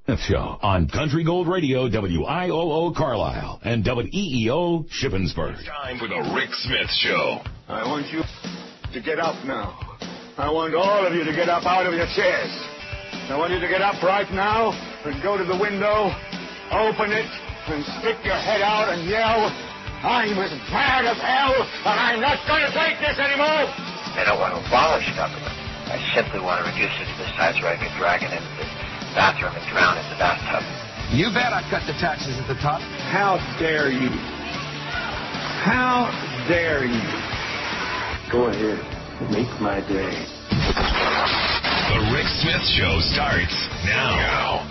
Show on Country Gold Radio, WIOO Carlisle, and WEEO Shippensburg. It's time for the Rick Smith Show. I want you to get up now. I want all of you to get up out of your chairs. I want you to get up right now and go to the window, open it, and stick your head out and yell, I'm as mad as hell, and I'm not going to take this anymore. I don't want to abolish government. I simply want to reduce it to the size where I can drag it into the bathroom and drown in the bathtub. You bet I cut the taxes at the top. How dare you? How dare you? Go ahead. Make my day. The Rick Smith Show starts now.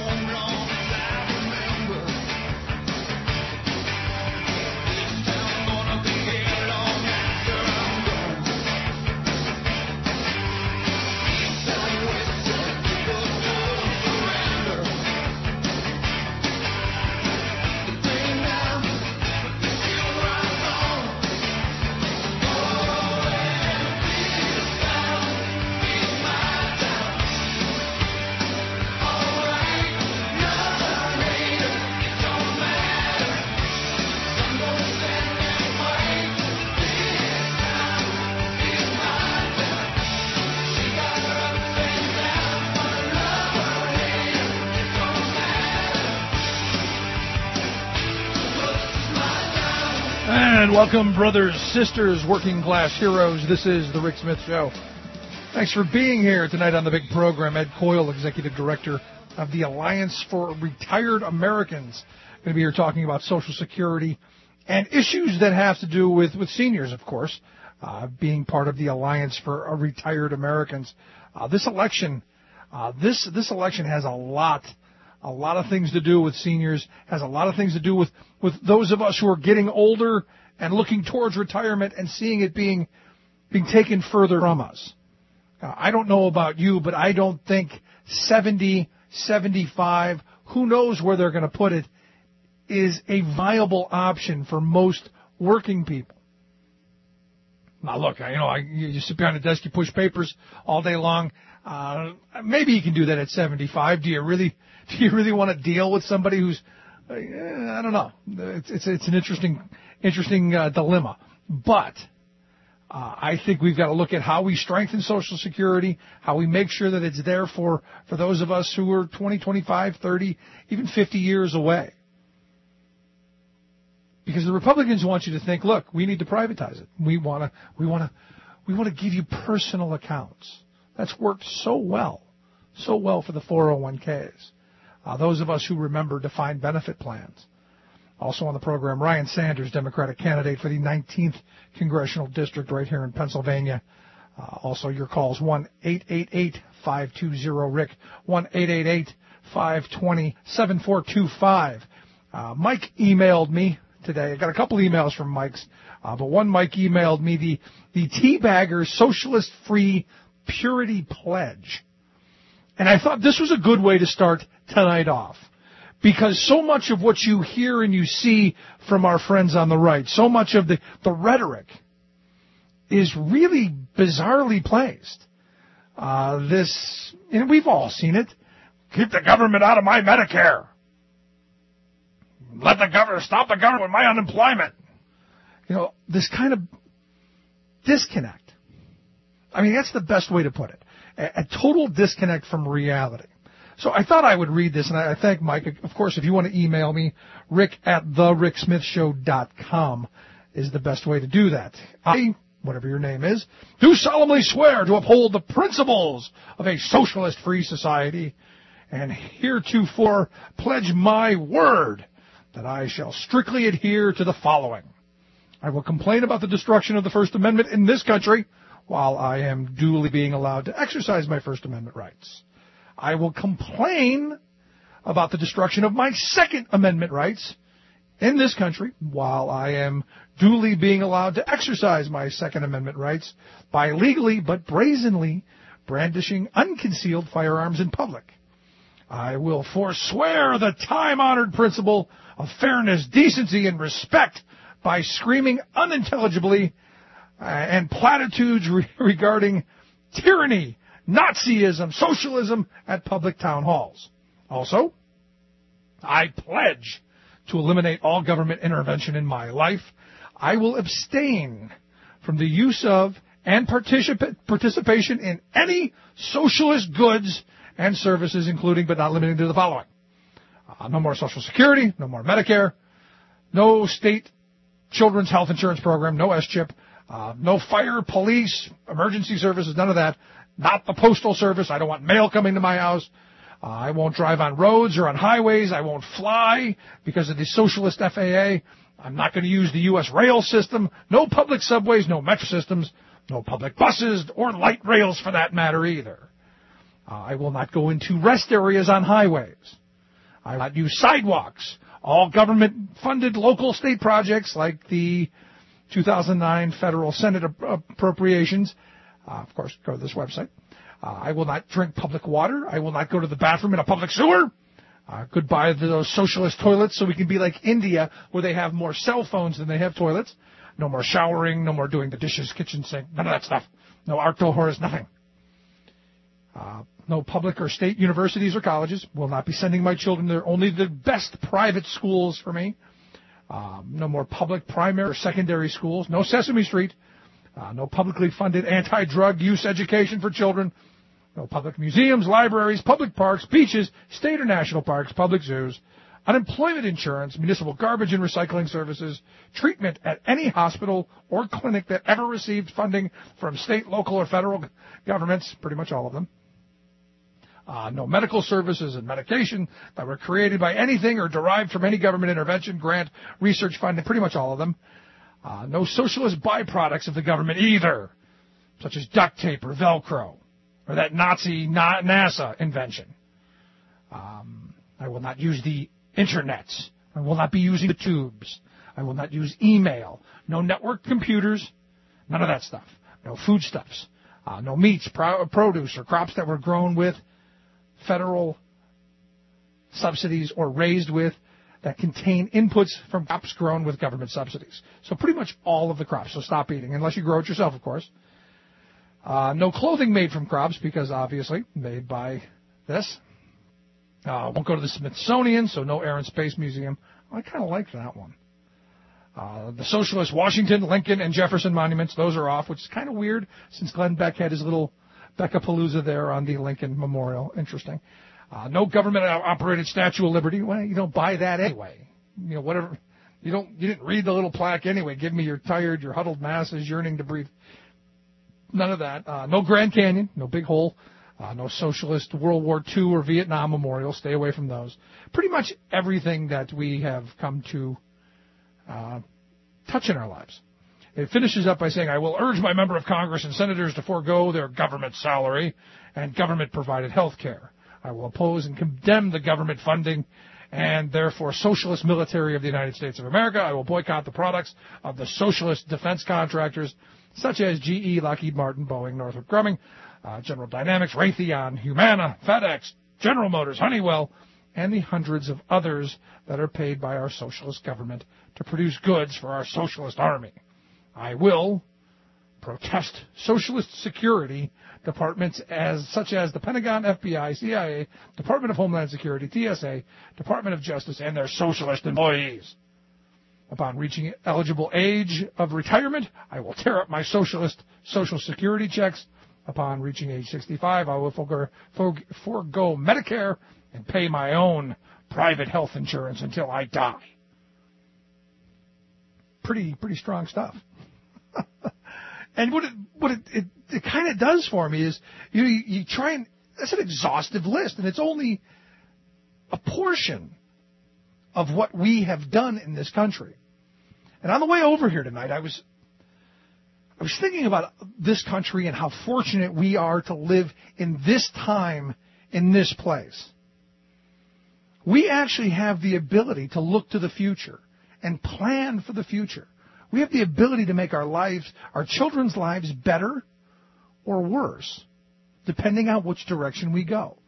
And welcome, brothers, sisters, working class heroes. This is the Rick Smith Show. Thanks for being here tonight on the big program. Ed Coyle, Executive Director of the Alliance for Retired Americans. Going to be here talking about Social Security and issues that have to do with seniors, of course, being part of the Alliance for Retired Americans. This election has a lot of things to do with seniors, has a lot of things to do with those of us who are getting older and looking towards retirement and seeing it being taken further from us. I don't know about you, but I don't think 70, 75, who knows where they're going to put it, is a viable option for most working people. Now, look, you sit behind a desk, you push papers all day long. Maybe you can do that at 75. Do you really want to deal with somebody who's, I don't know. It's an interesting dilemma. But I think we've got to look at how we strengthen Social Security, how we make sure that it's there for those of us who are 20, 25, 30, even 50 years away. Because the Republicans want you to think, look, we need to privatize it. We want to give you personal accounts. That's worked so well for the 401ks. Those of us who remember defined benefit plans. Also on the program, Ryan Sanders, Democratic candidate for the 19th Congressional District right here in Pennsylvania. Also your calls, 1-888-520-RICK, 1-888-520-7425. Mike emailed me today. I got a couple emails from Mike's, but one Mike emailed me the Teabagger Socialist Free Purity Pledge. And I thought this was a good way to start tonight off, because so much of what you hear and you see from our friends on the right, so much of the rhetoric is really bizarrely placed. We've all seen it. Keep the government out of my Medicare. Stop the government with my unemployment. This kind of disconnect. I mean, that's the best way to put it. A total disconnect from reality. So I thought I would read this, and I thank Mike. Of course, if you want to email me, rick@thericksmithshow.com is the best way to do that. I, whatever your name is, do solemnly swear to uphold the principles of a socialist free society, and heretofore pledge my word that I shall strictly adhere to the following. I will complain about the destruction of the First Amendment in this country while I am duly being allowed to exercise my First Amendment rights. I will complain about the destruction of my Second Amendment rights in this country while I am duly being allowed to exercise my Second Amendment rights by legally but brazenly brandishing unconcealed firearms in public. I will forswear the time-honored principle of fairness, decency, and respect by screaming unintelligibly and platitudes regarding tyranny, Nazism, socialism at public town halls. Also, I pledge to eliminate all government intervention in my life. I will abstain from the use of and participation in any socialist goods and services, including but not limited to the following. No more Social Security, no more Medicare, no state children's health insurance program, no S-chip, no fire, police, emergency services, none of that. Not the postal service. I don't want mail coming to my house. I won't drive on roads or on highways. I won't fly because of the socialist FAA. I'm not going to use the U.S. rail system. No public subways, no metro systems, no public buses or light rails for that matter either. I will not go into rest areas on highways. I will not use sidewalks. All government-funded local state projects like the 2009 federal Senate appropriations, of course, go to this website. I will not drink public water. I will not go to the bathroom in a public sewer. Goodbye to those socialist toilets so we can be like India where they have more cell phones than they have toilets. No more showering, no more doing the dishes, kitchen sink, none of that stuff. No Arcto Horus, nothing. No public or state universities or colleges. Will not be sending my children there. Only the best private schools for me. No more public primary or secondary schools. No Sesame Street. No publicly funded anti-drug use education for children. No public museums, libraries, public parks, beaches, state or national parks, public zoos, unemployment insurance, municipal garbage and recycling services, treatment at any hospital or clinic that ever received funding from state, local, or federal governments, pretty much all of them. No medical services and medication that were created by anything or derived from any government intervention, grant, research funding, pretty much all of them. No socialist byproducts of the government either, such as duct tape or Velcro, or that Nazi NASA invention. I will not use the internet. I will not be using the tubes. I will not use email. No network computers. None of that stuff. No foodstuffs. No meats, produce, or crops that were grown with federal subsidies or raised with that contain inputs from crops grown with government subsidies. So pretty much all of the crops. So stop eating, unless you grow it yourself, of course. No clothing made from crops, because obviously made by this. Won't go to the Smithsonian, so no Air and Space Museum. I kind of like that one. The socialist Washington, Lincoln, and Jefferson monuments, those are off, which is kind of weird since Glenn Beck had his little Beckapalooza there on the Lincoln Memorial. Interesting. No government-operated Statue of Liberty. Well, you don't buy that anyway. You know, whatever. You didn't read the little plaque anyway. Give me your tired, your huddled masses yearning to breathe. None of that. No Grand Canyon. No Big Hole. No socialist World War II or Vietnam memorial. Stay away from those. Pretty much everything that we have come to touch in our lives. It finishes up by saying, I will urge my member of Congress and senators to forego their government salary and government-provided health care. I will oppose and condemn the government funding and therefore socialist military of the United States of America. I will boycott the products of the socialist defense contractors such as GE, Lockheed Martin, Boeing, Northrop Grumman, General Dynamics, Raytheon, Humana, FedEx, General Motors, Honeywell, and the hundreds of others that are paid by our socialist government to produce goods for our socialist army. I will protest socialist security departments such as the Pentagon, FBI, CIA, Department of Homeland Security, TSA, Department of Justice, and their socialist employees. Upon reaching eligible age of retirement, I will tear up my socialist Social Security checks. Upon reaching age 65, I will forego Medicare and pay my own private health insurance until I die. Pretty strong stuff. And what it kind of does for me is you try and that's an exhaustive list, and it's only a portion of what we have done in this country. And on the way over here tonight, I was thinking about this country and how fortunate we are to live in this time, in this place. We actually have the ability to look to the future and plan for the future. We have the ability to make our lives, our children's lives, better or worse, depending on which direction we go.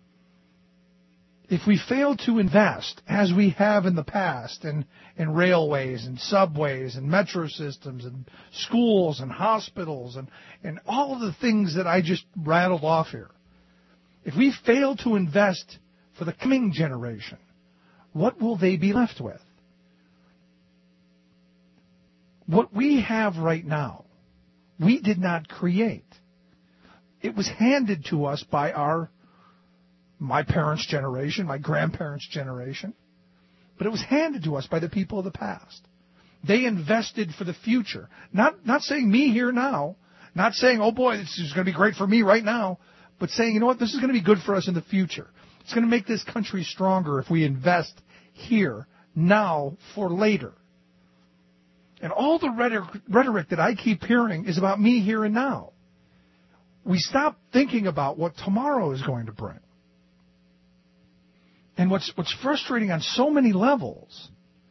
If we fail to invest, as we have in the past, in railways and subways and metro systems and schools and hospitals and all of the things that I just rattled off here, if we fail to invest for the coming generation, what will they be left with? What we have right now, we did not create. It was handed to us by my parents' generation, my grandparents' generation, but it was handed to us by the people of the past. They invested for the future. Not saying me here now, not saying, oh boy, this is going to be great for me right now, but saying, you know what, this is going to be good for us in the future. It's going to make this country stronger if we invest here, now, for later. And all the rhetoric that I keep hearing is about me here and now. We stop thinking about what tomorrow is going to bring. And what's frustrating on so many levels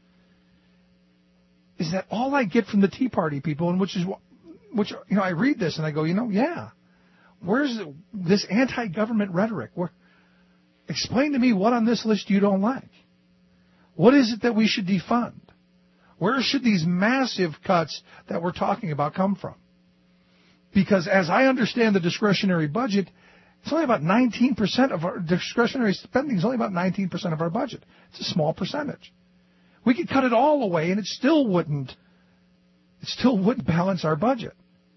is that all I get from the Tea Party people, and which I read this and I go, yeah, where's this anti-government rhetoric? Explain to me what on this list you don't like. What is it that we should defund? Where should these massive cuts that we're talking about come from? Because as I understand the discretionary budget, it's only about 19% of our discretionary spending is only about 19% of our budget. It's a small percentage. We could cut it all away and it still wouldn't balance our budget.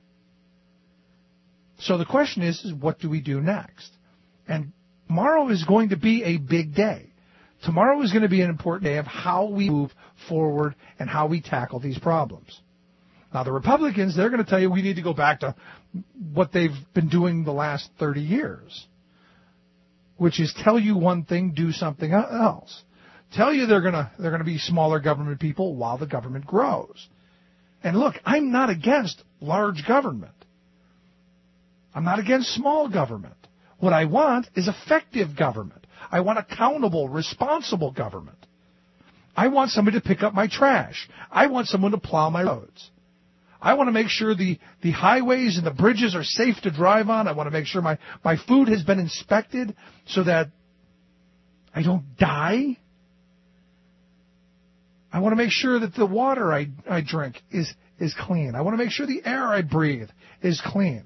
So the question is what do we do next? And tomorrow is going to be a big day. Tomorrow is going to be an important day of how we move forward and how we tackle these problems. Now, the Republicans, they're going to tell you we need to go back to what they've been doing the last 30 years, which is tell you one thing, do something else. Tell you they're going to be smaller government people while the government grows. And look, I'm not against large government. I'm not against small government. What I want is effective government. I want accountable, responsible government. I want somebody to pick up my trash. I want someone to plow my roads. I want to make sure the highways and the bridges are safe to drive on. I want to make sure my food has been inspected so that I don't die. I want to make sure that the water I drink is clean. I want to make sure the air I breathe is clean.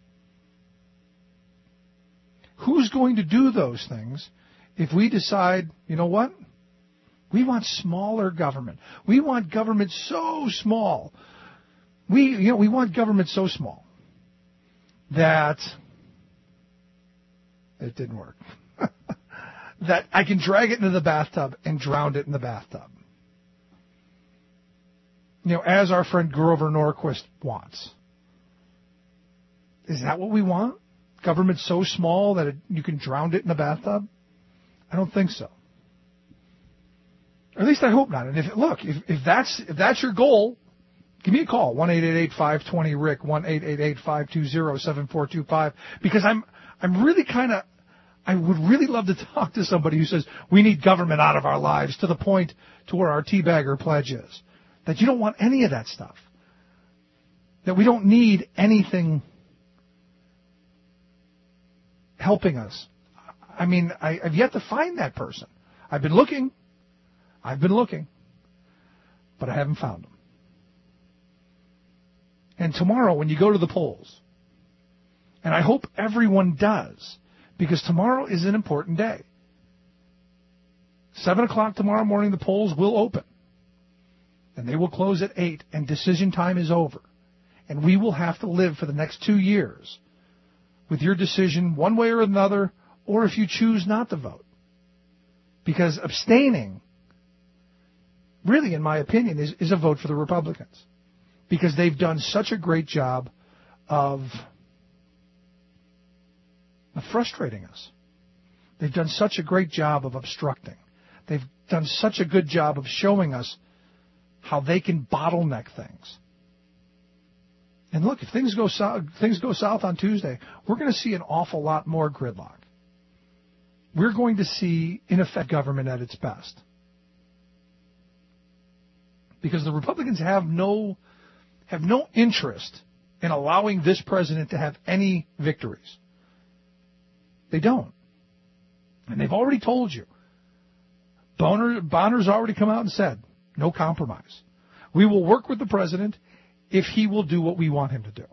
Who's going to do those things if we decide, you know what? We want smaller government. We want government so small. We want government so small that it didn't work. That I can drag it into the bathtub and drown it in the bathtub. As our friend Grover Norquist wants. Is that what we want? Government so small that you can drown it in the bathtub? I don't think so. Or at least I hope not. And if that's your goal, give me a call, 1-888-520-RICK, 1-888-520-7425, because I'm really I would really love to talk to somebody who says we need government out of our lives to the point to where our teabagger pledge is. That you don't want any of that stuff. That we don't need anything helping us. I mean, I've yet to find that person. I've been looking, but I haven't found them. And tomorrow when you go to the polls, and I hope everyone does, because tomorrow is an important day. 7 o'clock tomorrow morning, the polls will open. And they will close at 8, and decision time is over. And we will have to live for the next 2 years with your decision one way or another, or if you choose not to vote. Because abstaining, really, in my opinion, is a vote for the Republicans. Because they've done such a great job of frustrating us. They've done such a great job of obstructing. They've done such a good job of showing us how they can bottleneck things. And look, if things go south on Tuesday, we're going to see an awful lot more gridlock. We're going to see ineffective government at its best. Because the Republicans have no interest in allowing this president to have any victories. They don't. And they've already told you. Bonner's already come out and said, no compromise. We will work with the president if he will do what we want him to do.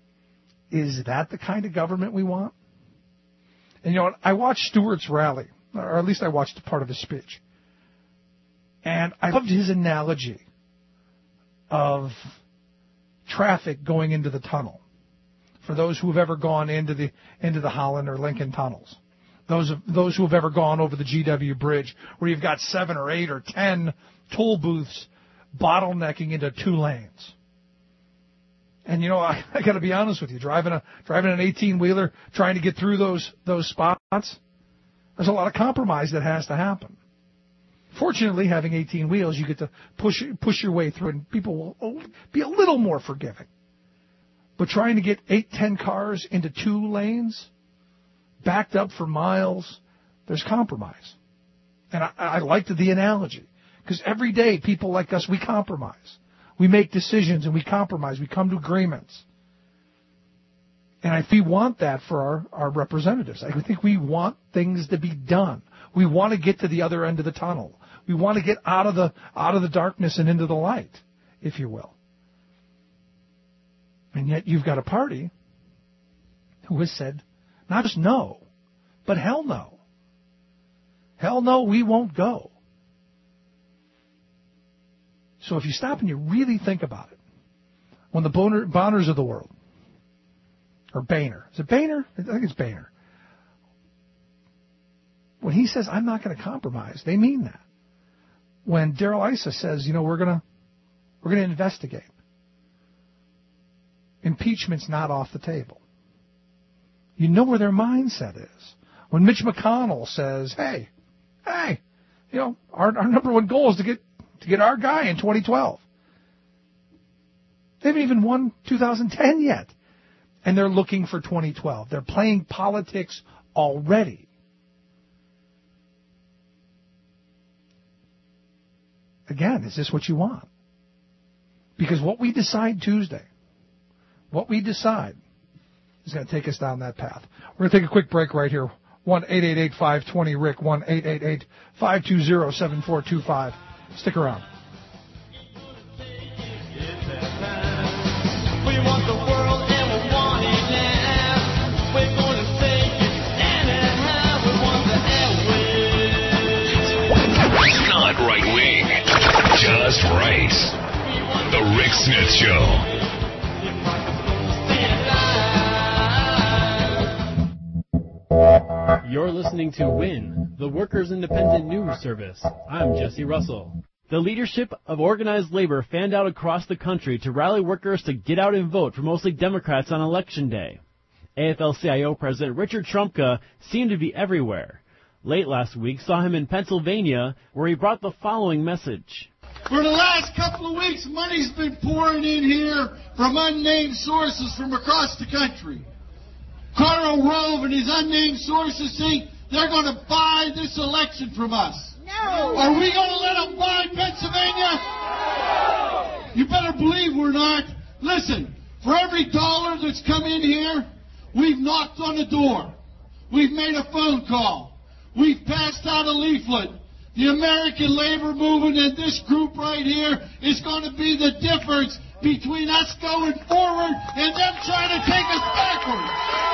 Is that the kind of government we want? And I watched Stewart's rally or at least I watched part of his speech. And I loved his analogy of traffic going into the tunnel. For those who have ever gone into the Holland or Lincoln tunnels, those who have ever gone over the GW Bridge, where you've got 7 or 8 or 10 toll booths bottlenecking into 2 lanes. And you know, I got to be honest with you, driving an 18-wheeler, trying to get through those spots, there's a lot of compromise that has to happen. Fortunately, having 18 wheels, you get to push your way through, and people will be a little more forgiving. But trying to get 8, 10 cars into 2 lanes, backed up for miles, there's compromise. And I liked the analogy, because every day people like us, we compromise. We make decisions and we compromise. We come to agreements. And I think we want that for our representatives. I think we want things to be done. We want to get to the other end of the tunnel. We want to get out of the darkness and into the light, if you will. And yet you've got a party who has said not just no, but hell no. Hell no, we won't go. So if you stop and you really think about it, when the Bonners of the world, or Boehner, is it Boehner? I think it's Boehner. When he says, I'm not going to compromise, they mean that. When Darrell Issa says, we're going to investigate, impeachment's not off the table. You know where their mindset is. When Mitch McConnell says, hey, our number one goal is to get our guy in 2012. They haven't even won 2010 yet. And they're looking for 2012. They're playing politics already. Again, is this what you want? Because what we decide Tuesday, what we decide is going to take us down that path. We're going to take a quick break right here. 1-888-520-RICK, 1-888-520-7425. Stick around. We want the world and we want it now. We're going to take it anyhow. We want the airwaves. Not right wing, just right. The Rick Smith Show. You're listening to WIN, the Workers' Independent News Service. I'm Jesse Russell. The leadership of organized labor fanned out across the country to rally workers to get out and vote for mostly Democrats on Election Day. AFL-CIO President Richard Trumka seemed to be everywhere. Late last week saw him in Pennsylvania, where he brought the following message. For the last couple of weeks, money's been pouring in here from unnamed sources from across the country. Karl Rove and his unnamed sources think they're going to buy this election from us. No. Are we going to let them buy Pennsylvania? No. You better believe we're not. Listen, for every dollar that's come in here, we've knocked on the door. We've made a phone call. We've passed out a leaflet. The American labor movement and this group right here is going to be the difference between us going forward and them trying to take us backwards.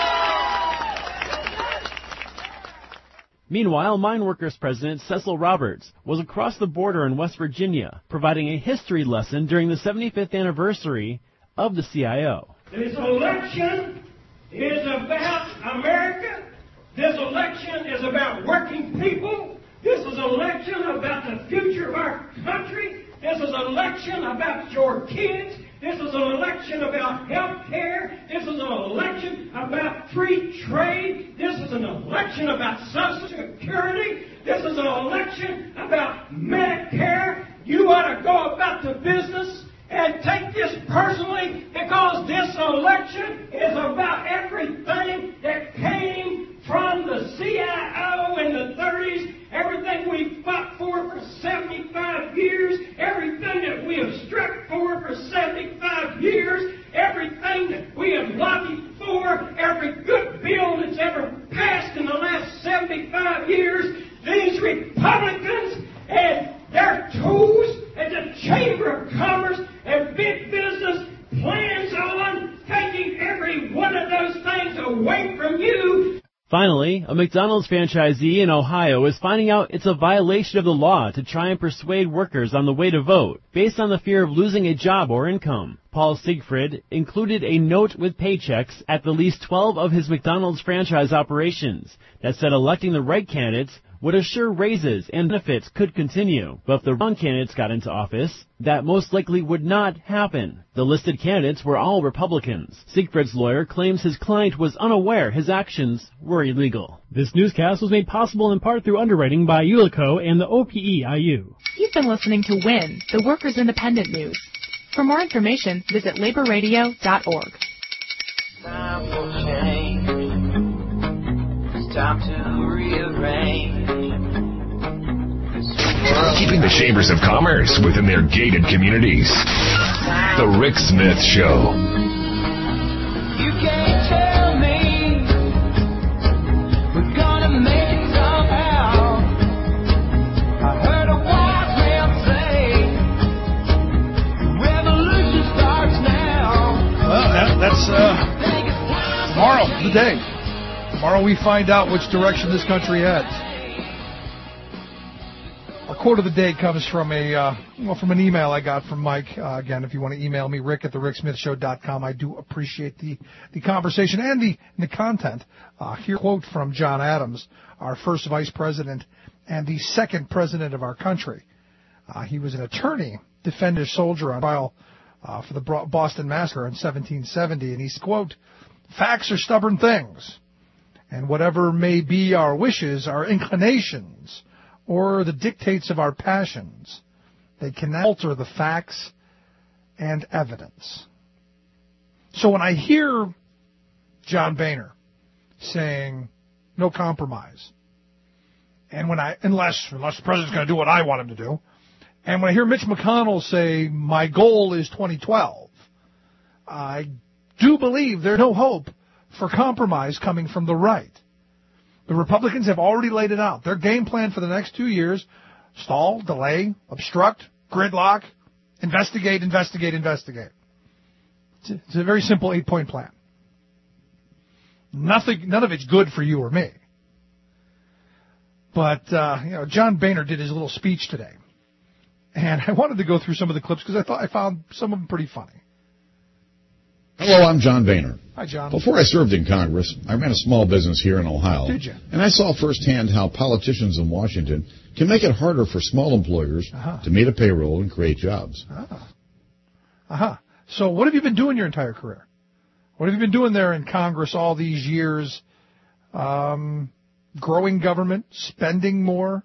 Meanwhile, Mine Workers President Cecil Roberts was across the border in West Virginia, providing a history lesson during the 75th anniversary of the CIO. This election is about America. This election is about working people. This is an election about the future of our country. This is an election about your kids. This is an election about health care. This is an election about free trade. This is an election about Social Security. This is an election about Medicare. You ought to go about the business and take this personally, because this election is about everything that came from the CIO in the 30s, everything we fought for 75 years, everything that we have struck for 75 years, everything that we have lobbied for, every good bill that's ever passed in the last 75 years, these Republicans and their tools at the Chamber of Commerce and big business plans on taking every one of those things Finally, a McDonald's franchisee in Ohio is finding out it's a violation of the law to try and persuade workers on the way to vote based on the fear of losing a job or income. Paul Siegfried included a note with paychecks at at least 12 of his McDonald's franchise operations that said electing the right candidates would assure raises and benefits could continue. But if the wrong candidates got into office, that most likely would not happen. The listed candidates were all Republicans. Siegfried's lawyer claims his client was unaware his actions were illegal. This newscast was made possible in part through underwriting by Ulico and the OPEIU. You've been listening to WIN, the Workers' Independent News. For more information, visit laborradio.org. Time will change. It's time to rearrange. Keeping the chambers of commerce within their gated communities. The Rick Smith Show. You can't tell me we're gonna make it somehow. I heard a wise man say revolution starts now. Well, that's tomorrow, the day. Tomorrow we find out which direction this country heads. Our quote of the day comes from from an email I got from Mike. Again, if you want to email me, rick@thericksmithshow.com. I do appreciate the conversation and the content. Here, a quote from John Adams, our first vice president and the second president of our country. He was an attorney, defended a soldier on trial for the Boston Massacre in 1770, and he's, quote, "Facts are stubborn things, and whatever may be our wishes, our inclinations, or the dictates of our passions, they cannot alter the facts and evidence." So when I hear John Boehner saying no compromise, and unless the president's going to do what I want him to do, and when I hear Mitch McConnell say my goal is 2012, I do believe there's no hope for compromise coming from the right. The Republicans have already laid it out. Their game plan for the next 2 years: stall, delay, obstruct, gridlock, investigate. It's a very simple 8-point plan. None of it's good for you or me. But John Boehner did his little speech today, and I wanted to go through some of the clips because I found some of them pretty funny. Hello, I'm John Boehner. Hi, John. Before I served in Congress, I ran a small business here in Ohio. Did you? And I saw firsthand how politicians in Washington can make it harder for small employers to meet a payroll and create jobs. So what have you been doing your entire career? What have you been doing there in Congress all these years? Growing government, spending more,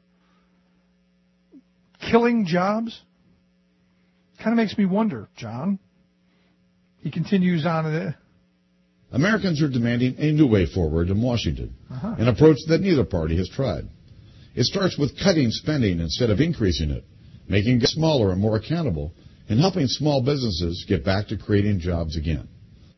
killing jobs? Kind of makes me wonder, John. He continues on. Americans are demanding a new way forward in Washington, an approach that neither party has tried. It starts with cutting spending instead of increasing it, making it smaller and more accountable, and helping small businesses get back to creating jobs again.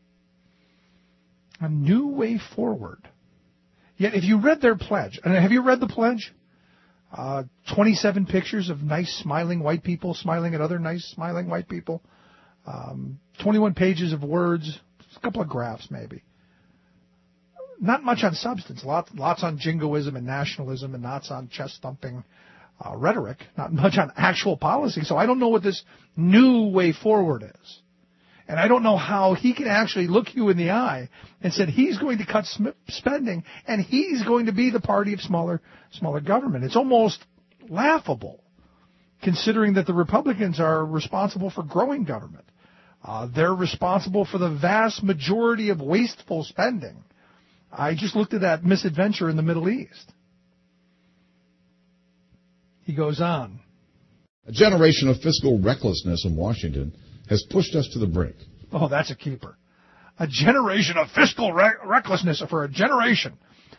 A new way forward. Yet if you read their pledge, and have you read the pledge? 27 pictures of nice smiling white people smiling at other nice smiling white people. 21 pages of words, a couple of graphs maybe. Not much on substance, lots on jingoism and nationalism and lots on chest-thumping rhetoric, not much on actual policy. So I don't know what this new way forward is. And I don't know how he can actually look you in the eye and said he's going to cut spending and he's going to be the party of smaller government. It's almost laughable, considering that the Republicans are responsible for growing government. They're responsible for the vast majority of wasteful spending. I just looked at that misadventure in the Middle East. He goes on. A generation of fiscal recklessness in Washington has pushed us to the brink. Oh, that's a keeper. A generation of fiscal recklessness for a generation.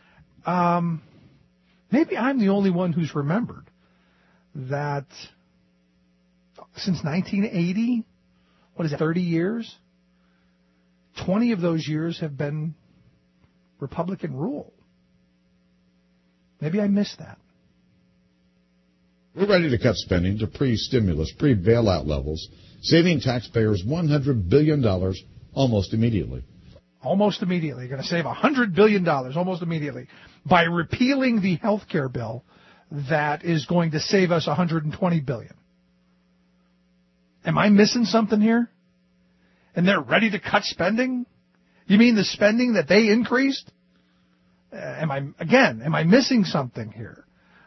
Maybe I'm the only one who's remembered that since 1980, what is it, 30 years? 20 of those years have been Republican rule. Maybe I missed that. We're ready to cut spending to pre-stimulus, pre-bailout levels, saving taxpayers $100 billion almost immediately. almost immediately. You're going to save $100 billion almost immediately by repealing the health care bill that is going to save us $120 billion. Am I missing something here? And they're ready to cut spending? You mean the spending that they increased? Am I missing something here?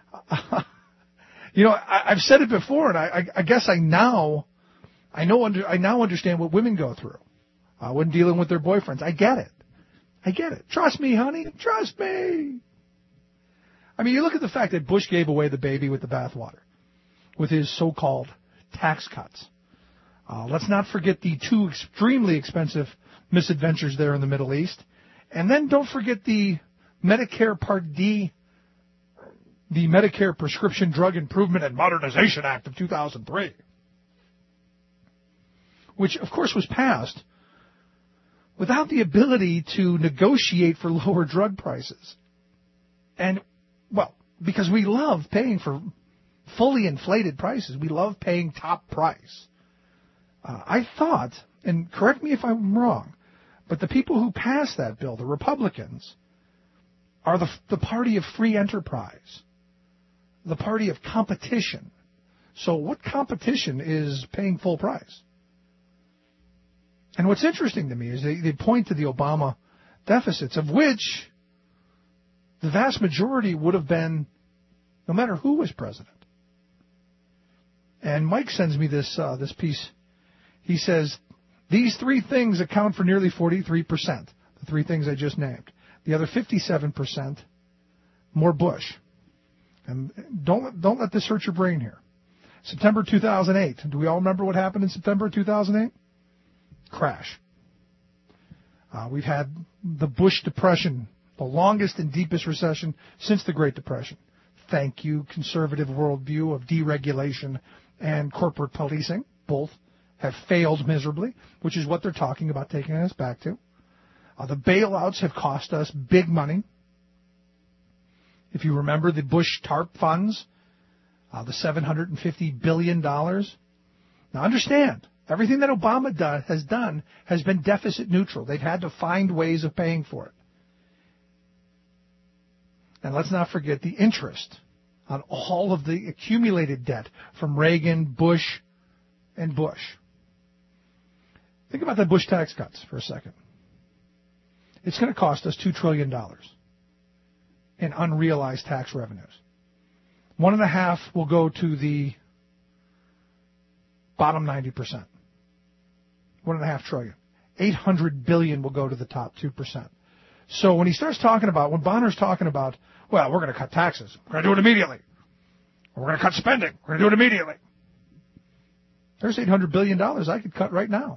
I've said it before, and I guess I now understand what women go through when dealing with their boyfriends. I get it. Trust me, honey. Trust me. I mean, you look at the fact that Bush gave away the baby with the bathwater with his so-called tax cuts. Let's not forget the 2 extremely expensive misadventures there in the Middle East. And then don't forget the Medicare Part D, the Medicare Prescription Drug Improvement and Modernization Act of 2003, which, of course, was passed without the ability to negotiate for lower drug prices. And, well, because we love paying for fully inflated prices. We love paying top price. I thought, and correct me if I'm wrong, but the people who passed that bill, the Republicans, are the party of free enterprise, the party of competition. So what competition is paying full price? And what's interesting to me is they point to the Obama deficits, of which the vast majority would have been no matter who was president. And Mike sends me this piece. He says, these 3 things account for nearly 43%, the 3 things I just named. The other 57%, more Bush. And don't let this hurt your brain here. September 2008. Do we all remember what happened in September 2008? Crash. We've had the Bush Depression, the longest and deepest recession since the Great Depression. Thank you, conservative worldview of deregulation and corporate policing. Both have failed miserably, which is what they're talking about taking us back to. The bailouts have cost us big money. If you remember the Bush TARP funds, the $750 billion. Now understand, everything that Obama has done has been deficit neutral. They've had to find ways of paying for it. And let's not forget the interest on all of the accumulated debt from Reagan, Bush, and Bush. Think about the Bush tax cuts for a second. It's going to cost us $2 trillion in unrealized tax revenues. 1.5 will go to the bottom 90%. 1.5 trillion. 800 billion will go to the top 2%. So when he starts talking about, when Bonner's talking about, well, we're going to cut taxes. We're going to do it immediately. We're going to cut spending. We're going to do it immediately. There's $800 billion I could cut right now.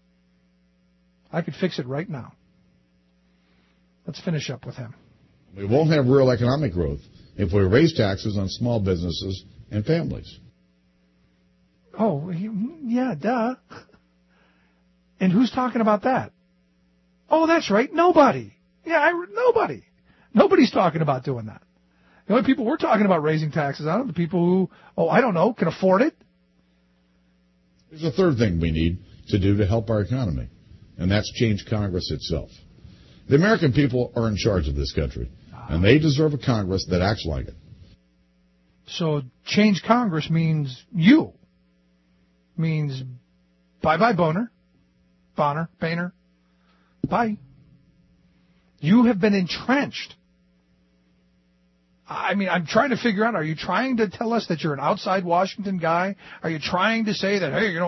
I could fix it right now. Let's finish up with him. We won't have real economic growth if we raise taxes on small businesses and families. Oh, yeah, duh. And who's talking about that? Oh, that's right, nobody. Yeah, nobody. Nobody's talking about doing that. The only people we're talking about raising taxes on are the people who, can afford it. There's a third thing we need to do to help our economy, and that's change Congress itself. The American people are in charge of this country, and they deserve a Congress that acts like it. So change Congress means you. Means bye-bye Bonner, Boehner. Bye. You have been entrenched. I mean, I'm trying to figure out, are you trying to tell us that you're an outside Washington guy? Are you trying to say that, hey,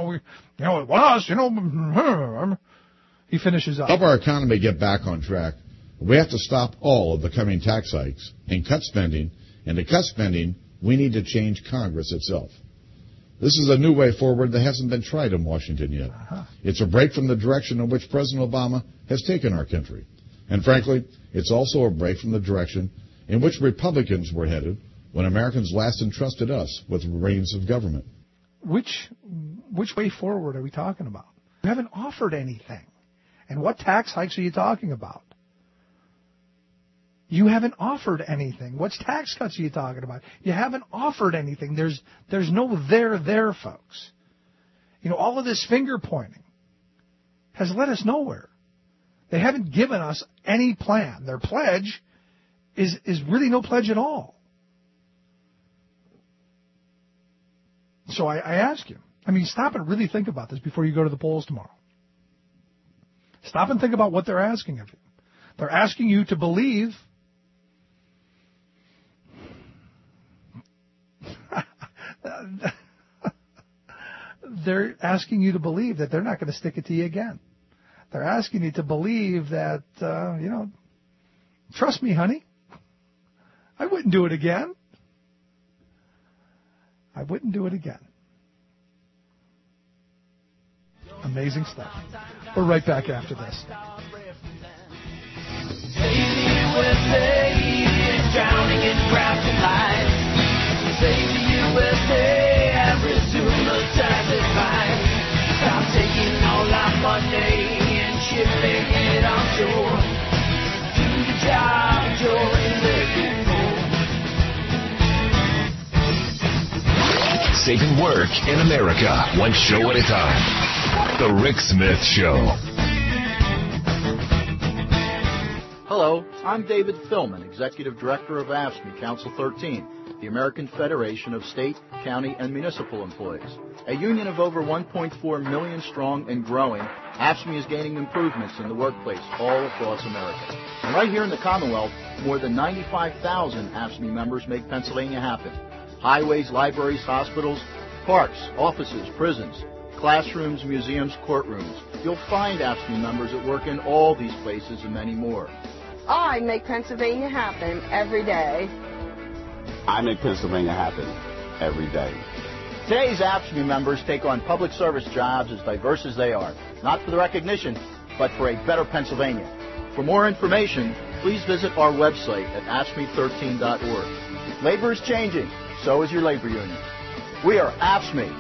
he finishes up. To help our economy get back on track, we have to stop all of the coming tax hikes and cut spending. And to cut spending, we need to change Congress itself. This is a new way forward that hasn't been tried in Washington yet. It's a break from the direction in which President Obama has taken our country. And frankly, it's also a break from the direction in which Republicans were headed when Americans last entrusted us with reins of government. Which way forward are we talking about? You haven't offered anything. And what tax hikes are you talking about? You haven't offered anything. What tax cuts are you talking about? You haven't offered anything. There's no there, folks. All of this finger pointing has led us nowhere. They haven't given us any plan. Their pledge is really no pledge at all. So I ask you, stop and really think about this before you go to the polls tomorrow. Stop and think about what they're asking of you. They're asking you to believe they're asking you to believe that they're not going to stick it to you again. They're asking you to believe that, trust me, honey, I wouldn't do it again. I wouldn't do it again. Amazing stuff. We're right back after this. Drowning in crafted lies. Save the USA and resume the times at mine. Stop taking all our money and shipping it on shore. Do the job, join the people. Saving work in America, one show at a time. The Rick Smith Show. Hello, I'm David Philman, Executive Director of AFSCME Council 13, the American Federation of State, County, and Municipal Employees. A union of over 1.4 million strong and growing, AFSCME is gaining improvements in the workplace all across America. And right here in the Commonwealth, more than 95,000 AFSCME members make Pennsylvania happen. Highways, libraries, hospitals, parks, offices, prisons, classrooms, museums, courtrooms. You'll find AFSCME members that work in all these places and many more. I make Pennsylvania happen every day. I make Pennsylvania happen every day. Today's AFSCME members take on public service jobs as diverse as they are, not for the recognition, but for a better Pennsylvania. For more information, please visit our website at AFSCME13.org. Labor is changing, so is your labor union. We are AFSCME.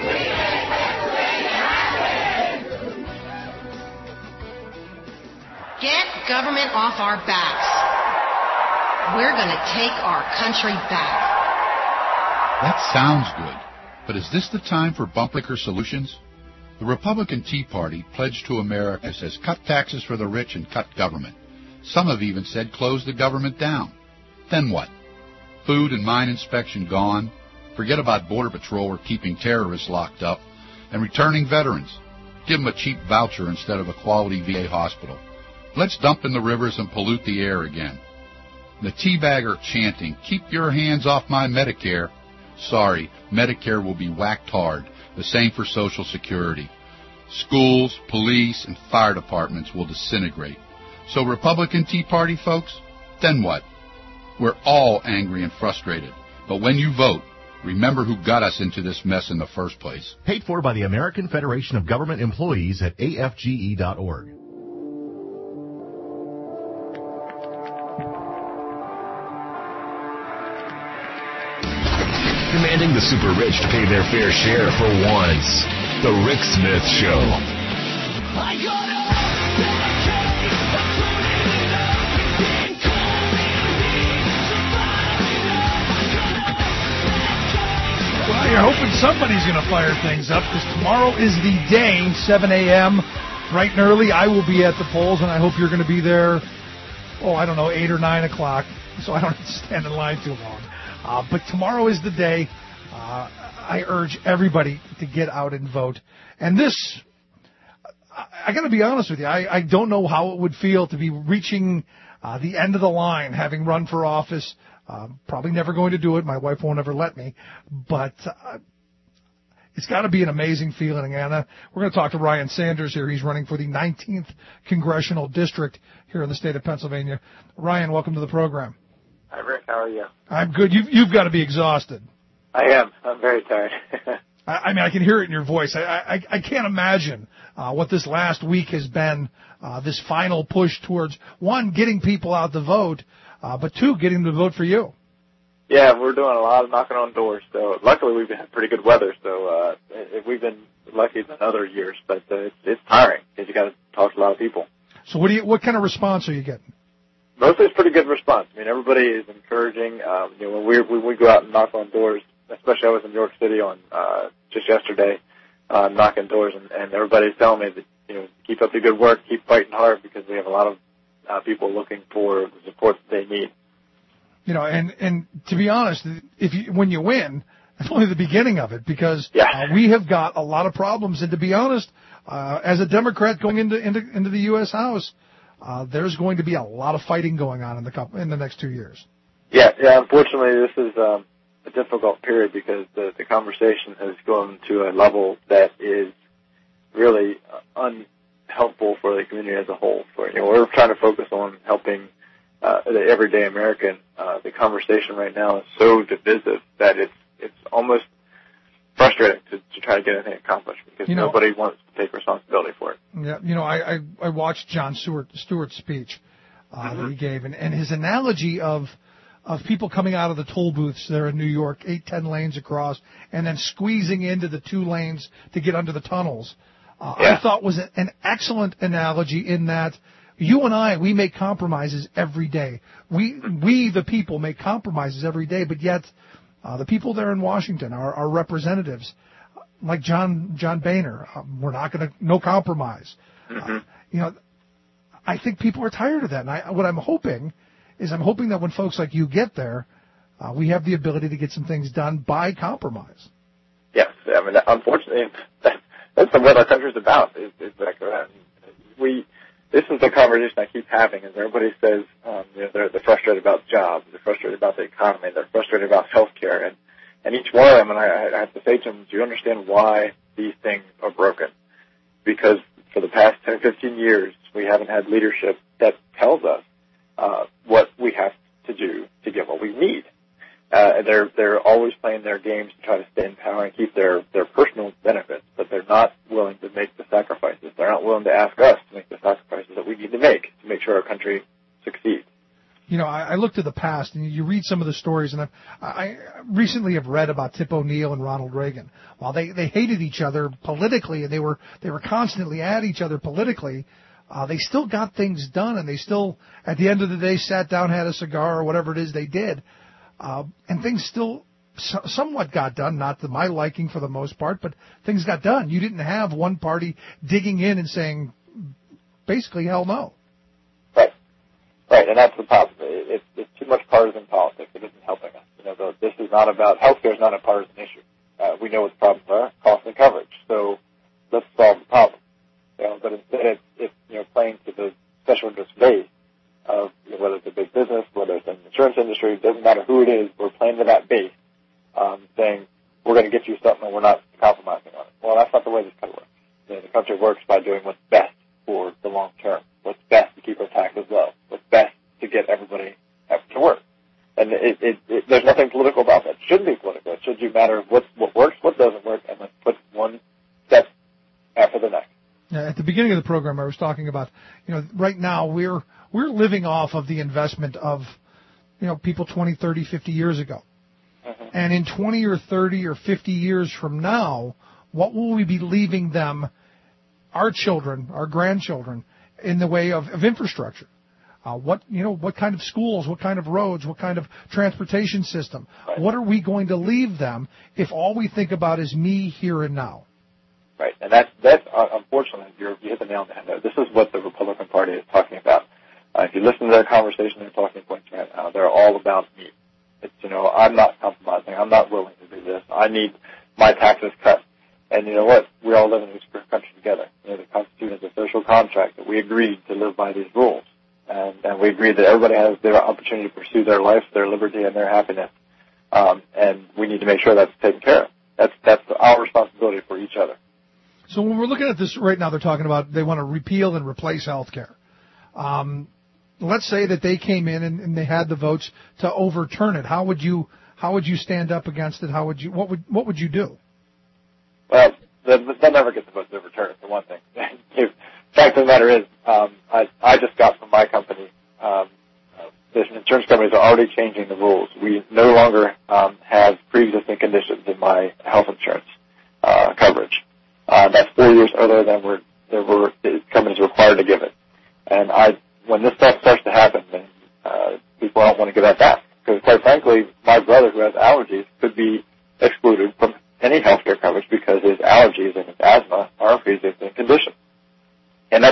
Get government off our backs. We're going to take our country back. That sounds good, but is this the time for bump liquor solutions? The Republican Tea Party pledged to America says cut taxes for the rich and cut government. Some have even said close the government down. Then what? Food and mine inspection gone. Forget about Border Patrol or keeping terrorists locked up. And returning veterans. Give them a cheap voucher instead of a quality VA hospital. Let's dump in the rivers and pollute the air again. The teabagger chanting, keep your hands off my Medicare. Sorry, Medicare will be whacked hard. The same for Social Security. Schools, police, and fire departments will disintegrate. So Republican Tea Party folks, then what? We're all angry and frustrated. But when you vote, remember who got us into this mess in the first place. Paid for by the American Federation of Government Employees at afge.org. Demanding the super rich to pay their fair share for once. The Rick Smith Show. Well, you're hoping somebody's going to fire things up because tomorrow is the day, 7 a.m., bright and early. I will be at the polls, and I hope you're going to be there, 8 or 9 o'clock, so I don't have to stand in line too long. But tomorrow is the day. I urge everybody to get out and vote. And this, I got to be honest with you, I don't know how it would feel to be reaching the end of the line, having run for office. Probably never going to do it. My wife won't ever let me. But it's got to be an amazing feeling, Anna. We're going to talk to Ryan Sanders here. He's running for the 19th Congressional District here in the state of Pennsylvania. Ryan, welcome to the program. Hi, Rick. How are you? I'm good. You've got to be exhausted. I am. I'm very tired. I can hear it in your voice. I can't imagine what this last week has been, this final push towards, one, getting people out to vote, but two, getting them to vote for you. Yeah, we're doing a lot of knocking on doors. So luckily we've had pretty good weather, so we've been lucky than other years. But it's tiring because you got to talk to a lot of people. So what kind of response are you getting? Mostly it's pretty good response. I mean, everybody is encouraging. When we go out and knock on doors, especially I was in New York City on just yesterday, knocking doors, and everybody's telling me that keep up the good work, keep fighting hard, because we have a lot of people looking for the support that they need. You know, and to be honest, when you win, it's only the beginning of it, because we have got a lot of problems. And to be honest, as a Democrat going into the U.S. House, there's going to be a lot of fighting going on in the next 2 years. Yeah. Unfortunately, this is a difficult period, because the conversation has gone to a level that is really unhelpful for the community as a whole. We're trying to focus on helping the everyday American. The conversation right now is so divisive that it's almost frustrating to try to get anything accomplished, because nobody wants to take responsibility for it. Yeah, I watched Jon Stewart's speech that he gave, and his analogy of people coming out of the toll booths there in New York, 8-10 lanes across, and then squeezing into the 2 lanes to get under the tunnels, I thought was an excellent analogy, in that you and we make compromises every day. We the people make compromises every day, but yet the people there in Washington, our representatives, like John Boehner, we're not going to, no compromise. I think people are tired of that. And what I'm hoping that when folks like you get there, we have the ability to get some things done by compromise. Yes, I mean, unfortunately, that's what our country's about. Is like that. This is the conversation I keep having, is everybody says they're frustrated about jobs, they're frustrated about the economy, they're frustrated about health care, and each one of them, and I have to say to them, do you understand why these things are broken? Because for the past 10, 15 years, we haven't had leadership that tells us what we have to do to get what we need. They're always playing their games to try to stay in power and keep their personal benefits, but they're not willing to make the sacrifices. They're not willing to ask us to make the sacrifices that we need to make sure our country succeeds. I look to the past, and you read some of the stories, and I recently have read about Tip O'Neill and Ronald Reagan. While they hated each other politically, and they were constantly at each other politically, they still got things done, and they still, at the end of the day, sat down, had a cigar, or whatever it is they did. And things still somewhat got done, not to my liking for the most part, but things got done. You didn't have one party digging in and saying, basically, hell no. Right, and that's the problem. It's too much partisan politics. It isn't helping us. This is not about, healthcare is not a partisan issue. We know what the problems are, cost and coverage. So let's solve the problem. But instead it's playing to the special interest base of whether it's a big business, whether it's an insurance industry, it doesn't matter who it is, we're playing to that base, saying we're going to get you something and we're not compromising on it. Well, that's not the way this country works. The country works by doing what's best for the long term, what's best to keep our taxes low, what's best to get everybody to work. And there's nothing political about that. It shouldn't be political. It should be a matter of what works, what doesn't work, and let's put one step after the next. At the beginning of the program, I was talking about, right now we're living off of the investment of, people 20, 30, 50 years ago. And in 20 or 30 or 50 years from now, what will we be leaving them, our children, our grandchildren, in the way of infrastructure? What kind of schools, what kind of roads, what kind of transportation system? Right. What are we going to leave them if all we think about is me here and now? Right, and that's unfortunately, you hit the nail on the head. This is what the Republican Party is talking about. If you listen to their conversation, their talking points right now, they're all about me. It's, I'm not compromising. I'm not willing to do this. I need my taxes cut. And you know what? We all live in this country together. The Constitution is a social contract that we agreed to live by these rules. And we agreed that everybody has their opportunity to pursue their life, their liberty, and their happiness. And we need to make sure that's taken care of. That's our responsibility for each other. So when we're looking at this right now, they're talking about they want to repeal and replace health care. Let's say that they came in and they had the votes to overturn it. How would you stand up against it? What would you do? Well, they'll never get the votes to overturn it, for one thing. The fact of the matter is, I just got from my company, the insurance companies are already changing the rules. We no longer have pre-existing conditions in my health insurance coverage. That's 4 years earlier than the companies required to give it. And when this stuff starts to happen, then people don't want to give that back. Because quite frankly, my brother who has allergies could be excluded from any health care coverage because his allergies and his asthma are a pre-existing condition. And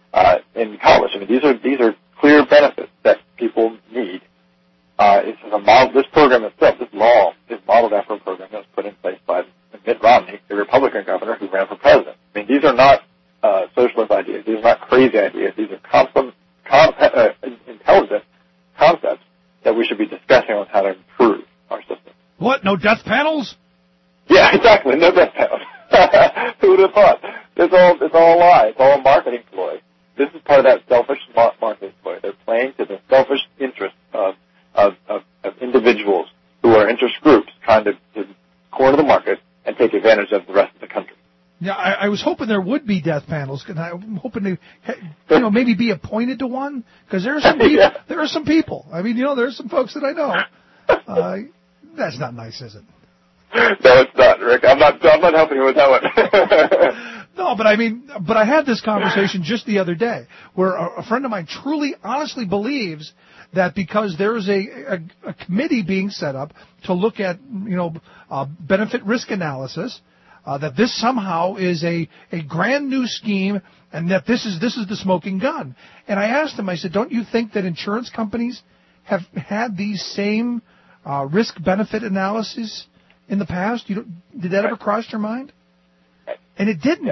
in college. I mean, these are clear benefits that people need. This program itself, this law, is modeled after a program that was put in place by Mitt Romney, the Republican governor who ran for president. I mean, these are not socialist ideas. These are not crazy ideas. These are intelligent concepts that we should be discussing on how to improve our system. What? No death panels? Yeah, exactly. No death panels. Who would have thought? It's all a lie. It's all a marketing ploy. This is part of that selfish marketing ploy. They're playing to the selfish interests of individuals who are interest groups trying to corner the market and take advantage of the rest of the country. Yeah, I was hoping there would be death panels, and I'm hoping to, maybe be appointed to one, because there are some people. Yeah. There are some people. I mean, there's some folks that I know. That's not nice, is it? No, it's not, Rick. I'm not helping you with that one. No, but I had this conversation just the other day where a friend of mine truly, honestly believes that because there's a committee being set up to look at, benefit risk analysis, that this somehow is a grand new scheme and that this is the smoking gun. And I asked him, I said, don't you think that insurance companies have had these same risk-benefit analyses in the past? Did that ever cross your mind? And it didn't.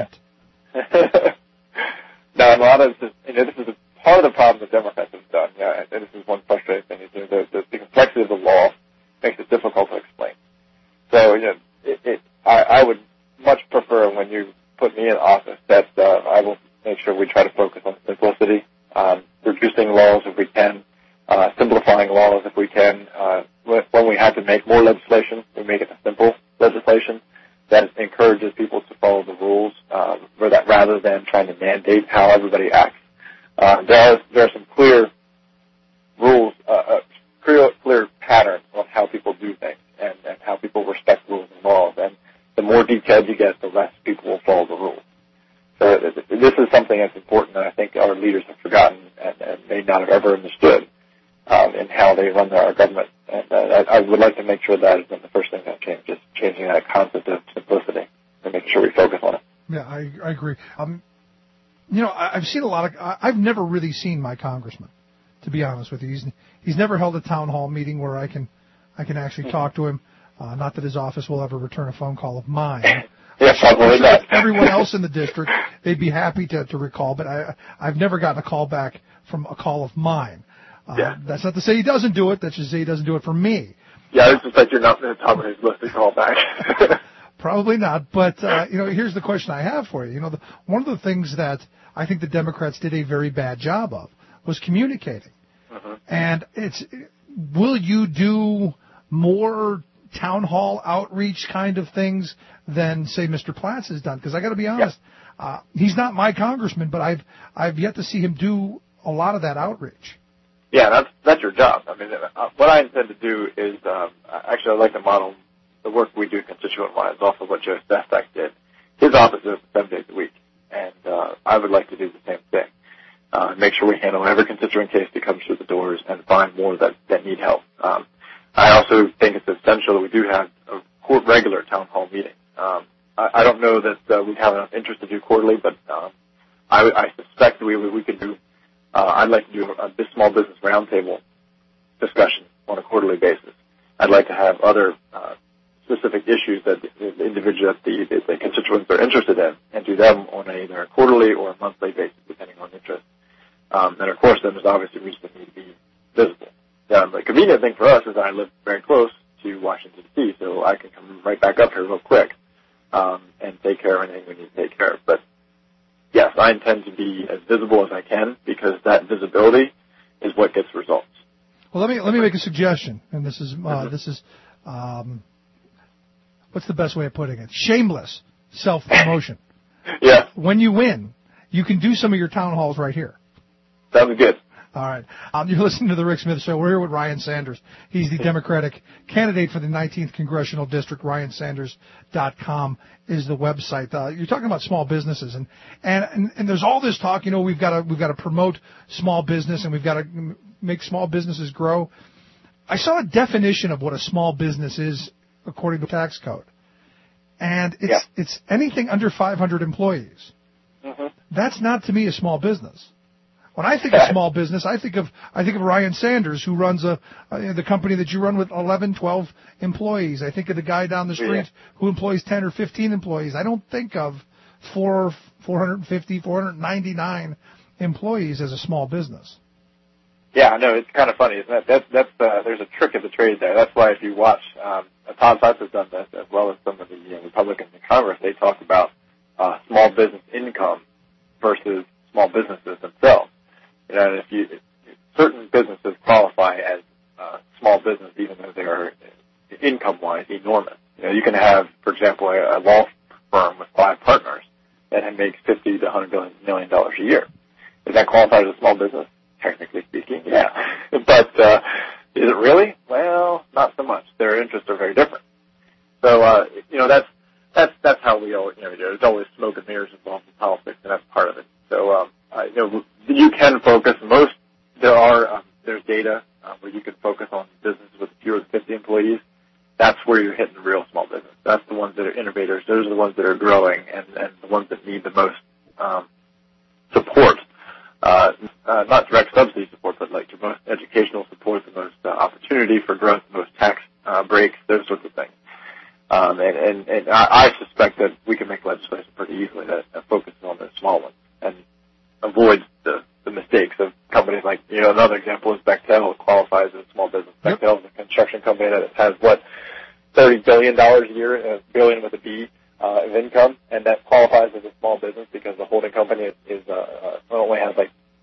No, a lot of this is part of the problem the Democrats have done. Yeah, and this is one frustrating thing. Is the complexity of the law makes it difficult to explain. So, I would much prefer when you put me in office that I will make sure we try to focus on simplicity, reducing laws if we can, simplifying laws if we can. When we have to make more legislation, we make it a simple legislation that encourages people to follow the rules rather than trying to mandate how everybody acts. There are some clear rules, clear patterns on how people do things and how people respect rules and laws. And the more detailed you get, the less people will follow the rules. So this is something that's important that I think our leaders have forgotten and may not have ever understood in how they run our government. And I would like to make sure that is the first thing that changes, changing that concept of simplicity and making sure we focus on it. Yeah, I agree. I've seen a lot of. I've never really seen my congressman, to be honest with you. He's never held a town hall meeting where I can actually talk to him. Not that his office will ever return a phone call of mine. Yes, probably not. Everyone else in the district, they'd be happy to recall, but I've never gotten a call back from a call of mine. That's not to say he doesn't do it. That's just to say he doesn't do it for me. Yeah, it's just like you're not at the top of his list to call back. Probably not. But, here's the question I have for you. One of the things that I think the Democrats did a very bad job of was communicating. Mm-hmm. And will you do more town hall outreach kind of things than, say, Mr. Platts has done? Because I got to be honest, he's not my congressman, but I've yet to see him do a lot of that outreach. Yeah, that's your job. I mean, what I intend to do is, actually, I'd like to model the work we do constituent-wise off of what Joe Sestak did. His office is 7 days a week, and I would like to do the same thing. Make sure we handle every constituent case that comes through the doors and find more that need help. I also think it's essential that we do have a regular town hall meeting. I don't know that we'd have enough interest to do quarterly, but I suspect we could do. I'd like to do a small business roundtable discussion on a quarterly basis. I'd like to have other specific issues that the individual, the constituents are interested in, and do them on either a quarterly or a monthly basis, depending on interest. And of course, then there's obviously reasons that need to be visible. The convenient thing for us is that I live very close to Washington, D.C., so I can come right back up here real quick and take care of anything we need to take care of. But yes, I intend to be as visible as I can because that visibility is what gets results. Well, let me make a suggestion, and this is what's the best way of putting it? Shameless self-promotion. Yeah. When you win, you can do some of your town halls right here. Sounds good. All right. You're listening to the Rick Smith Show. We're here with Ryan Sanders. He's the Democratic candidate for the 19th Congressional District. RyanSanders.com is the website. You're talking about small businesses, and there's all this talk. We've got to promote small business, and we've got to make small businesses grow. I saw a definition of what a small business is according to the tax code, and it's anything under 500 employees. That's not, to me, a small business. When I think of small business, I think of Ryan Sanders, who runs the company that you run with 11, 12 employees. I think of the guy down the street who employs 10 or 15 employees. I don't think of 450, 499 employees as a small business. Yeah, I know. It's kind of funny, isn't it? There's a trick of the trade there. That's why if you watch, Todd Sutton has done this, as well as some of the Republicans in Congress, they talk about small business income versus small businesses themselves. And certain businesses qualify as small business, even though they are income-wise enormous. You can have, for example, a law firm with 5 partners that makes $50 to $100 million a year. Is that qualified as a small business? Technically speaking, yeah. But is it really? Well, not so much. Their interests are very different. So that's how we always there's always smoke and mirrors involved in politics, and that's part of it. So you can focus. There's data where you can focus on businesses with fewer than 50 employees. That's where you're hitting real small business. That's the ones that are innovators. Those are the ones that are growing and the ones that need the most support. Not direct subsidy support, but like the most educational support, the most opportunity for growth, the most tax breaks, those sorts of things. And I suspect that we can make legislation pretty easily that focuses on the small ones and avoids the mistakes of companies like, another example is Bechtel qualifies as a small business. Yep. Bechtel is a construction company that has, $30 billion a year, billion with a B, of income, and that qualifies as a small business because the holding company only has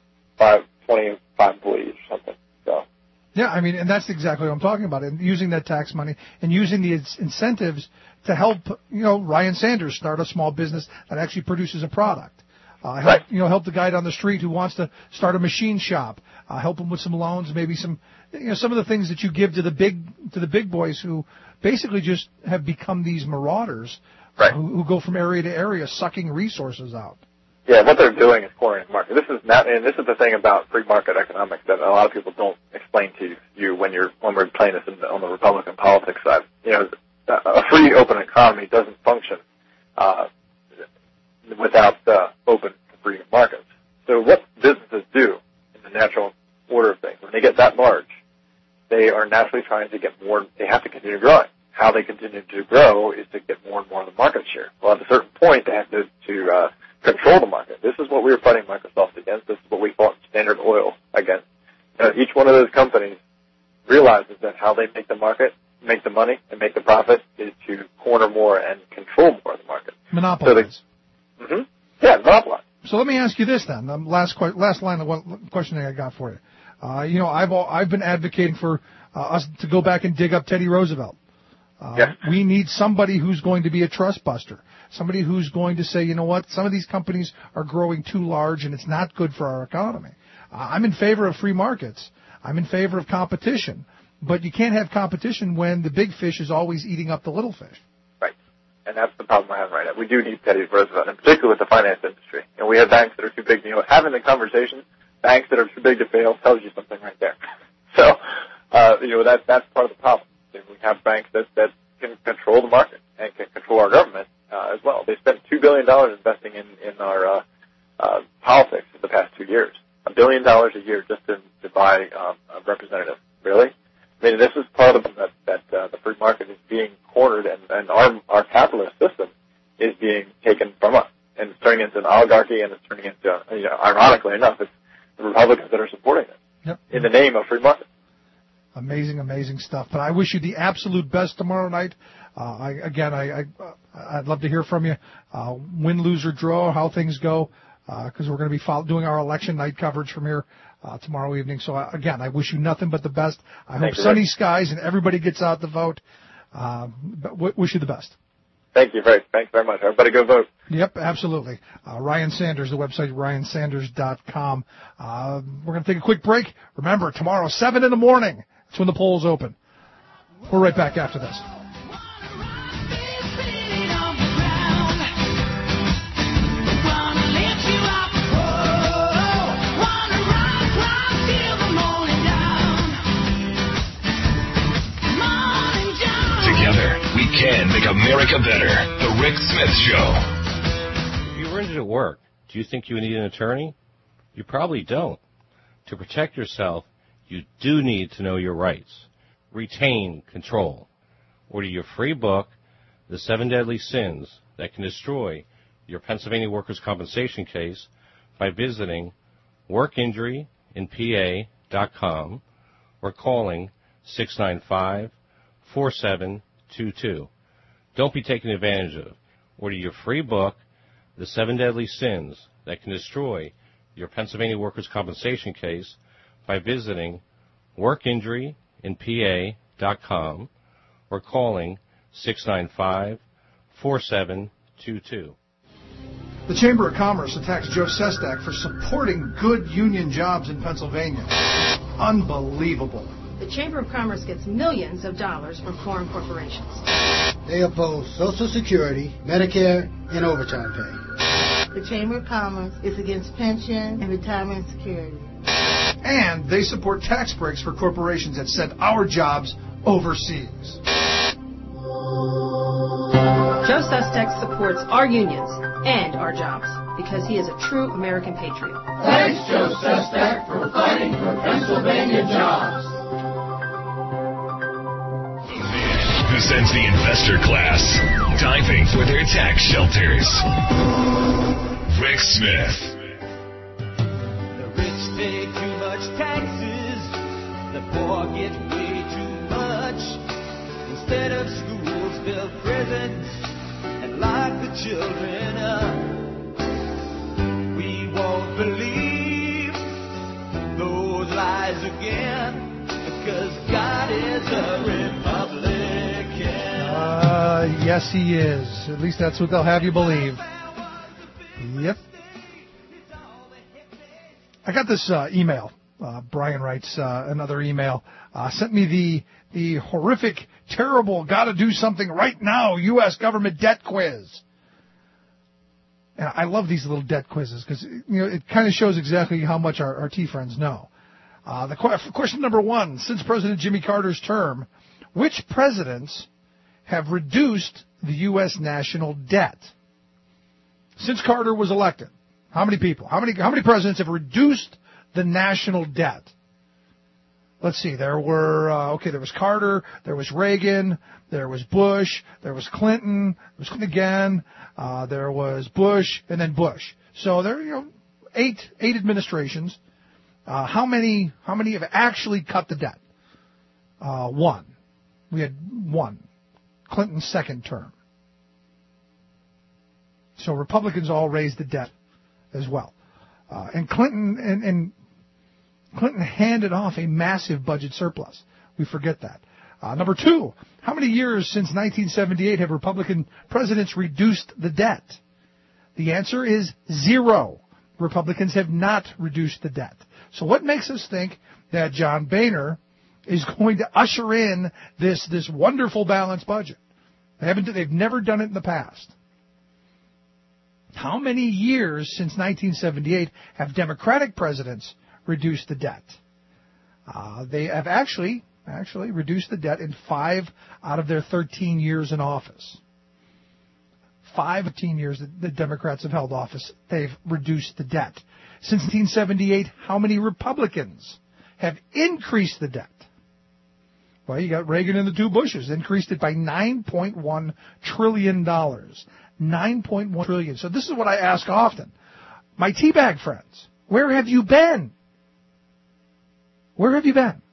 25 employees or something. So. Yeah, and that's exactly what I'm talking about. And using that tax money and using the incentives to help, Ryan Sanders start a small business that actually produces a product. Help the guy down the street who wants to start a machine shop. Help him with some loans, maybe some of the things that you give to the big boys who basically just have become these marauders. Right. Who go from area to area sucking resources out. Yeah, what they're doing is cornering the market. This is the thing about free market economics that a lot of people don't explain to you when we're playing this on the Republican politics side. A free open economy doesn't function without open free markets. So what businesses do in the natural order of things, when they get that large, they are naturally trying to get more. They have to continue growing. How they continue to grow is to get more and more of the market share. Well, at a certain point, they have to control the market. This is what we were fighting Microsoft against. This is what we fought Standard Oil against. Each one of those companies realizes that how they make the market, make the money, and make the profit is to corner more and control more of the market. Monopolize. Yeah, monopolize. So let me ask you this then. Last line of one question I got for you. I've been advocating for us to go back and dig up Teddy Roosevelt. We need somebody who's going to be a trust buster, somebody who's going to say, some of these companies are growing too large and it's not good for our economy. I'm in favor of free markets. I'm in favor of competition. But you can't have competition when the big fish is always eating up the little fish. Right. And that's the problem I have right now. We do need Teddy Roosevelt, in particular with the finance industry. We have banks that are too big. Having the conversation, banks that are too big to fail tells you something right there. So, that's part of the problem. We have banks that can control the market and can control our government as well. They spent $2 billion investing in our politics in the past 2 years. $1 billion a year just to buy a representative. Really? This is part of the the free market is being cornered and our capitalist system is being taken from us. And it's turning into an oligarchy, and it's turning into, ironically enough, it's the Republicans that are supporting it in the name of free market. Amazing, amazing stuff. But I wish you the absolute best tomorrow night. I'd love to hear from you. Win, lose, or draw, how things go, because we're going to be doing our election night coverage from here tomorrow evening. So, again, I wish you nothing but the best. I hope sunny skies and everybody gets out to vote. But wish you the best. Thank you very much. Everybody go vote. Yep, absolutely. Ryan Sanders, the website, ryansanders.com. We're going to take a quick break. Remember, tomorrow, 7 in the morning. That's when the polls open. We're right back after this. Together, we can make America better. The Rick Smith Show. If you were into work, Do you think you need an attorney? You probably don't. To protect yourself, you do need to know your rights. Retain control. Order your free book, The 7 Deadly Sins That Can Destroy Your Pennsylvania Workers' Compensation Case, by visiting workinjuryinpa.com or calling 695-4722. Don't be taken advantage of. Order your free book, The 7 Deadly Sins That Can Destroy Your Pennsylvania Workers' Compensation Case, by visiting workinjuryinpa.com or calling 695-4722. The Chamber of Commerce attacks Joe Sestak for supporting good union jobs in Pennsylvania. Unbelievable. The Chamber of Commerce gets millions of dollars from foreign corporations. They oppose Social Security, Medicare, and overtime pay. The Chamber of Commerce is against pension and retirement security. And they support tax breaks for corporations that send our jobs overseas. Joe Sestak supports our unions and our jobs because he is a true American patriot. Thanks, Joe Sestak, for fighting for Pennsylvania jobs. Who sends the investor class diving for their tax shelters? Rick Smith. The rich pay too much taxes, the poor get way too much. Instead of schools, build prisons and lock the children up. We won't believe those lies again, because God is a Republican. Yes, he is. At least that's what they'll have you believe. Yep. I got this email. Brian writes another email. Sent me the horrific, terrible, gotta do something right now U.S. government debt quiz. And I love these little debt quizzes because it kind of shows exactly how much our T-friends know. Question number 1, since President Jimmy Carter's term, which presidents have reduced the U.S. national debt? Since Carter was elected, how many people? How many presidents have reduced the national debt? Let's see. There was Carter, there was Reagan, there was Bush, there was Clinton, there was Clinton again, there was Bush, and then Bush. So there, 8 administrations. How many have actually cut the debt? 1. We had 1. Clinton's second term. So Republicans all raised the debt as well. And Clinton handed off a massive budget surplus. We forget that. Number 2, how many years since 1978 have Republican presidents reduced the debt? The answer is 0. Republicans have not reduced the debt. So what makes us think that John Boehner is going to usher in this wonderful balanced budget? They've never done it in the past. How many years since 1978 have Democratic presidents reduced the debt? They have actually reduced the debt in 5 out of their 13 years in office. 5 of 10 years that the Democrats have held office, they've reduced the debt. Since 1978, how many Republicans have increased the debt? Well, you got Reagan and the 2 Bushes, increased it by $9.1 trillion. $9.1 trillion. So this is what I ask often. My teabag friends, where have you been? Where have you been?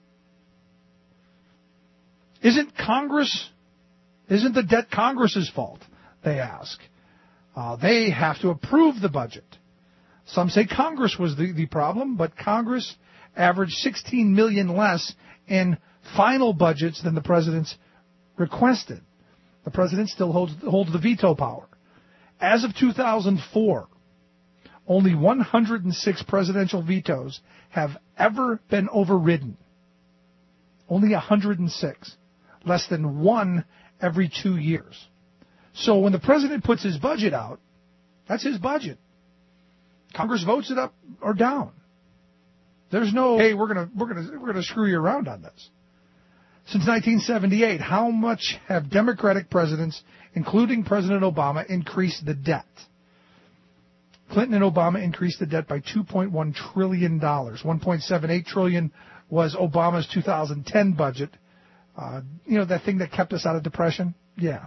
Isn't the debt Congress's fault? They ask. They have to approve the budget. Some say Congress was the problem, but Congress averaged $16 million less in final budgets than the president's requested. The president still holds the veto power. As of 2004, only 106 presidential vetoes have ever been overridden. Only 106. Less than 1 every 2 years. So when the president puts his budget out, that's his budget. Congress votes it up or down. There's no, hey, we're gonna screw you around on this. Since 1978, how much have Democratic presidents, including President Obama, increased the debt? Clinton and Obama increased the debt by $2.1 trillion. $1.78 trillion was Obama's 2010 budget. That thing that kept us out of depression? Yeah.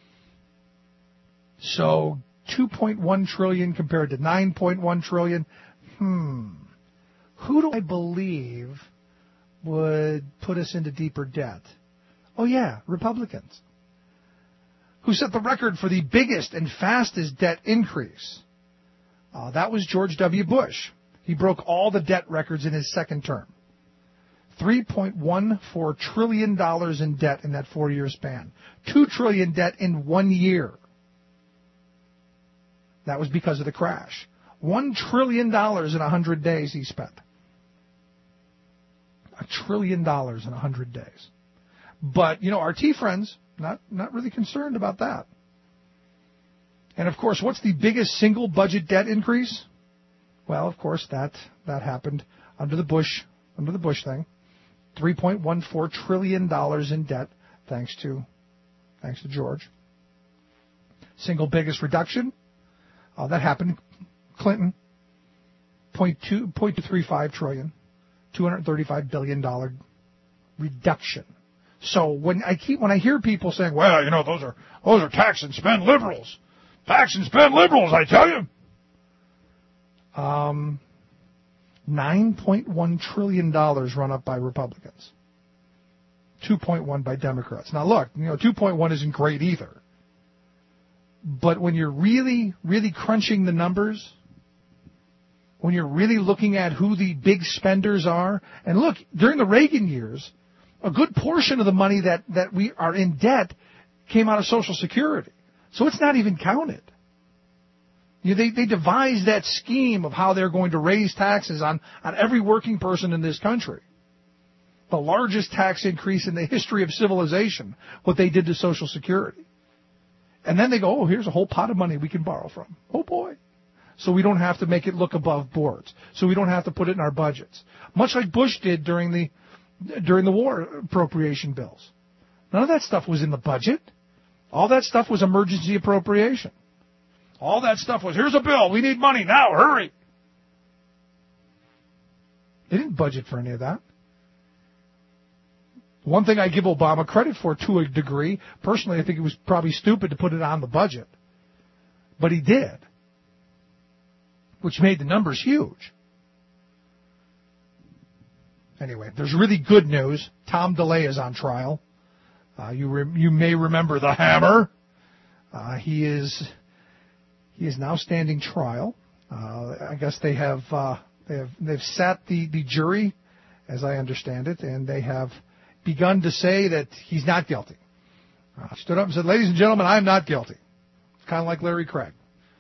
So $2.1 trillion compared to $9.1 trillion. Who do I believe would put us into deeper debt? Oh, yeah, Republicans, who set the record for the biggest and fastest debt increase. That was George W. Bush. He broke all the debt records in his second term. $3.14 trillion in debt in that 4-year span. $2 trillion debt in 1 year. That was because of the crash. $1 trillion in 100 days he spent. $1 trillion in 100 days. But, our T friends, not really concerned about that. And, of course, what's the biggest single budget debt increase? Well, of course, that happened under the Bush thing. $3.14 trillion in debt, thanks to George. Single biggest reduction, that happened Clinton. $0.235 trillion, $235 billion reduction. So when I hear people saying, well, those are tax and spend liberals. Tax and spend liberals, I tell you. $9.1 trillion run up by Republicans. 2.1 by Democrats. Now look, 2.1 isn't great either. But when you're really, really crunching the numbers, when you're really looking at who the big spenders are, and look, during the Reagan years, a good portion of the money that we are in debt came out of Social Security. So it's not even counted. They devised that scheme of how they're going to raise taxes on every working person in this country. The largest tax increase in the history of civilization, what they did to Social Security. And then they go, here's a whole pot of money we can borrow from. Oh, boy. So we don't have to make it look above boards. So we don't have to put it in our budgets. Much like Bush did during the war appropriation bills. None of that stuff was in the budget. All that stuff was emergency appropriation. All that stuff was, here's a bill, we need money now, hurry. They didn't budget for any of that. One thing I give Obama credit for to a degree, personally I think it was probably stupid to put it on the budget. But he did, which made the numbers huge. Anyway, there's really good news. Tom DeLay is on trial. You may remember the Hammer. He is now standing trial. I guess they've sat the jury, as I understand it, and they have begun to say that he's not guilty. Stood up and said, "Ladies and gentlemen, I'm not guilty." It's kind of like Larry Craig.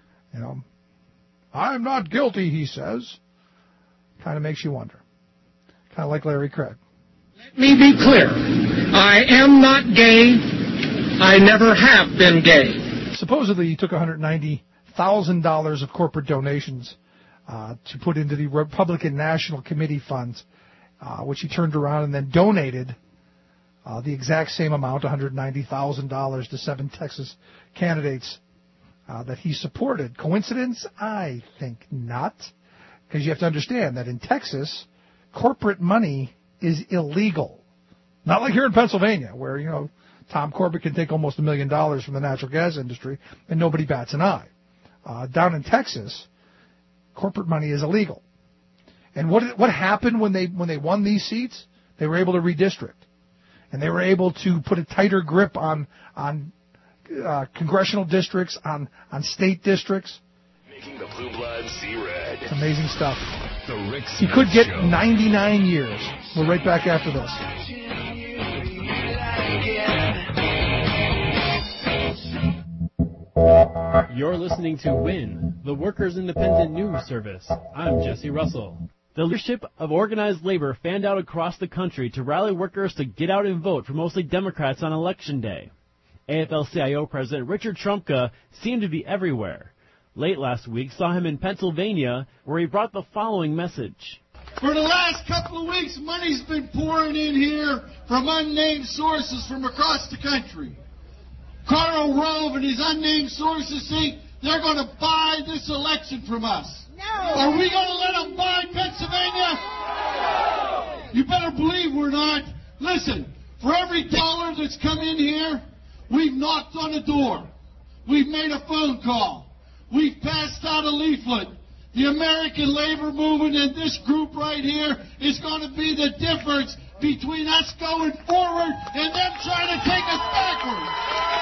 "I'm not guilty," he says. Kind of makes you wonder. Kind of like Larry Craig. Let me be clear. I am not gay. I never have been gay. Supposedly he took $190,000 of corporate donations to put into the Republican National Committee funds, which he turned around and then donated the exact same amount, $190,000, to 7 Texas candidates that he supported. Coincidence? I think not. Because you have to understand that in Texas, corporate money is illegal. Not like here in Pennsylvania, where, Tom Corbett can take almost $1 million from the natural gas industry and nobody bats an eye. Down in Texas, corporate money is illegal. And what happened when they won these seats? They were able to redistrict. And they were able to put a tighter grip on congressional districts, on state districts. Making the blue blood see red. It's amazing stuff. The Rick He Smith could get Show. 99 years. We're right back after this. You're listening to WIN, the Workers' Independent News Service. I'm Jesse Russell. The leadership of organized labor fanned out across the country to rally workers to get out and vote for mostly Democrats on Election Day. AFL-CIO President Richard Trumka seemed to be everywhere. Late last week saw him in Pennsylvania, where he brought the following message. For the last couple of weeks, money's been pouring in here from unnamed sources from across the country. Karl Rove and his unnamed sources think they're going to buy this election from us. No. Are we going to let them buy Pennsylvania? No. You better believe we're not. Listen, for every dollar that's come in here, we've knocked on a door. We've made a phone call. We've passed out a leaflet. The American labor movement and this group right here is going to be the difference between us going forward and them trying to take us backwards.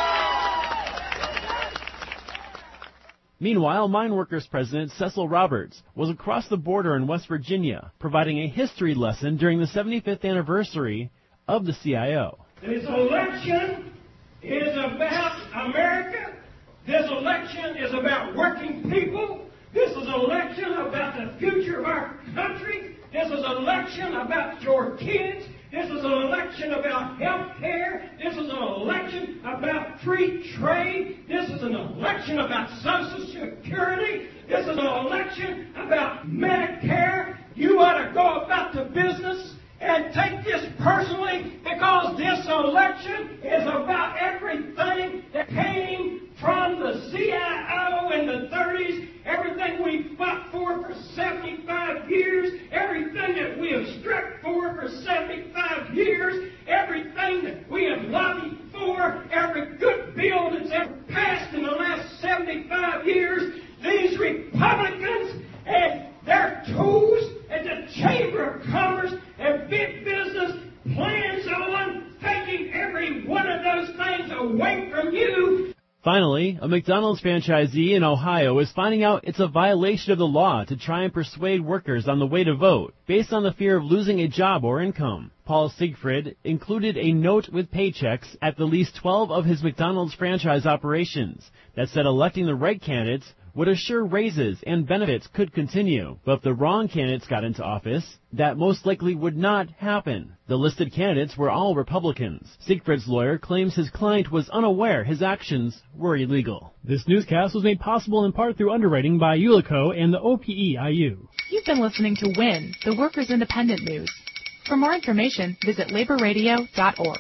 Meanwhile, Mine Workers President Cecil Roberts was across the border in West Virginia, providing a history lesson during the 75th anniversary of the CIO. This election is about America. This election is about working people. This is an election about the future of our country. This is an election about your kids. This is an election about health care. This is an election about free trade. This is an election about Social Security. This is an election about Medicare. You ought to go about the business and take this personally, because this election is about everything that came from the CIO in the 30s, everything we fought for 75 years, everything that we have struck for 75 years, everything that we have lobbied for, every good bill that's ever passed in the last 75 years. These Republicans and their tools at the Chamber of Commerce and big business plans on taking every one of those things away from you. Finally, a McDonald's franchisee in Ohio is finding out it's a violation of the law to try and persuade workers on the way to vote based on the fear of losing a job or income. Paul Siegfried included a note with paychecks at the least 12 of his McDonald's franchise operations that said electing the right candidates would assure raises and benefits could continue. But if the wrong candidates got into office, that most likely would not happen. The listed candidates were all Republicans. Siegfried's lawyer claims his client was unaware his actions were illegal. This newscast was made possible in part through underwriting by Ulico and the OPEIU. You've been listening to WIN, the Workers' Independent News. For more information, visit laborradio.org.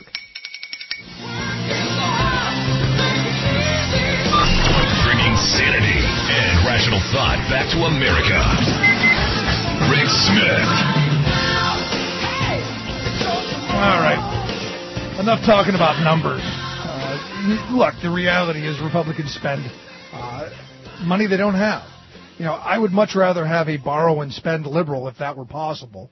Bringing sanity and rational thought back to America. Rick Smith. All right. Enough talking about numbers. Look, the reality is Republicans spend money they don't have. You know, I would much rather have a borrow and spend liberal, if that were possible,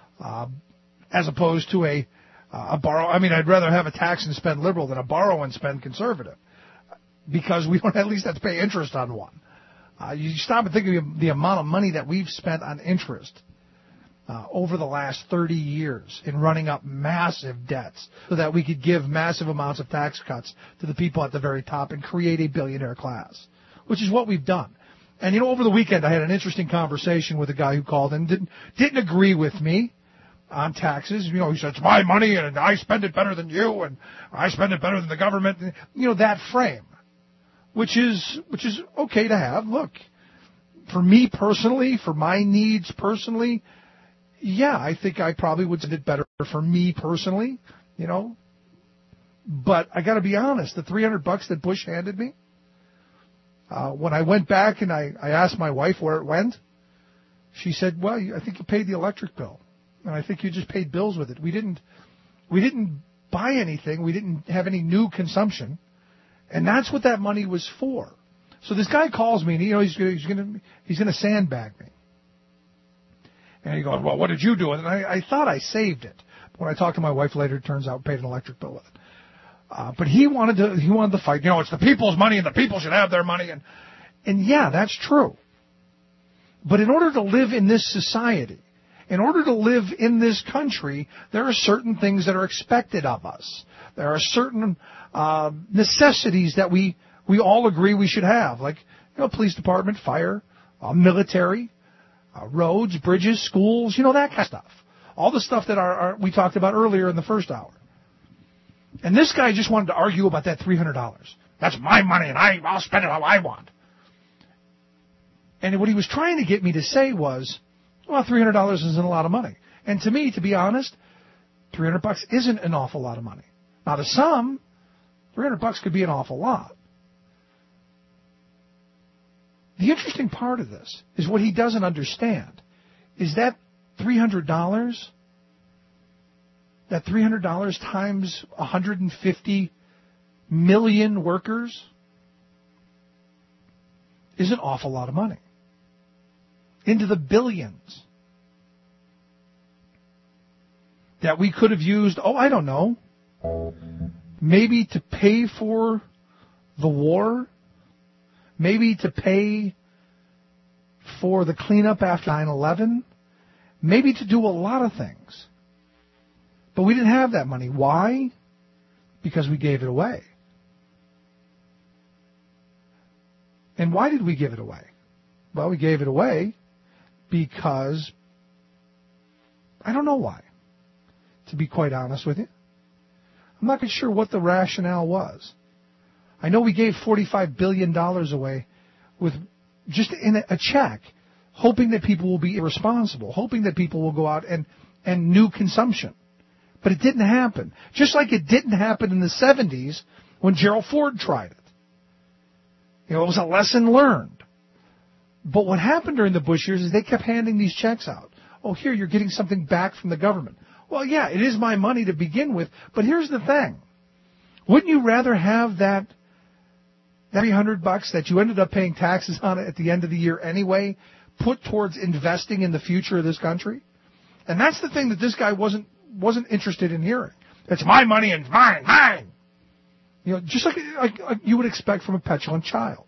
as opposed to a borrow. I mean, I'd rather have a tax and spend liberal than a borrow and spend conservative, because we don't at least have to pay interest on one. You stop and think of the amount of money that we've spent on interest over the last 30 years in running up massive debts so that we could give massive amounts of tax cuts to the people at the very top and create a billionaire class, which is what we've done. And, you know, over the weekend I had an interesting conversation with a guy who called and didn't agree with me on taxes. You know, he said, it's my money and I spend it better than you and I spend it better than the government. You know, that frame. Which is okay to have. Look, for me personally, for my needs personally, yeah, I think I probably would spend it better for me personally, you know. But I got to be honest, the $300 that Bush handed me, when I went back and I asked my wife where it went, she said, well, I think you paid the electric bill, and I think you just paid bills with it. We didn't buy anything. We didn't have any new consumption. And that's what that money was for. So this guy calls me, and you know he's going to sandbag me. And he goes, well, what did you do? And I thought I saved it. When I talked to my wife later, it turns out I paid an electric bill with it. But he wanted to fight. You know, it's the people's money, and the people should have their money. And yeah, that's true. But in order to live in this society, in order to live in this country, there are certain things that are expected of us. There are certain necessities that we all agree we should have, like, you know, police department, fire, military, roads, bridges, schools, you know, that kind of stuff. All the stuff that we talked about earlier in the first hour. And this guy just wanted to argue about that $300. That's my money, and I'll spend it how I want. And what he was trying to get me to say was, well, $300 isn't a lot of money. And to me, to be honest, $300 isn't an awful lot of money. Now, to some, $300 could be an awful lot. The interesting part of this is what he doesn't understand is that $300, that $300 times 150 million workers is an awful lot of money. Into the billions. That we could have used, I don't know, maybe to pay for the war, maybe to pay for the cleanup after 9/11, maybe to do a lot of things. But we didn't have that money. Why? Because we gave it away. And why did we give it away? Well, we gave it away because I don't know why, to be quite honest with you. I'm not quite sure what the rationale was. I know we gave $45 billion away with just in a check, hoping that people will be irresponsible, hoping that people will go out and new consumption. But it didn't happen. Just like it didn't happen in the 70s when Gerald Ford tried it. It was a lesson learned. But what happened during the Bush years is they kept handing these checks out. Oh, here, you're getting something back from the government. Well, yeah, it is my money to begin with, but here's the thing. Wouldn't you rather have that $300 that you ended up paying taxes on at the end of the year anyway, put towards investing in the future of this country? And that's the thing that this guy wasn't interested in hearing. It's my money and mine. Just like you would expect from a petulant child.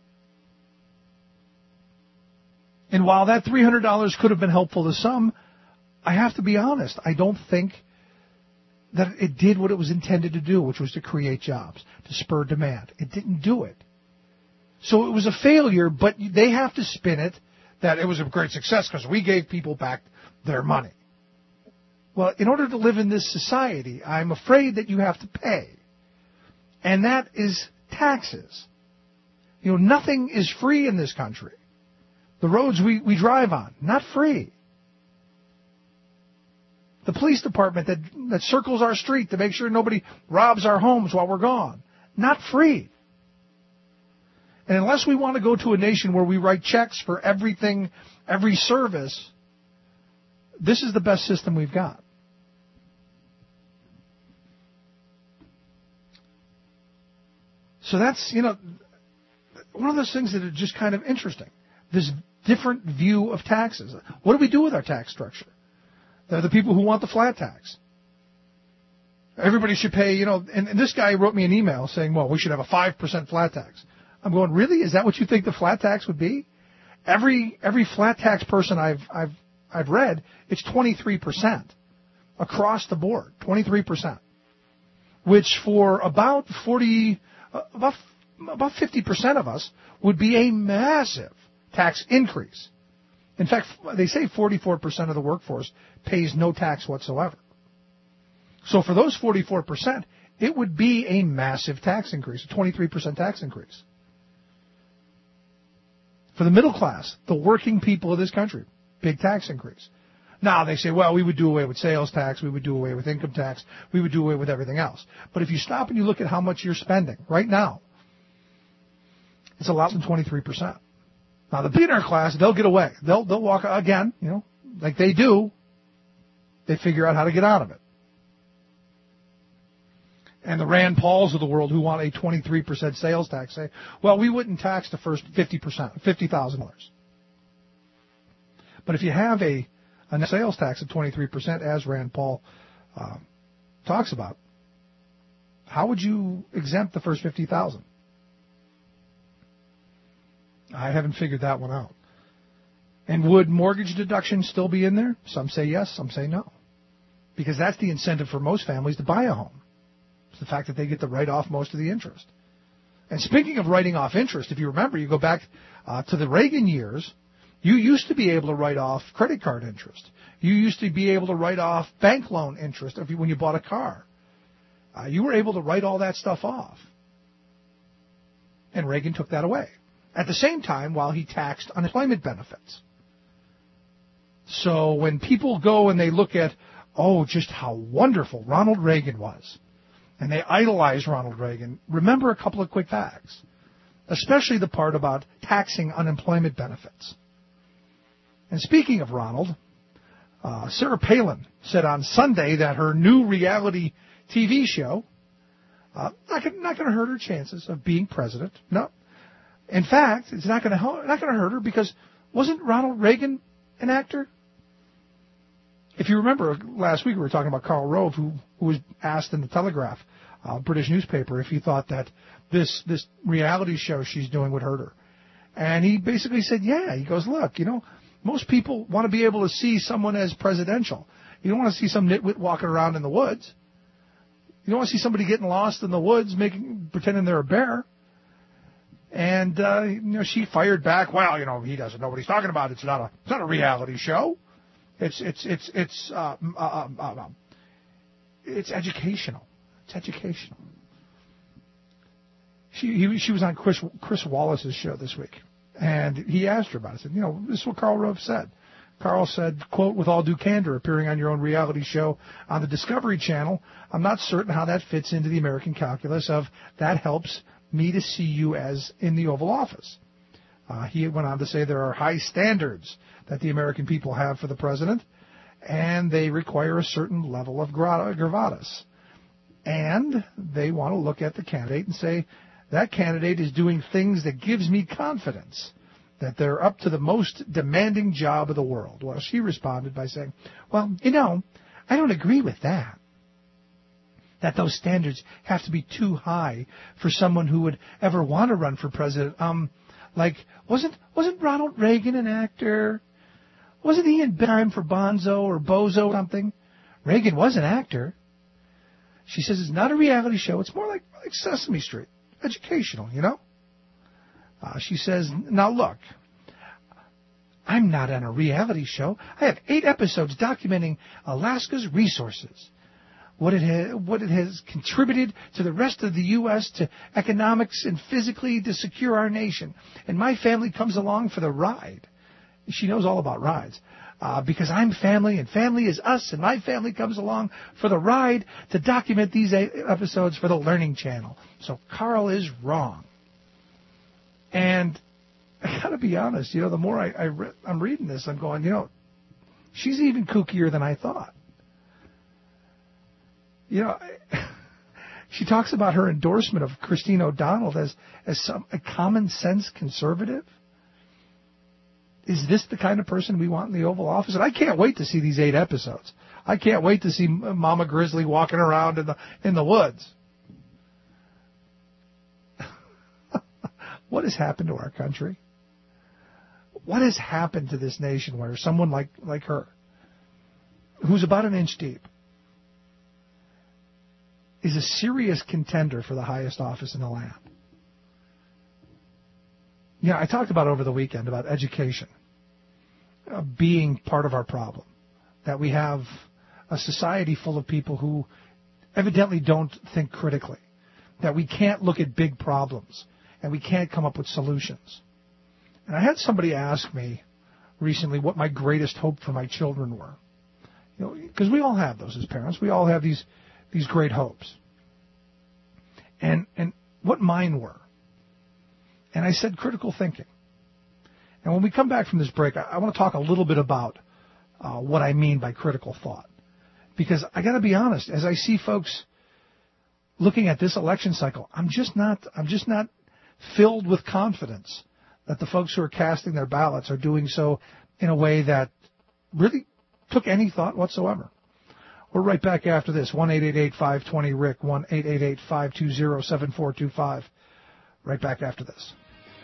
And while that $300 could have been helpful to some, I have to be honest, I don't think that it did what it was intended to do, which was to create jobs, to spur demand. It didn't do it. So it was a failure, but they have to spin it that it was a great success because we gave people back their money. Well, in order to live in this society, I'm afraid that you have to pay. And that is taxes. Nothing is free in this country. The roads we drive on, not free. The police department that circles our street to make sure nobody robs our homes while we're gone, not free. And unless we want to go to a nation where we write checks for everything, every service, this is the best system we've got. So that's, one of those things that are just kind of interesting. This different view of taxes. What do we do with our tax structure? They're the people who want the flat tax. Everybody should pay, and this guy wrote me an email saying, well, we should have a 5% flat tax. I'm going, really? Is that what you think the flat tax would be? Every flat tax person I've read, it's 23% across the board, 23%, which for about 50% of us would be a massive tax increase. In fact, they say 44% of the workforce pays no tax whatsoever. So for those 44%, it would be a massive tax increase, a 23% tax increase. For the middle class, the working people of this country, big tax increase. Now they say, well, we would do away with sales tax, we would do away with income tax, we would do away with everything else. But if you stop and you look at how much you're spending right now, it's a lot than 23%. Now, the billionaire class, they'll get away. They'll walk, again, like they do. They figure out how to get out of it. And the Rand Pauls of the world who want a 23% sales tax say, well, we wouldn't tax the first 50%, $50,000. But if you have a sales tax of 23%, as Rand Paul talks about, how would you exempt the first 50,000? I haven't figured that one out. And would mortgage deduction still be in there? Some say yes, some say no. Because that's the incentive for most families to buy a home. It's the fact that they get to write off most of the interest. And speaking of writing off interest, if you remember, you go back to the Reagan years, you used to be able to write off credit card interest. You used to be able to write off bank loan interest when you bought a car. You were able to write all that stuff off. And Reagan took that away. At the same time, while he taxed unemployment benefits. So when people go and they look at, just how wonderful Ronald Reagan was, and they idolize Ronald Reagan, remember a couple of quick facts. especially the part about taxing unemployment benefits. And speaking of Ronald, Sarah Palin said on Sunday that her new reality TV show not going to hurt her chances of being president. No. In fact, it's not going to hurt her because wasn't Ronald Reagan an actor? If you remember, last week we were talking about Karl Rove, who was asked in the Telegraph, British newspaper, if he thought that this reality show she's doing would hurt her. And he basically said, yeah. He goes, look, most people want to be able to see someone as presidential. You don't want to see some nitwit walking around in the woods. You don't want to see somebody getting lost in the woods, pretending they're a bear. And she fired back. Well, he doesn't know what he's talking about. It's not a reality show. It's educational. It's educational. She was on Chris Wallace's show this week, and he asked her about it. He said, this is what Karl Rove said. Karl said, quote, with all due candor, appearing on your own reality show on the Discovery Channel, I'm not certain how that fits into the American calculus of that helps me to see you as in the Oval Office. He went on to say there are high standards that the American people have for the president, and they require a certain level of gravitas. And they want to look at the candidate and say, that candidate is doing things that gives me confidence that they're up to the most demanding job of the world. Well, she responded by saying, well, I don't agree with that. That those standards have to be too high for someone who would ever want to run for president. Wasn't Ronald Reagan an actor? Wasn't he in Time for Bonzo or Bozo or something? Reagan was an actor. She says it's not a reality show. It's more like Sesame Street. Educational, She says, now look, I'm not on a reality show. I have 8 episodes documenting Alaska's resources, what it has contributed to the rest of the U.S. to economics and physically to secure our nation. And my family comes along for the ride. She knows all about rides. Because I'm family, and family is us, and my family comes along for the ride to document these 8 episodes for the Learning Channel. So Karl is wrong. And I got to be honest, the more I'm reading this, I'm going, she's even kookier than I thought. She talks about her endorsement of Christine O'Donnell as a common sense conservative. Is this the kind of person we want in the Oval Office? And I can't wait to see these 8 episodes. I can't wait to see Mama Grizzly walking around in the woods. What has happened to our country? What has happened to this nation where someone like her, who's about an inch deep, is a serious contender for the highest office in the land? I talked about over the weekend about education being part of our problem, that we have a society full of people who evidently don't think critically, that we can't look at big problems, and we can't come up with solutions. And I had somebody ask me recently what my greatest hope for my children were. Because we all have those as parents. We all have these great hopes. And what mine were. And I said critical thinking. And when we come back from this break, I want to talk a little bit about what I mean by critical thought. Because I got to be honest, as I see folks looking at this election cycle, I'm just not filled with confidence that the folks who are casting their ballots are doing so in a way that really took any thought whatsoever. We're right back after this. 1-888-520-RICK, 1-888-520-7425. Right back after this.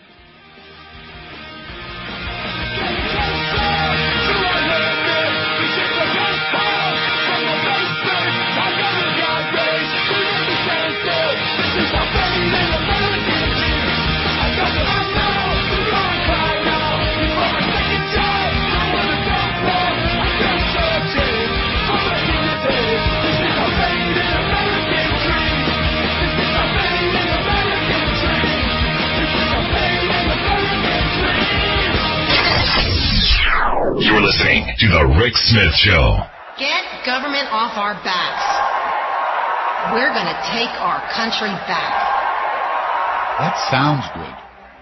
You're listening to The Rick Smith Show. Get government off our backs. We're going to take our country back. That sounds good.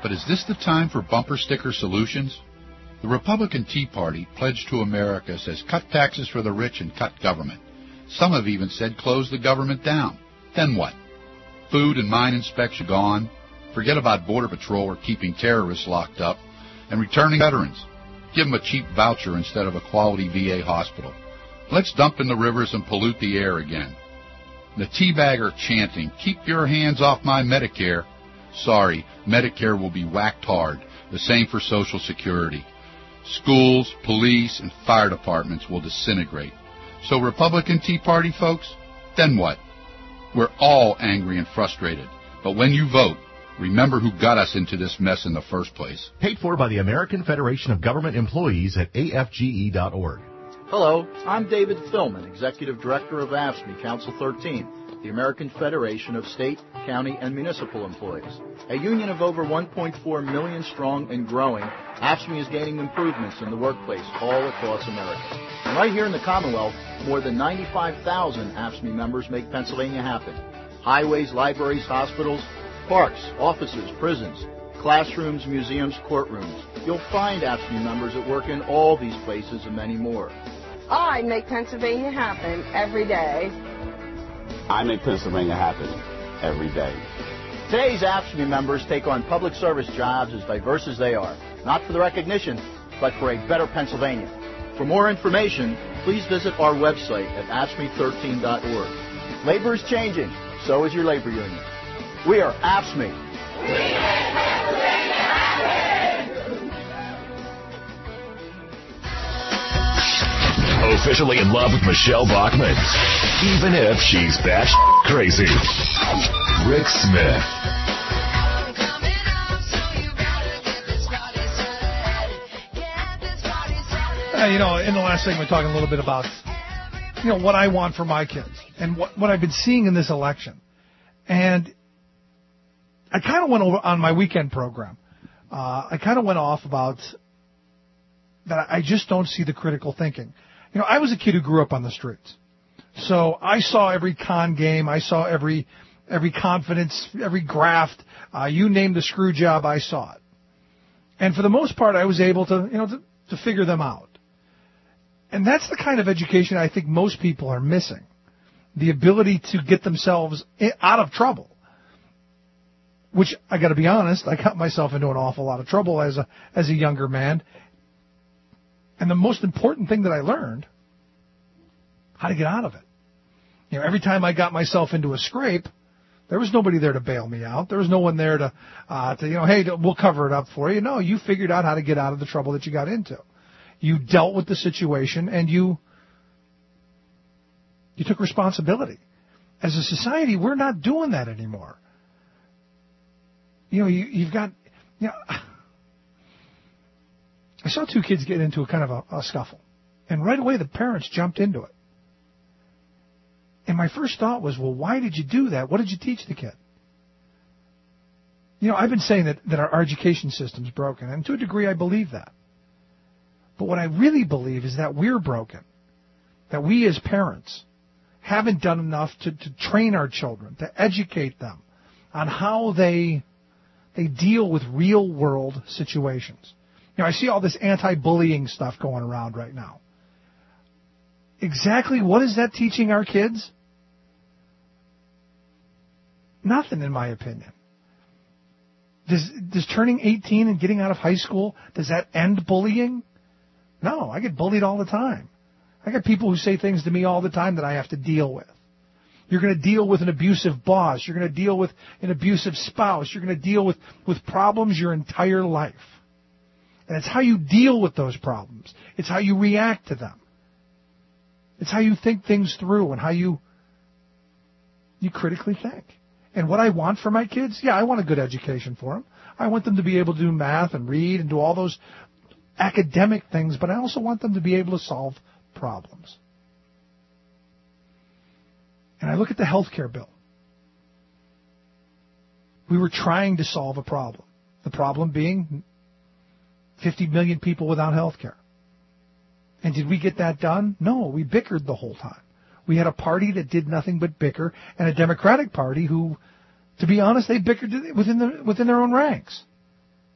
But is this the time for bumper sticker solutions? The Republican Tea Party, Pledge to America, says cut taxes for the rich and cut government. Some have even said close the government down. Then what? Food and mine inspection gone. Forget about Border Patrol or keeping terrorists locked up. And returning veterans. Give them a cheap voucher instead of a quality VA hospital. Let's dump in the rivers and pollute the air again. The teabagger chanting, keep your hands off my Medicare. Sorry, Medicare will be whacked hard. The same for Social Security. Schools, police, and fire departments will disintegrate. So Republican Tea Party folks, then what? We're all angry and frustrated. But when you vote, remember who got us into this mess in the first place. Paid for by the American Federation of Government Employees at afge.org. Hello, I'm David Philman, Executive Director of AFSCME Council 13, the American Federation of State, County, and Municipal Employees. A union of over 1.4 million strong and growing, AFSCME is gaining improvements in the workplace all across America. And right here in the Commonwealth, more than 95,000 AFSCME members make Pennsylvania happen. Highways, libraries, hospitals, parks, offices, prisons, classrooms, museums, courtrooms. You'll find AFSCME members at work in all these places and many more. I make Pennsylvania happen every day. I make Pennsylvania happen every day. Today's AFSCME members take on public service jobs as diverse as they are, not for the recognition, but for a better Pennsylvania. For more information, please visit our website at AFSCME13.org. Labor is changing, so is your labor union. We are AFSCME. We make Pennsylvania happen! Officially in love with Michelle Bachmann, even if she's batsh crazy. Rick Smith. In the last segment, we're talking a little bit about, what I want for my kids and what I've been seeing in this election. And I kind of went over on my weekend program. I kind of went off about that I just don't see the critical thinking. I was a kid who grew up on the streets. So I saw every con game. I saw every confidence, every graft. You name the screw job, I saw it. And for the most part, I was able to figure them out. And that's the kind of education I think most people are missing. The ability to get themselves out of trouble. Which, I got to be honest, I got myself into an awful lot of trouble as a younger man. And the most important thing that I learned, how to get out of it. Every time I got myself into a scrape, there was nobody there to bail me out. There was no one there to hey, we'll cover it up for you. No, you figured out how to get out of the trouble that you got into. You dealt with the situation and you took responsibility. As a society, we're not doing that anymore. You've got, I saw two kids get into a kind of a scuffle. And right away, the parents jumped into it. And my first thought was, well, why did you do that? What did you teach the kid? I've been saying that our education system's broken. And to a degree, I believe that. But what I really believe is that we're broken. That we as parents haven't done enough to train our children, to educate them on how they deal with real-world situations. I see all this anti-bullying stuff going around right now. Exactly what is that teaching our kids? Nothing, in my opinion. Does turning 18 and getting out of high school, does that end bullying? No, I get bullied all the time. I got people who say things to me all the time that I have to deal with. You're going to deal with an abusive boss. You're going to deal with an abusive spouse. You're going to deal with problems your entire life. And it's how you deal with those problems. It's how you react to them. It's how you think things through and how you critically think. And what I want for my kids, I want a good education for them. I want them to be able to do math and read and do all those academic things, but I also want them to be able to solve problems. And I look at the health care bill. We were trying to solve a problem. The problem being 50 million people without health care. And did we get that done? No, we bickered the whole time. We had a party that did nothing but bicker, and a Democratic Party who, to be honest, they bickered within their own ranks.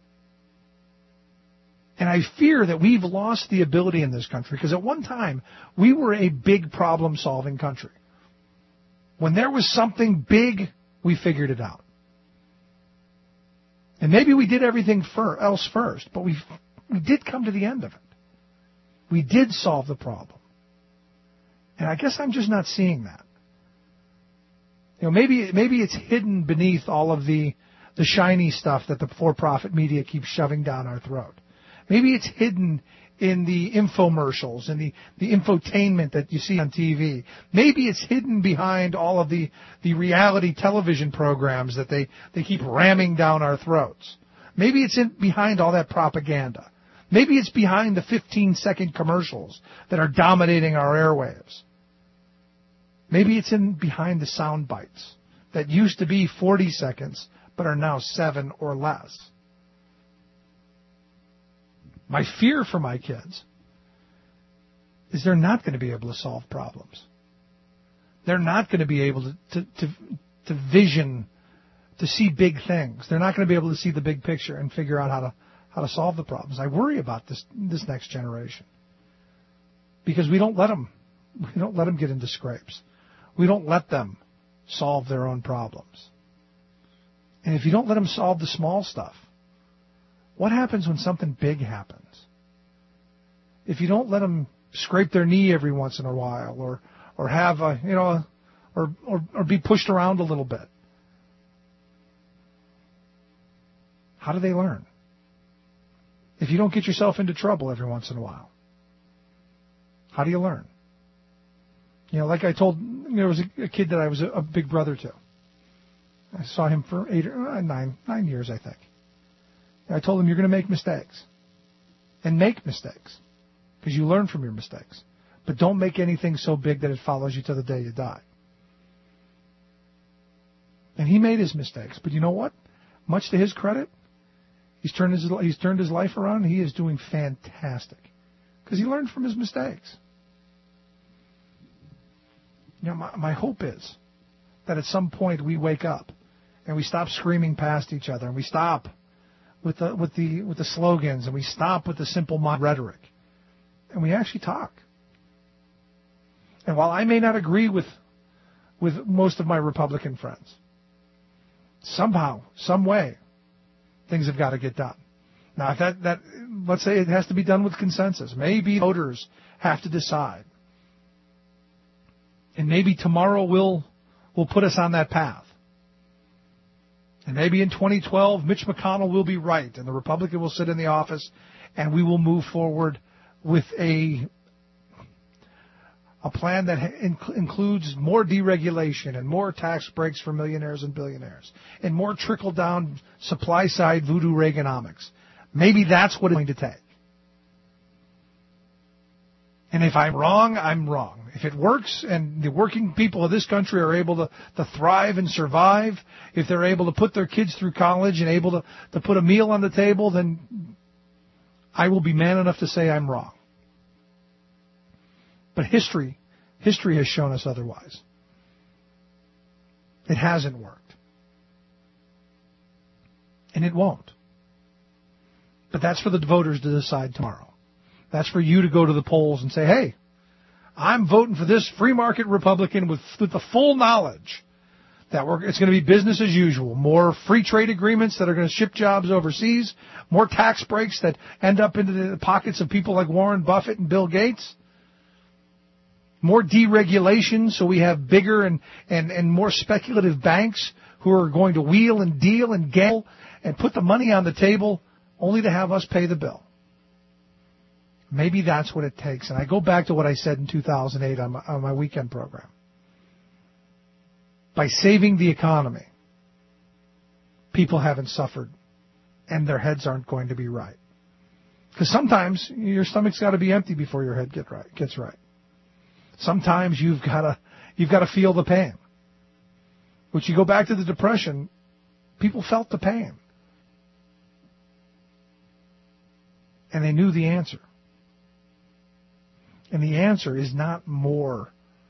And I fear that we've lost the ability in this country, because at one time we were a big problem-solving country. When there was something big, we figured it out. And maybe we did everything else first, but we did come to the end of it. We did solve the problem. And I guess I'm just not seeing that. Maybe it's hidden beneath all of the shiny stuff that the for-profit media keeps shoving down our throat. Maybe it's hidden in the infomercials and the infotainment that you see on TV. Maybe it's hidden behind all of the reality television programs that they keep ramming down our throats. Maybe it's behind all that propaganda. Maybe it's behind the 15-second commercials that are dominating our airwaves. Maybe it's behind the sound bites that used to be 40 seconds but are now 7 or less. My fear for my kids is they're not going to be able to solve problems. They're not going to be able to vision, to see big things. They're not going to be able to see the big picture and figure out how to solve the problems. I worry about this next generation because we don't let them get into scrapes. We don't let them solve their own problems. And if you don't let them solve the small stuff, what happens when something big happens? If you don't let them scrape their knee every once in a while, or have or be pushed around a little bit, how do they learn? If you don't get yourself into trouble every once in a while, how do you learn? Like I told, there was a kid that I was a big brother to. I saw him for 9 years, I think. I told him, you're going to make mistakes. And make mistakes. Because you learn from your mistakes. But don't make anything so big that it follows you to the day you die. And he made his mistakes. But you know what? Much to his credit, he's turned his life around. He is doing fantastic. Because he learned from his mistakes. My hope is that at some point we wake up and we stop screaming past each other and we stop with the slogans and we stop with the simple rhetoric and we actually talk. And while I may not agree with most of my Republican friends, somehow, some way, things have got to get done. Now, if that let's say it has to be done with consensus. Maybe voters have to decide. And maybe tomorrow will put us on that path. And maybe in 2012, Mitch McConnell will be right, and the Republican will sit in the office, and we will move forward with a plan that includes more deregulation and more tax breaks for millionaires and billionaires, and more trickle-down supply-side voodoo Reaganomics. Maybe that's what it's going to take. And if I'm wrong, I'm wrong. If it works and the working people of this country are able to thrive and survive, if they're able to put their kids through college and able to put a meal on the table, then I will be man enough to say I'm wrong. But history has shown us otherwise. It hasn't worked. And it won't. But that's for the voters to decide tomorrow. That's for you to go to the polls and say, hey, I'm voting for this free market Republican with the full knowledge that it's going to be business as usual. More free trade agreements that are going to ship jobs overseas. More tax breaks that end up into the pockets of people like Warren Buffett and Bill Gates. More deregulation so we have bigger and more speculative banks who are going to wheel and deal and gamble and put the money on the table only to have us pay the bill. Maybe that's what it takes. And I go back to what I said in 2008 on my weekend program. By saving the economy, people haven't suffered and their heads aren't going to be right. Because sometimes your stomach's got to be empty before your head gets right. Sometimes you've got to feel the pain. Which you go back to the Depression, people felt the pain. And they knew the answer. And the answer is not more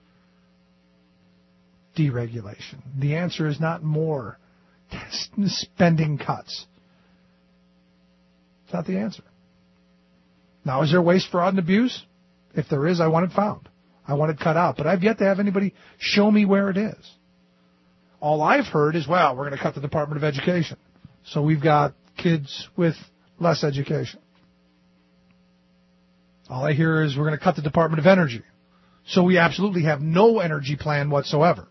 deregulation. The answer is not more spending cuts. It's not the answer. Now, is there waste, fraud, and abuse? If there is, I want it found. I want it cut out. But I've yet to have anybody show me where it is. All I've heard is, well, we're going to cut the Department of Education. So we've got kids with less education. All I hear is we're going to cut the Department of Energy. So we absolutely have no energy plan whatsoever.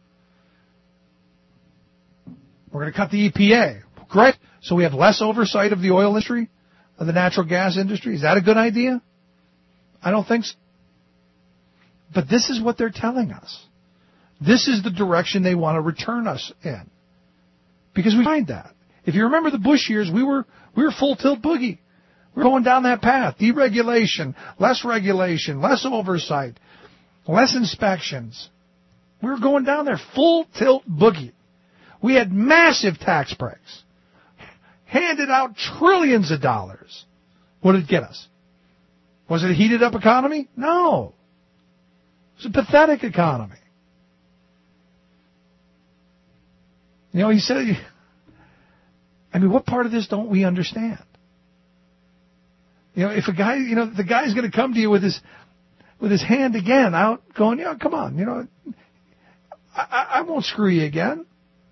We're going to cut the EPA. Great. So we have less oversight of the oil industry, of the natural gas industry. Is that a good idea? I don't think so. But this is what they're telling us. This is the direction they want to return us in. Because we find that. If you remember the Bush years, we were full tilt boogie. We're going down that path. Deregulation, less regulation, less oversight, less inspections. We were going down there full tilt boogie. We had massive tax breaks. Handed out trillions of dollars. What did it get us? Was it a heated up economy? No. It was a pathetic economy. You know, he said, I mean, what part of this don't we understand? You know, if a guy, you know, the guy's going to come to you with his hand again out going, yeah, come on, you know, I won't screw you again.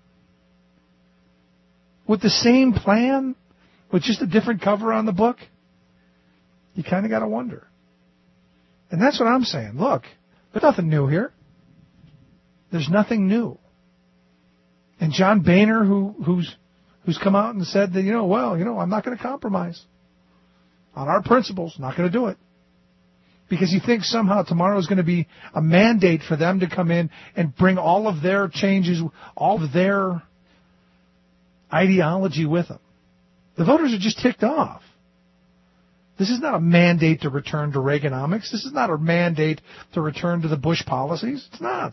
With the same plan, with just a different cover on the book, you kind of got to wonder. And that's what I'm saying. Look, there's nothing new here. There's nothing new. And John Boehner, who's come out and said that, I'm not going to compromise on our principles, not going to do it. Because he thinks somehow tomorrow is going to be a mandate for them to come in and bring all of their changes, all of their ideology with them. The voters are just ticked off. This is not a mandate to return to Reaganomics. This is not a mandate to return to the Bush policies. It's not.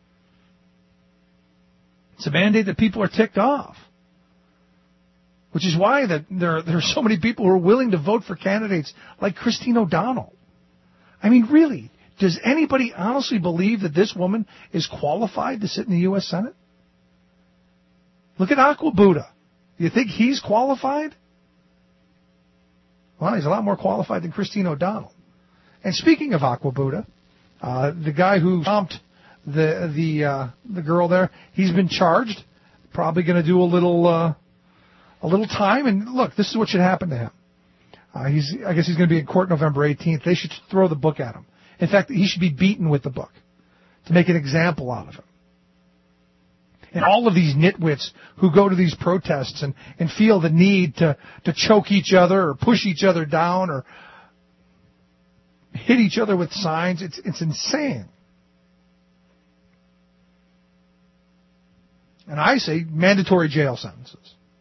It's a mandate that people are ticked off. Which is why that there are so many people who are willing to vote for candidates like Christine O'Donnell. I mean, really, does anybody honestly believe that this woman is qualified to sit in the U.S. Senate? Look at Aqua Buddha. Do you think he's qualified? Well, he's a lot more qualified than Christine O'Donnell. And speaking of Aqua Buddha, the guy who stomped the girl there, he's been charged. Probably going to do a little time. And look, this is what should happen to him. I guess he's going to be in court November 18th. They should throw the book at him. In fact, he should be beaten with the book to make an example out of him. And all of these nitwits who go to these protests and feel the need to choke each other or push each other down or hit each other with signs, it's insane. And I say mandatory jail sentences.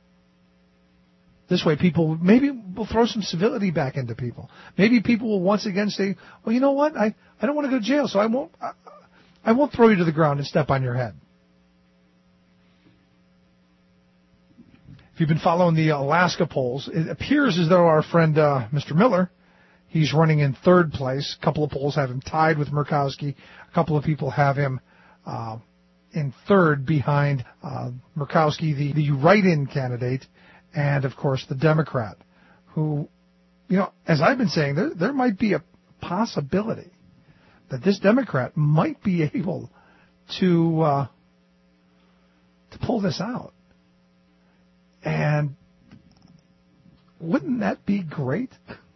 This way people, maybe we'll throw some civility back into people. Maybe people will once again say, well, you know what? I don't want to go to jail, so I won't throw you to the ground and step on your head. If you've been following the Alaska polls, it appears as though our friend Mr. Miller, he's running in third place. A couple of polls have him tied with Murkowski. A couple of people have him in third behind Murkowski, the write-in candidate, and, of course, the Democrat, who, as I've been saying, there might be a possibility that this Democrat might be able to pull this out. And wouldn't that be great?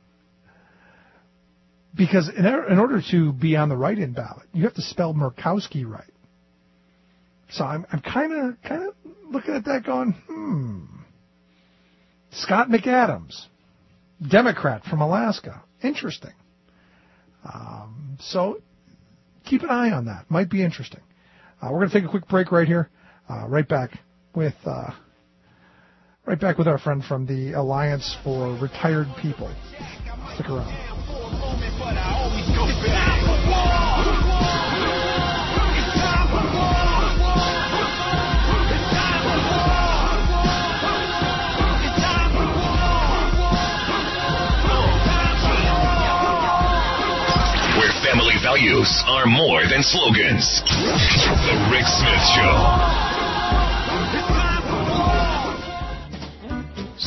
Because in order to be on the write-in ballot, you have to spell Murkowski right. So I'm kind of looking at that going, Scott McAdams, Democrat from Alaska. Interesting. So keep an eye on that. Might be interesting. We're going to take a quick break right here. Right back with our friend from the Alliance for Retired People. Stick around. Where family values are more than slogans. The Rick Smith Show.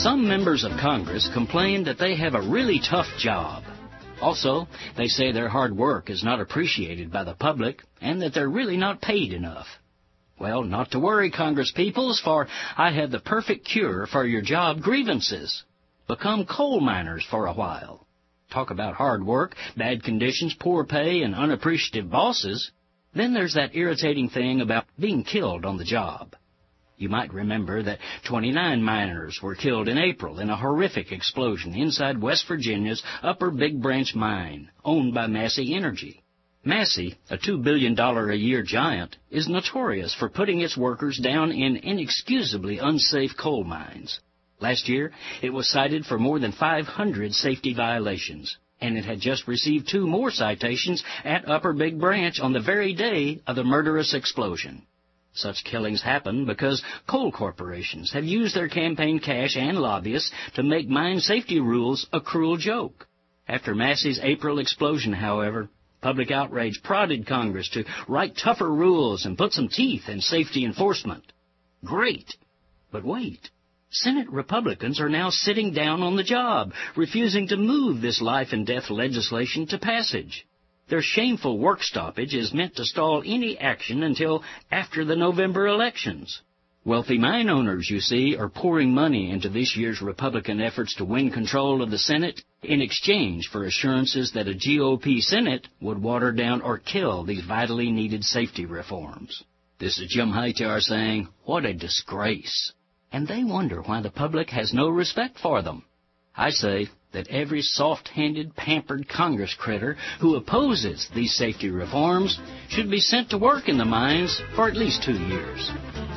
Some members of Congress complain that they have a really tough job. Also, they say their hard work is not appreciated by the public and that they're really not paid enough. Well, not to worry, Congresspeoples, for I have the perfect cure for your job grievances. Become coal miners for a while. Talk about hard work, bad conditions, poor pay, and unappreciative bosses. Then there's that irritating thing about being killed on the job. You might remember that 29 miners were killed in April in a horrific explosion inside West Virginia's Upper Big Branch mine, owned by Massey Energy. Massey, a $2 billion a year giant, is notorious for putting its workers down in inexcusably unsafe coal mines. Last year, it was cited for more than 500 safety violations, and it had just received 2 more citations at Upper Big Branch on the very day of the murderous explosion. Such killings happen because coal corporations have used their campaign cash and lobbyists to make mine safety rules a cruel joke. After Massey's April explosion, however, public outrage prodded Congress to write tougher rules and put some teeth in safety enforcement. Great. But wait. Senate Republicans are now sitting down on the job, refusing to move this life and death legislation to passage. Their shameful work stoppage is meant to stall any action until after the November elections. Wealthy mine owners, you see, are pouring money into this year's Republican efforts to win control of the Senate in exchange for assurances that a GOP Senate would water down or kill these vitally needed safety reforms. This is Jim Hightower saying, what a disgrace. And they wonder why the public has no respect for them. I say that every soft-handed, pampered Congress critter who opposes these safety reforms should be sent to work in the mines for at least 2 years.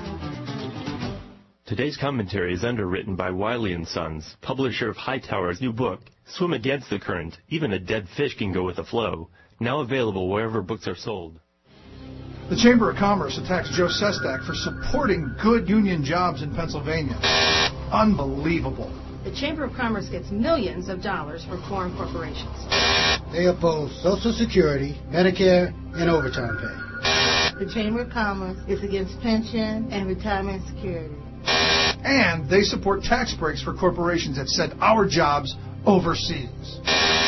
Today's commentary is underwritten by Wiley & Sons, publisher of Hightower's new book, Swim Against the Current, Even a Dead Fish Can Go with the Flow, now available wherever books are sold. The Chamber of Commerce attacks Joe Sestak for supporting good union jobs in Pennsylvania. Unbelievable. The Chamber of Commerce gets millions of dollars from foreign corporations. They oppose Social Security, Medicare, and overtime pay. The Chamber of Commerce is against pension and retirement security. And they support tax breaks for corporations that send our jobs overseas.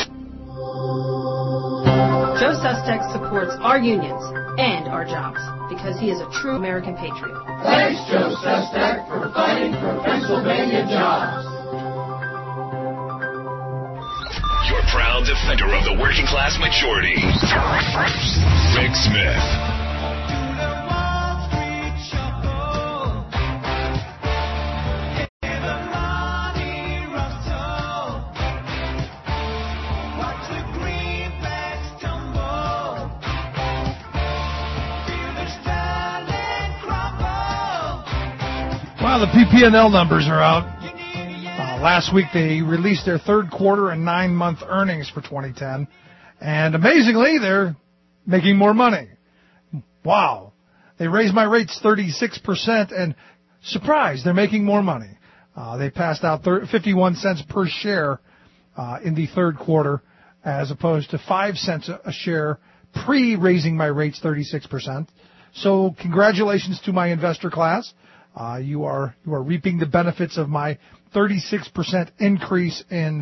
Joe Sestak supports our unions and our jobs because he is a true American patriot. Thanks, Joe Sestak, for fighting for Pennsylvania jobs. Your proud defender of the working class majority, Rick Smith. Well, the PP&L numbers are out. Last week they released their third quarter and 9-month earnings for 2010. And amazingly, they're making more money. Wow. They raised my rates 36% and surprise, they're making more money. They passed out 51 cents per share in the third quarter as opposed to 5 cents a share pre-raising my rates 36%. So congratulations to my investor class. You are reaping the benefits of my 36% increase in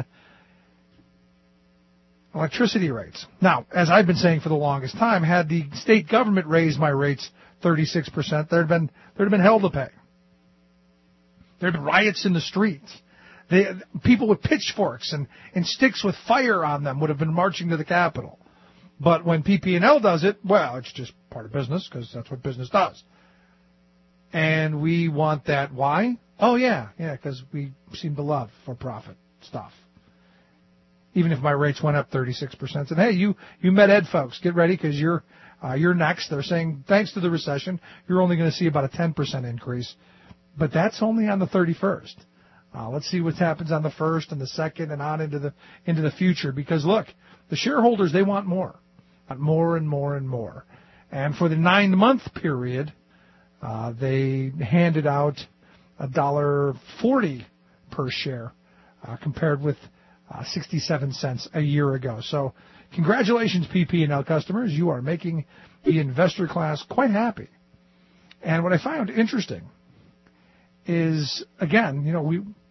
electricity rates. Now, as I've been saying for the longest time, had the state government raised my rates 36%, there'd have been hell to pay. There'd been riots in the streets. People with pitchforks and sticks with fire on them would have been marching to the Capitol. But when PP&L does it, well, it's just part of business because that's what business does. And we want that. Why? Oh, yeah, because we seem to love for-profit stuff. Even if my rates went up 36%. And, hey, you Med Ed folks, get ready because you're next. They're saying, thanks to the recession, you're only going to see about a 10% increase. But that's only on the 31st. Let's see what happens on the 1st and the 2nd and on into the future. Because, look, the shareholders, they want more. Want more and more and more. And for the 9-month period, they handed out $1.40 per share compared with 67 cents a year ago. So congratulations, PP&L customers. You are making the investor class quite happy. And what I found interesting is, again,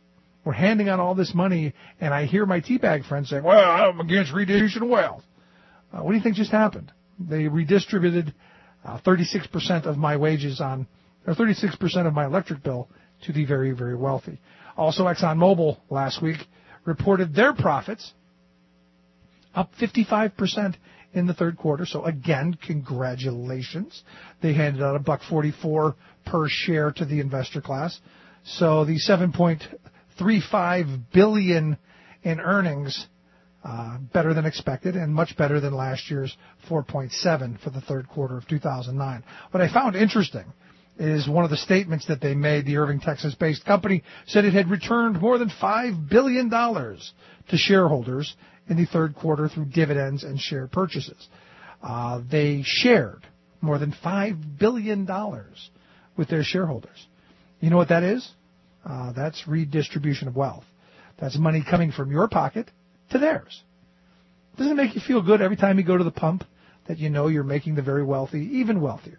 We're handing out all this money, and I hear my teabag friends saying, well, I'm against redistribution of wealth. What do you think just happened? They redistributed 36% of my wages or 36% of my electric bill to the very, very wealthy. Also, ExxonMobil last week reported their profits up 55% in the third quarter. So again, congratulations. They handed out $1.44 per share to the investor class. So the $7.35 billion in earnings, better than expected and much better than last year's $4.7 for the third quarter of 2009. What I found interesting is one of the statements that they made. The Irving, Texas-based company said it had returned more than $5 billion to shareholders in the third quarter through dividends and share purchases. They shared more than $5 billion with their shareholders. You know what that is? That's redistribution of wealth. That's money coming from your pocket to theirs. Doesn't it make you feel good every time you go to the pump that you know you're making the very wealthy even wealthier?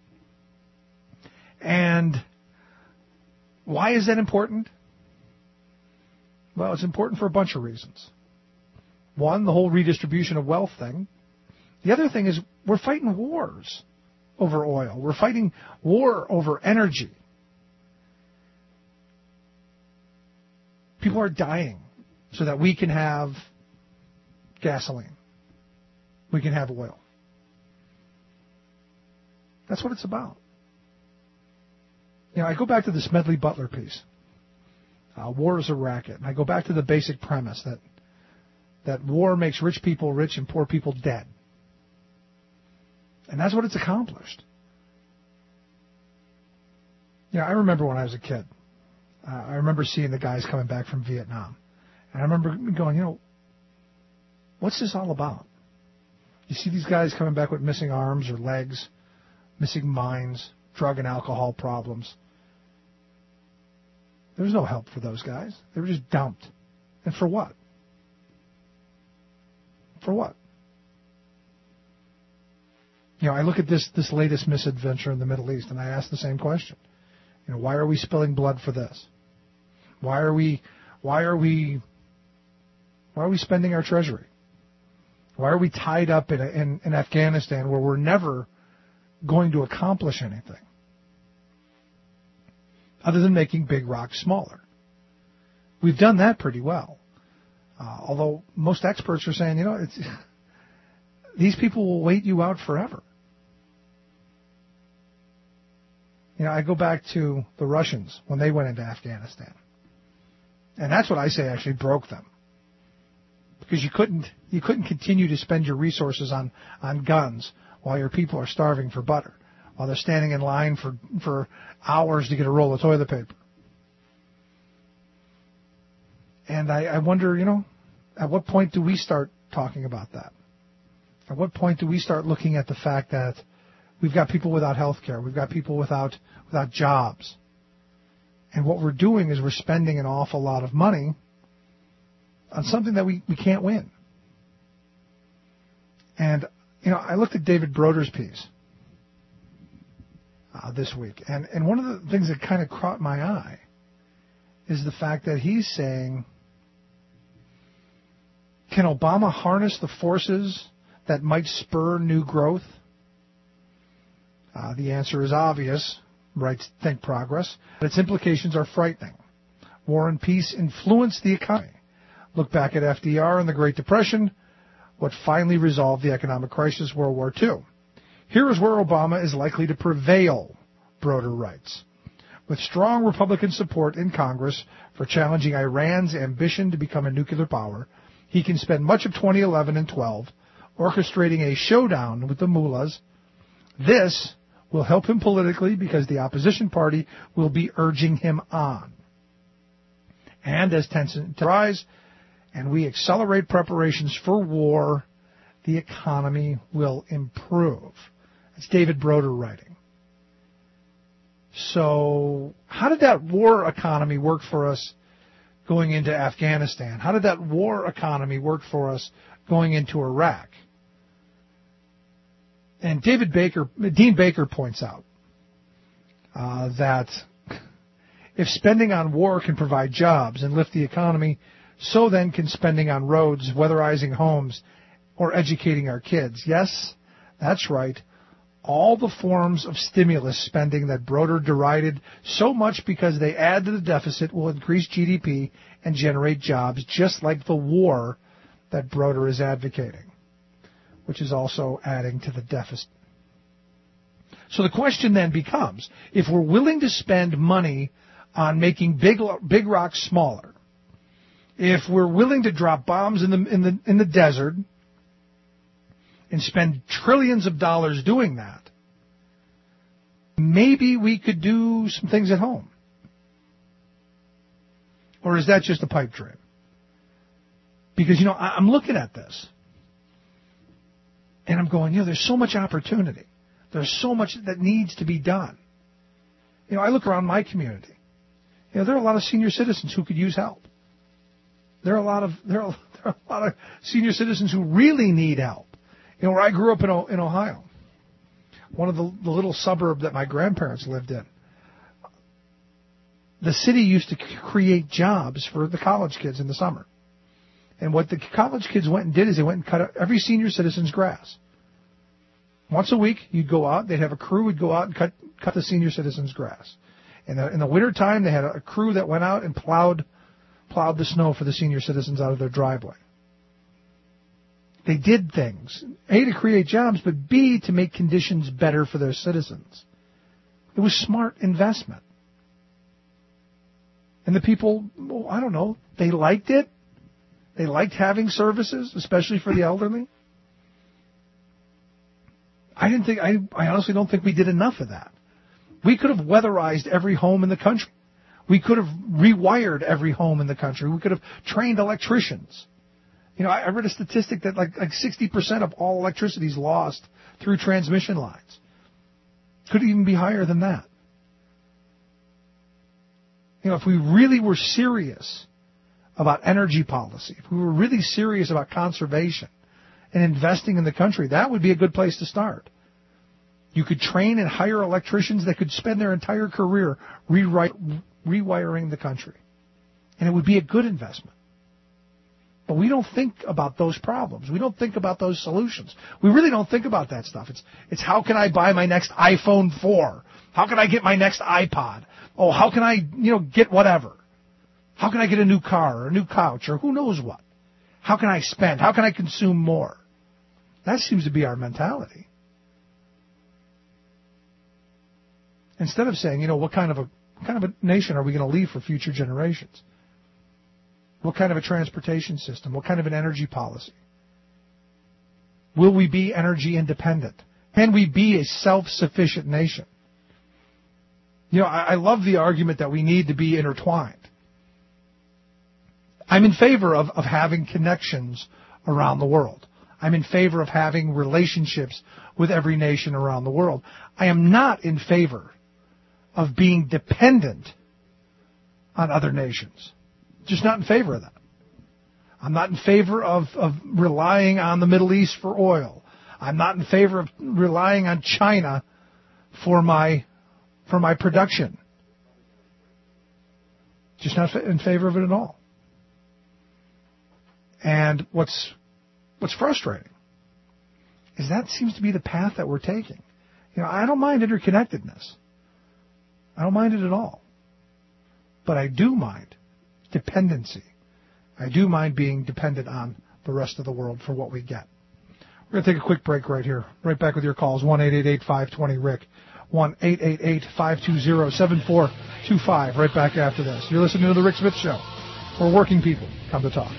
And why is that important? Well, it's important for a bunch of reasons. One, the whole redistribution of wealth thing. The other thing is we're fighting wars over oil. We're fighting war over energy. People are dying so that we can have gasoline. We can have oil. That's what it's about. You know, I go back to the Smedley Butler piece. War is a racket. And I go back to the basic premise that war makes rich people rich and poor people dead. And that's what it's accomplished. You know, I remember when I was a kid. I remember seeing the guys coming back from Vietnam. And I remember going, you know, what's this all about? You see these guys coming back with missing arms or legs, missing minds, drug and alcohol problems. There was no help for those guys. They were just dumped. And for what? For what? You know, I look at this latest misadventure in the Middle East, and I ask the same question. You know, why are we spilling blood for this? Why are we spending our treasury? Why are we tied up in Afghanistan where we're never going to accomplish anything other than making big rocks smaller? We've done that pretty well. Although most experts are saying, you know, these people will wait you out forever. You know, I go back to the Russians when they went into Afghanistan. And that's what I say actually broke them. Because you couldn't continue to spend your resources on guns while your people are starving for butter, while they're standing in line for hours to get a roll of toilet paper. And I wonder, you know, at what point do we start talking about that? At what point do we start looking at the fact that we've got people without health care, we've got people without jobs, and what we're doing is we're spending an awful lot of money on something that we can't win. And, you know, I looked at David Broder's piece this week, and one of the things that kind of caught my eye is the fact that he's saying, can Obama harness the forces that might spur new growth? The answer is obvious, writes Think Progress, but its implications are frightening. War and peace influence the economy. Look back at FDR and the Great Depression, what finally resolved the economic crisis, World War II. Here is where Obama is likely to prevail, Broder writes. With strong Republican support in Congress for challenging Iran's ambition to become a nuclear power, he can spend much of 2011 and 12 orchestrating a showdown with the mullahs. This will help him politically because the opposition party will be urging him on. And as tensions rise and we accelerate preparations for war, the economy will improve. That's David Broder writing. So how did that war economy work for us going into Afghanistan? How did that war economy work for us going into Iraq? And Dean Baker points out that If spending on war can provide jobs and lift the economy, so then can spending on roads, weatherizing homes, or educating our kids. Yes, that's right. All the forms of stimulus spending that Broder derided so much because they add to the deficit will increase GDP and generate jobs, just like the war that Broder is advocating, which is also adding to the deficit. So the question then becomes, if we're willing to spend money on making big rocks smaller, if we're willing to drop bombs in the desert and spend trillions of dollars doing that, maybe we could do some things at home. Or is that just a pipe dream? Because, I'm looking at this, and I'm going, there's so much opportunity. There's so much that needs to be done. I look around my community. There are a lot of senior citizens who could use help. There are a lot of senior citizens who really need help. Where I grew up in Ohio, one of the little suburb that my grandparents lived in, the city used to create jobs for the college kids in the summer. And what the college kids went and did is they went and cut every senior citizen's grass. Once a week, you'd go out, they'd have a crew would go out and cut the senior citizens' grass. In the wintertime, they had a crew that went out and plowed the snow for the senior citizens out of their driveway. They did things, A, to create jobs, but B, to make conditions better for their citizens. It was smart investment. And the people, they liked it. They liked having services, especially for the elderly. I honestly don't think we did enough of that. We could have weatherized every home in the country. We could have rewired every home in the country. We could have trained electricians. I read a statistic that like 60% of all electricity is lost through transmission lines. Could even be higher than that. If we really were serious about energy policy, if we were really serious about conservation and investing in the country, that would be a good place to start. You could train and hire electricians that could spend their entire career rewiring the country. And it would be a good investment. But we don't think about those problems. We don't think about those solutions. We really don't think about that stuff. It's how can I buy my next iPhone 4? How can I get my next iPod? Oh, how can I, get whatever? How can I get a new car or a new couch or who knows what? How can I spend? How can I consume more? That seems to be our mentality. Instead of saying, what kind of a nation are we going to leave for future generations? What kind of a transportation system? What kind of an energy policy? Will we be energy independent? Can we be a self-sufficient nation? I love the argument that we need to be intertwined. I'm in favor of having connections around the world. I'm in favor of having relationships with every nation around the world. I am not in favor of being dependent on other nations. Just not in favor of that. I'm not in favor of relying on the Middle East for oil. I'm not in favor of relying on China for my production. Just not in favor of it at all. And what's frustrating is that seems to be the path that we're taking. I don't mind interconnectedness. I don't mind it at all. But I do mind dependency. I do mind being dependent on the rest of the world for what we get. We're going to take a quick break right here. Right back with your calls, 1-888-520-RICK, 1-888-520-7425. Right back after this. You're listening to The Rick Smith Show, where working people come to talk.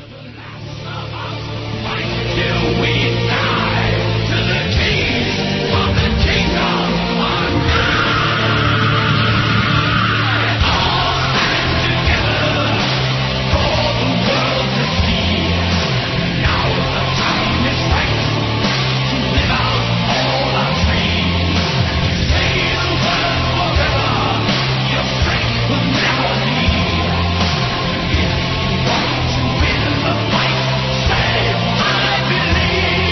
Say, I believe.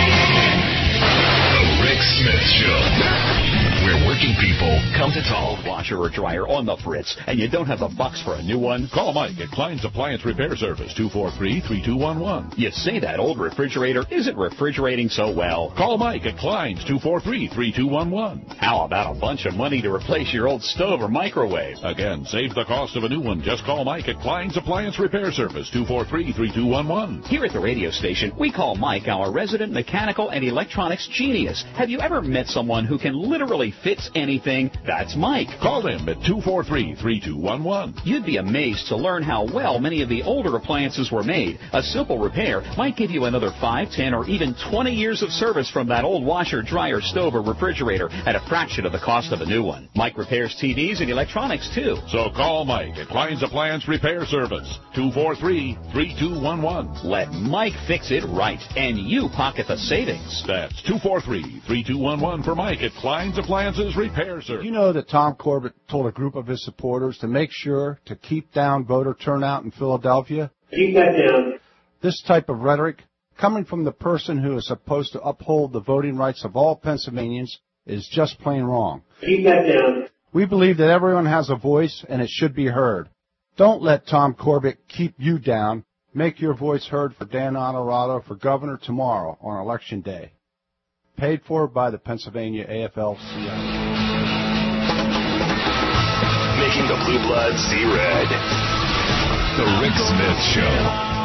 working people come to talk. Washer or dryer on the fritz, and you don't have the bucks for a new one? Call Mike at Klein's Appliance Repair Service, 243-3211. You say that old refrigerator isn't refrigerating so well. Call Mike at Klein's, 243-3211. How about a bunch of money to replace your old stove or microwave? Again, save the cost of a new one. Just call Mike at Klein's Appliance Repair Service, 243-3211. Here at the radio station, we call Mike our resident mechanical and electronics genius. Have you ever met someone who can literally fix anything? That's Mike. Call him at 243-3211. You'd be amazed to learn how well many of the older appliances were made. A simple repair might give you another 5, 10, or even 20 years of service from that old washer, dryer, stove, or refrigerator at a fraction of the cost of a new one. Mike repairs TVs and electronics, too. So call Mike at Klein's Appliance Repair Service, 243-3211. Let Mike fix it right, and you pocket the savings. That's 243-3211 for Mike at Klein's Appliances Repair Service. You know that Tom Corbett told a group of his supporters to make sure to keep down voter turnout in Philadelphia? Keep that down. This type of rhetoric, coming from the person who is supposed to uphold the voting rights of all Pennsylvanians, is just plain wrong. Keep that down. We believe that everyone has a voice and it should be heard. Don't let Tom Corbett keep you down. Make your voice heard for Dan Honorado for governor tomorrow on Election Day. Paid for by the Pennsylvania AFL-CIO. Making the blue blood see red. The Rick Smith Show.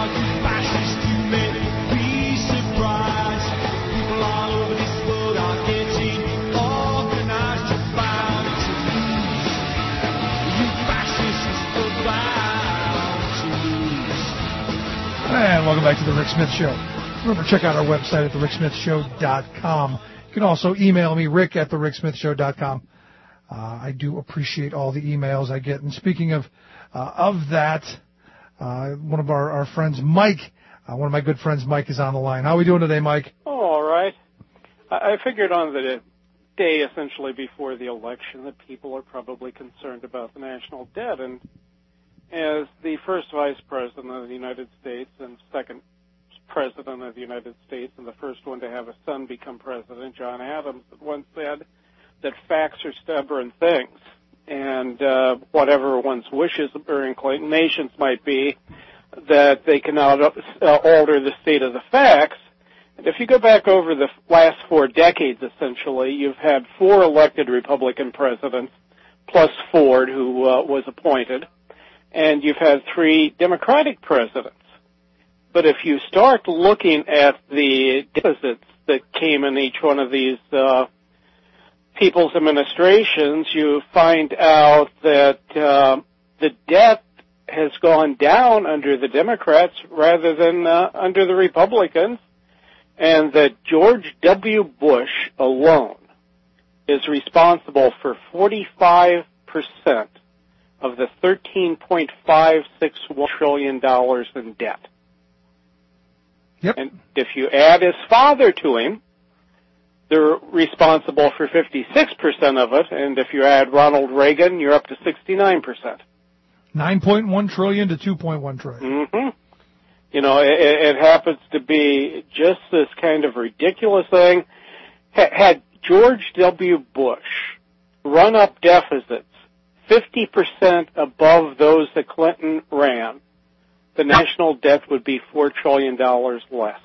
And welcome back to the Rick Smith Show. Remember, check out our website at thericksmithshow.com. You can also email me, rick at thericksmithshow.com. I do appreciate all the emails I get. And speaking of that, one of our friends, Mike, one of my good friends, Mike, is on the line. How are we doing today, Mike? Oh, all right. I figured on the day essentially before the election that people are probably concerned about the national debt. And as the first vice president of the United States and second president of the United States and the first one to have a son become president, John Adams, once said that facts are stubborn things, and whatever one's wishes or inclinations might be, that they cannot alter the state of the facts. And if you go back over the last 4 decades, essentially, you've had 4 elected Republican presidents, plus Ford, who was appointed, and you've had 3 Democratic presidents. But if you start looking at the deficits that came in each one of these people's administrations, you find out that the debt has gone down under the Democrats rather than under the Republicans, and that George W. Bush alone is responsible for 45% of the $13.56 trillion in debt. Yep. And if you add his father to him, they're responsible for 56% of it, and if you add Ronald Reagan, you're up to 69%. 9.1 trillion to 2.1 trillion. Mm-hmm. You know, it happens to be just this kind of ridiculous thing. Had George W. Bush run up deficits 50% above those that Clinton ran, the national debt would be $4 trillion less.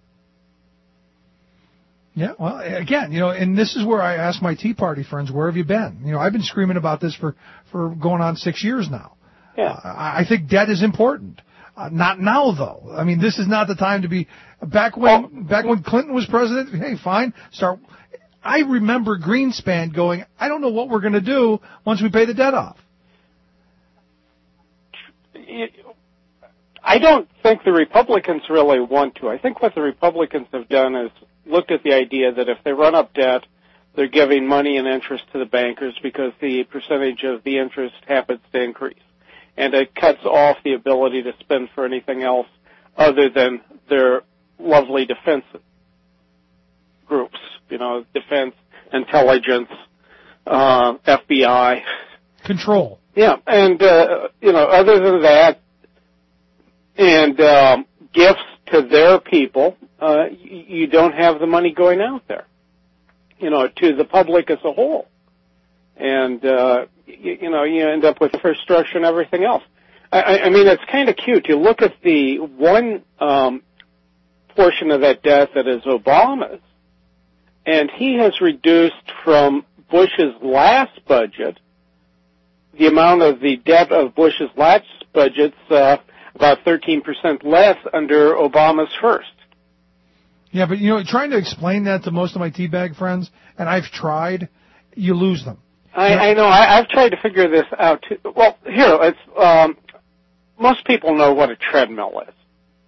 Yeah, well, again, you know, and this is where I ask my Tea Party friends, where have you been? You know, I've been screaming about this for going on 6 years now. Yeah. I think debt is important. Not now, though. I mean, this is not the time to be back when Clinton was president. Hey, fine, start. I remember Greenspan going, I don't know what we're going to do once we pay the debt off. I don't think the Republicans really want to. I think what the Republicans have done is looked at the idea that if they run up debt, they're giving money and interest to the bankers because the percentage of the interest happens to increase. And it cuts off the ability to spend for anything else other than their lovely defense groups, you know, defense, intelligence, FBI. Control. Yeah, and, you know, other than that, and gifts to their people, you don't have the money going out there, you know, to the public as a whole. And, you end up with infrastructure and everything else. I mean, it's kind of cute. You look at the one portion of that debt that is Obama's, and he has reduced from Bush's last budget the amount of the debt of Bush's last budget's about 13% less under Obama's first. Yeah, but, trying to explain that to most of my teabag friends, and I've tried, you lose them. I know. I've tried to figure this out, too. Well, here, it's most people know what a treadmill is.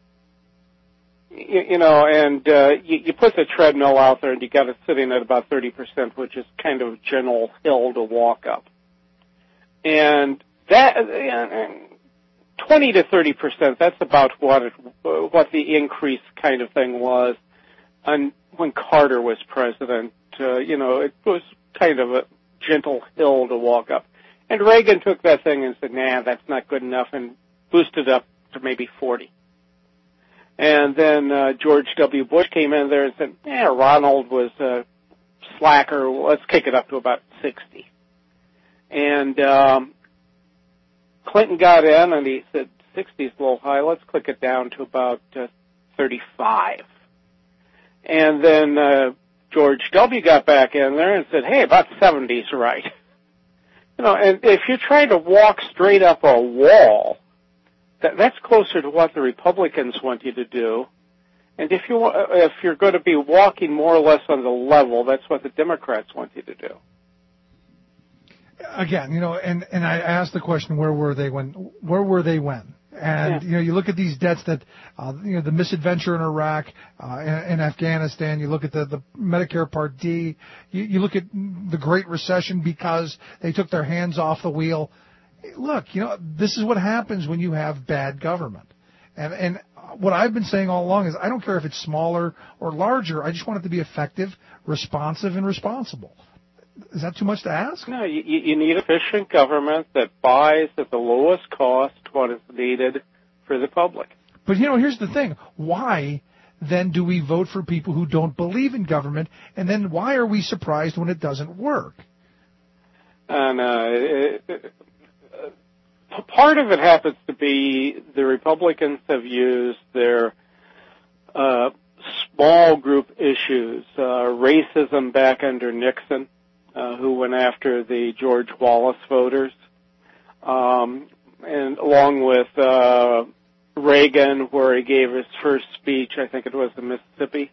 You put the treadmill out there and you got it sitting at about 30%, which is kind of a general hill to walk up. And that 20 to 30%, that's about what the increase kind of thing was when Carter was president. It was kind of a gentle hill to walk up. And Reagan took that thing and said, nah, that's not good enough, and boosted up to maybe 40. And then George W. Bush came in there and said, Ronald was a slacker. Let's kick it up to about 60. And Clinton got in and he said, 60 is a little high. Let's click it down to about 35. And then George W. got back in there and said, hey, about 70 is right. And if you're trying to walk straight up a wall, that's closer to what the Republicans want you to do. And if you're going to be walking more or less on the level, that's what the Democrats want you to do. Again, and I asked the question, where were they when? And, you look at these debts that, the misadventure in Iraq, in Afghanistan, you look at the Medicare Part D, you look at the Great Recession because they took their hands off the wheel. Look, this is what happens when you have bad government. And what I've been saying all along is I don't care if it's smaller or larger. I just want it to be effective, responsive, and responsible. Is that too much to ask? No, you need efficient government that buys at the lowest cost what is needed for the public. But, here's the thing. Why then do we vote for people who don't believe in government? And then why are we surprised when it doesn't work? Part of it happens to be the Republicans have used their small group issues, racism back under Nixon, who went after the George Wallace voters, and along with Reagan, where he gave his first speech, I think it was in Mississippi.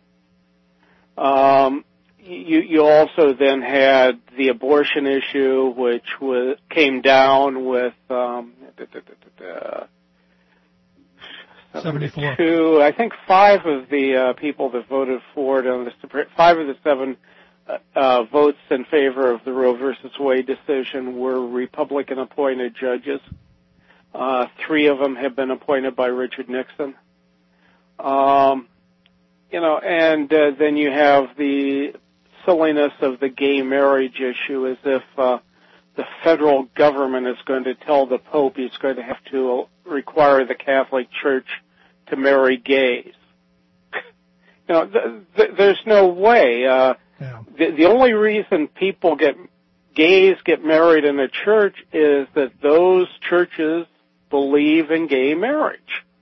You also then had the abortion issue, which came down with 74. I think 5 of the people that voted for it on the Supreme, 5 of the 7 votes in favor of the Roe versus Wade decision were Republican-appointed judges. 3 of them have been appointed by Richard Nixon. And then you have the silliness of the gay marriage issue, as if the federal government is going to tell the Pope he's going to have to require the Catholic Church to marry gays. There's no way. The only reason gays get married in a church is that those churches believe in gay marriage.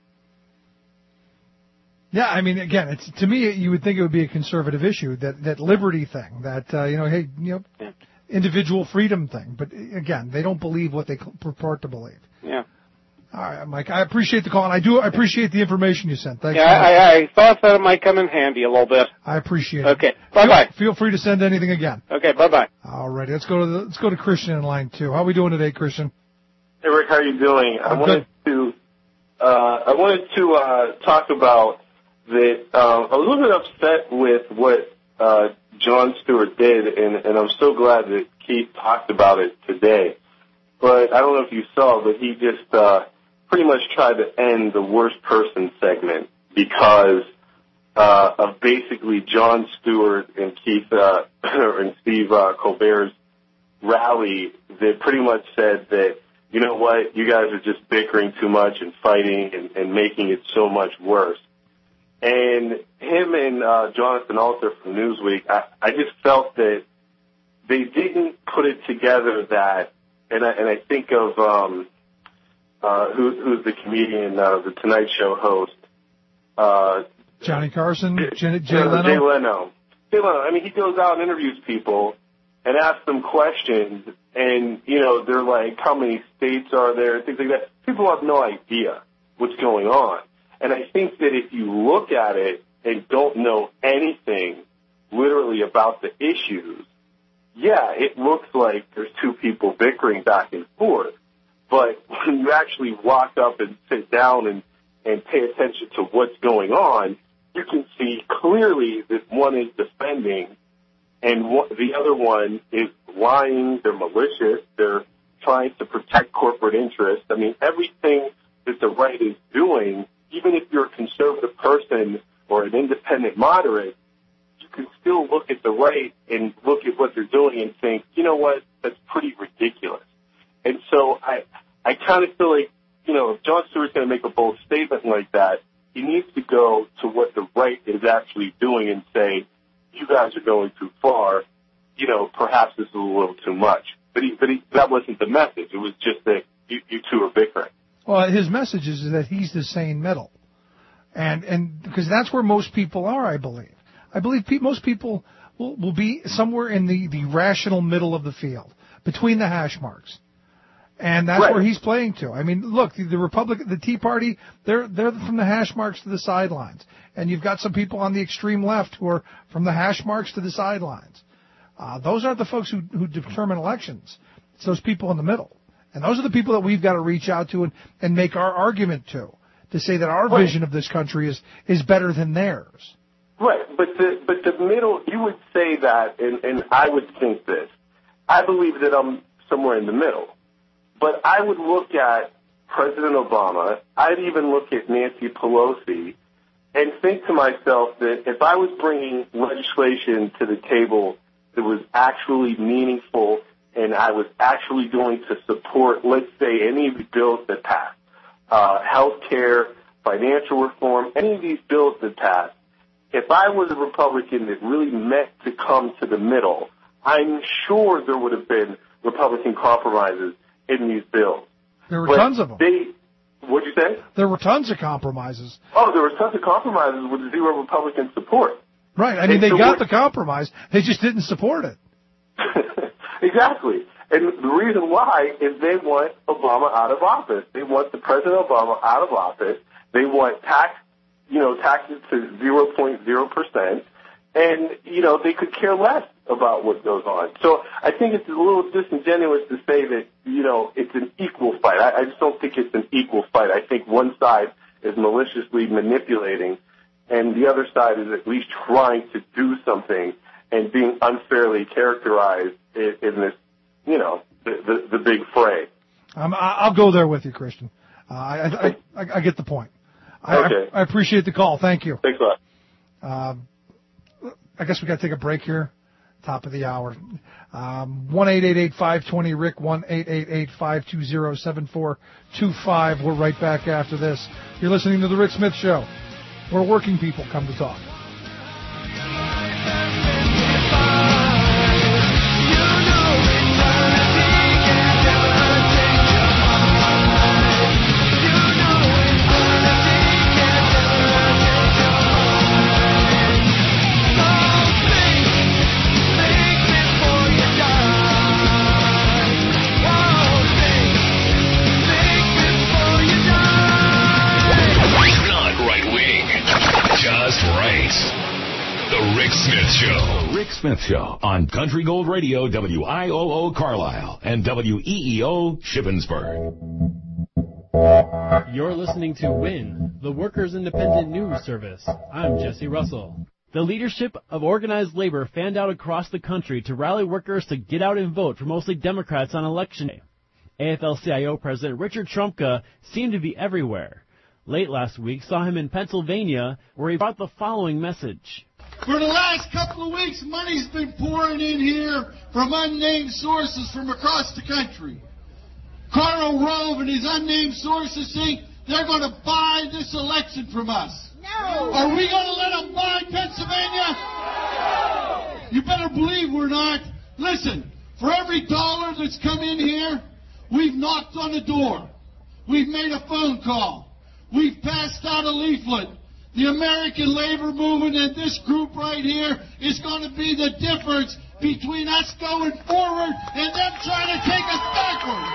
Yeah, I mean, again, to me, you would think it would be a conservative issue, that liberty thing, that, individual freedom thing. But again, they don't believe what they purport to believe. Yeah. All right, Mike, I appreciate the call, and I appreciate the information you sent. Thanks. Yeah, I thought that it might come in handy a little bit. I appreciate it. Okay, bye-bye. Feel free to send anything again. Okay, bye-bye. All righty, let's go to Christian in line 2. How are we doing today, Christian? Hey, Rick, how are you doing? I wanted to talk about that. I'm a little bit upset with what Jon Stewart did, and I'm so glad that Keith talked about it today. But I don't know if you saw, but he just pretty much tried to end the worst person segment because of basically Jon Stewart and Keith and Steve Colbert's rally that pretty much said that, you know what, you guys are just bickering too much and fighting and making it so much worse. And him and Jonathan Alter from Newsweek, I just felt that they didn't put it together that, and I think of who's the comedian, the Tonight Show host, Johnny Carson, Jay Leno. Jay Leno. I mean, he goes out and interviews people and asks them questions, and they're like, "How many states are there?" Things like that. People have no idea what's going on, and I think that if you look at it and don't know anything literally about the issues, yeah, it looks like there's two people bickering back and forth. But when you actually walk up and sit down and pay attention to what's going on, you can see clearly that one is defending and the other one is lying. They're malicious. They're trying to protect corporate interests. I mean, everything that the right is doing, even if you're a conservative person or an independent moderate, you can still look at the right and look at what they're doing and think, you know what, that's pretty ridiculous. And so I kind of feel like, if Jon Stewart's going to make a bold statement like that, he needs to go to what the right is actually doing and say, you guys are going too far. Perhaps this is a little too much. But that wasn't the message. It was just that you two are bickering. Well, his message is that he's the sane middle. And because that's where most people are, I believe. I believe most people will be somewhere in the rational middle of the field, between the hash marks. And that's where he's playing to. I mean, look, the Tea Party, they're from the hash marks to the sidelines. And you've got some people on the extreme left who are from the hash marks to the sidelines. Those aren't the folks who determine elections. It's those people in the middle. And those are the people that we've got to reach out to and make our argument to say that our vision of this country is better than theirs. Right, but the middle, you would say that, and I would think this. I believe that I'm somewhere in the middle. But I would look at President Obama, I'd even look at Nancy Pelosi, and think to myself that if I was bringing legislation to the table that was actually meaningful and I was actually going to support, let's say, any of the bills that passed, health care, financial reform, any of these bills that passed, if I was a Republican that really meant to come to the middle, I'm sure there would have been Republican compromises in these bills. There were tons of them. What'd you say? There were tons of compromises. Oh, there were tons of compromises with zero Republican support. Right. I mean, they got the compromise. They just didn't support it. Exactly. And the reason why is they want Obama out of office. They want the President Obama out of office. They want taxes to 0.0%. And, they could care less about what goes on. So I think it's a little disingenuous to say that, it's an equal fight. I just don't think it's an equal fight. I think one side is maliciously manipulating, and the other side is at least trying to do something and being unfairly characterized in this, the big fray. I'll go there with you, Christian. I get the point. Okay. I appreciate the call. Thank you. Thanks a lot. I guess we got to take a break here. Top of the hour. 1-888-520-RICK, 1-888-520-7425. We're right back after this. You're listening to The Rick Smith Show, where working people come to talk. Rick Smith Show on Country Gold Radio, WIOO Carlisle, and WEEO Shippensburg. You're listening to WIN, the Workers' Independent News Service. I'm Jesse Russell. The leadership of organized labor fanned out across the country to rally workers to get out and vote for mostly Democrats on Election Day. AFL-CIO President Richard Trumka seemed to be everywhere. Late last week saw him in Pennsylvania, where he brought the following message. For the last couple of weeks, money's been pouring in here from unnamed sources from across the country. Karl Rove and his unnamed sources think they're going to buy this election from us. No! Are we going to let them buy Pennsylvania? No! You better believe we're not. Listen, for every dollar that's come in here, we've knocked on the door. We've made a phone call. We've passed out a leaflet. The American labor movement and this group right here is going to be the difference between us going forward and them trying to take us backwards.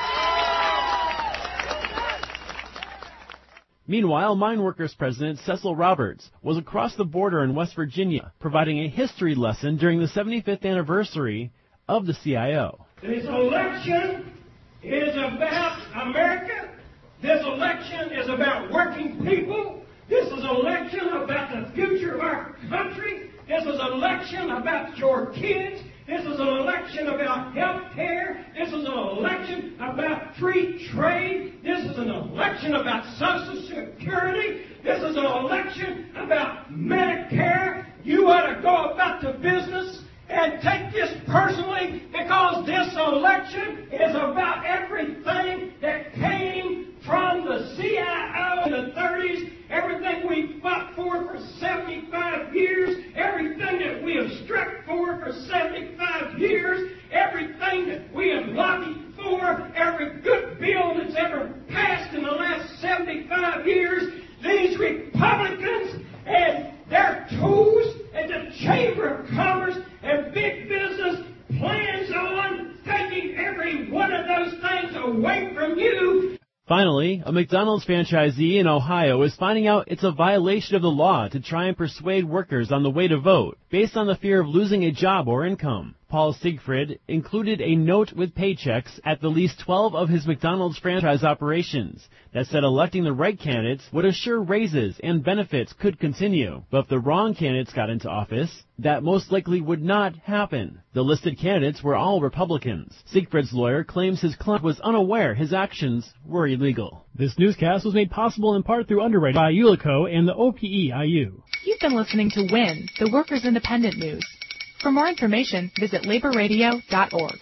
Meanwhile, Mine Workers President Cecil Roberts was across the border in West Virginia, providing a history lesson during the 75th anniversary of the CIO. This election is about America. This election is about working people. This is an election about the future of our country. This is an election about your kids. This is an election about health care. This is an election about free trade. This is an election about Social Security. This is an election about Medicare. You ought to go about the business and take this personally, because this election is about everything that came from the CIO in the 30s, everything we fought for 75 years, everything that we have struck for 75 years, everything that we have lobbied for, every good bill that's ever passed in the last 75 years, these Republicans and their tools and the Chamber of Commerce and big business plans on taking every one of those things away from you. Finally, a McDonald's franchisee in Ohio is finding out it's a violation of the law to try and persuade workers on the way to vote based on the fear of losing a job or income. Paul Siegfried included a note with paychecks at the least 12 of his McDonald's franchise operations that said electing the right candidates would assure raises and benefits could continue. But if the wrong candidates got into office, that most likely would not happen. The listed candidates were all Republicans. Siegfried's lawyer claims his client was unaware his actions were illegal. This newscast was made possible in part through underwriting by Ulico and the OPEIU. You've been listening to WIN, the Workers' Independent News. For more information, visit laborradio.org.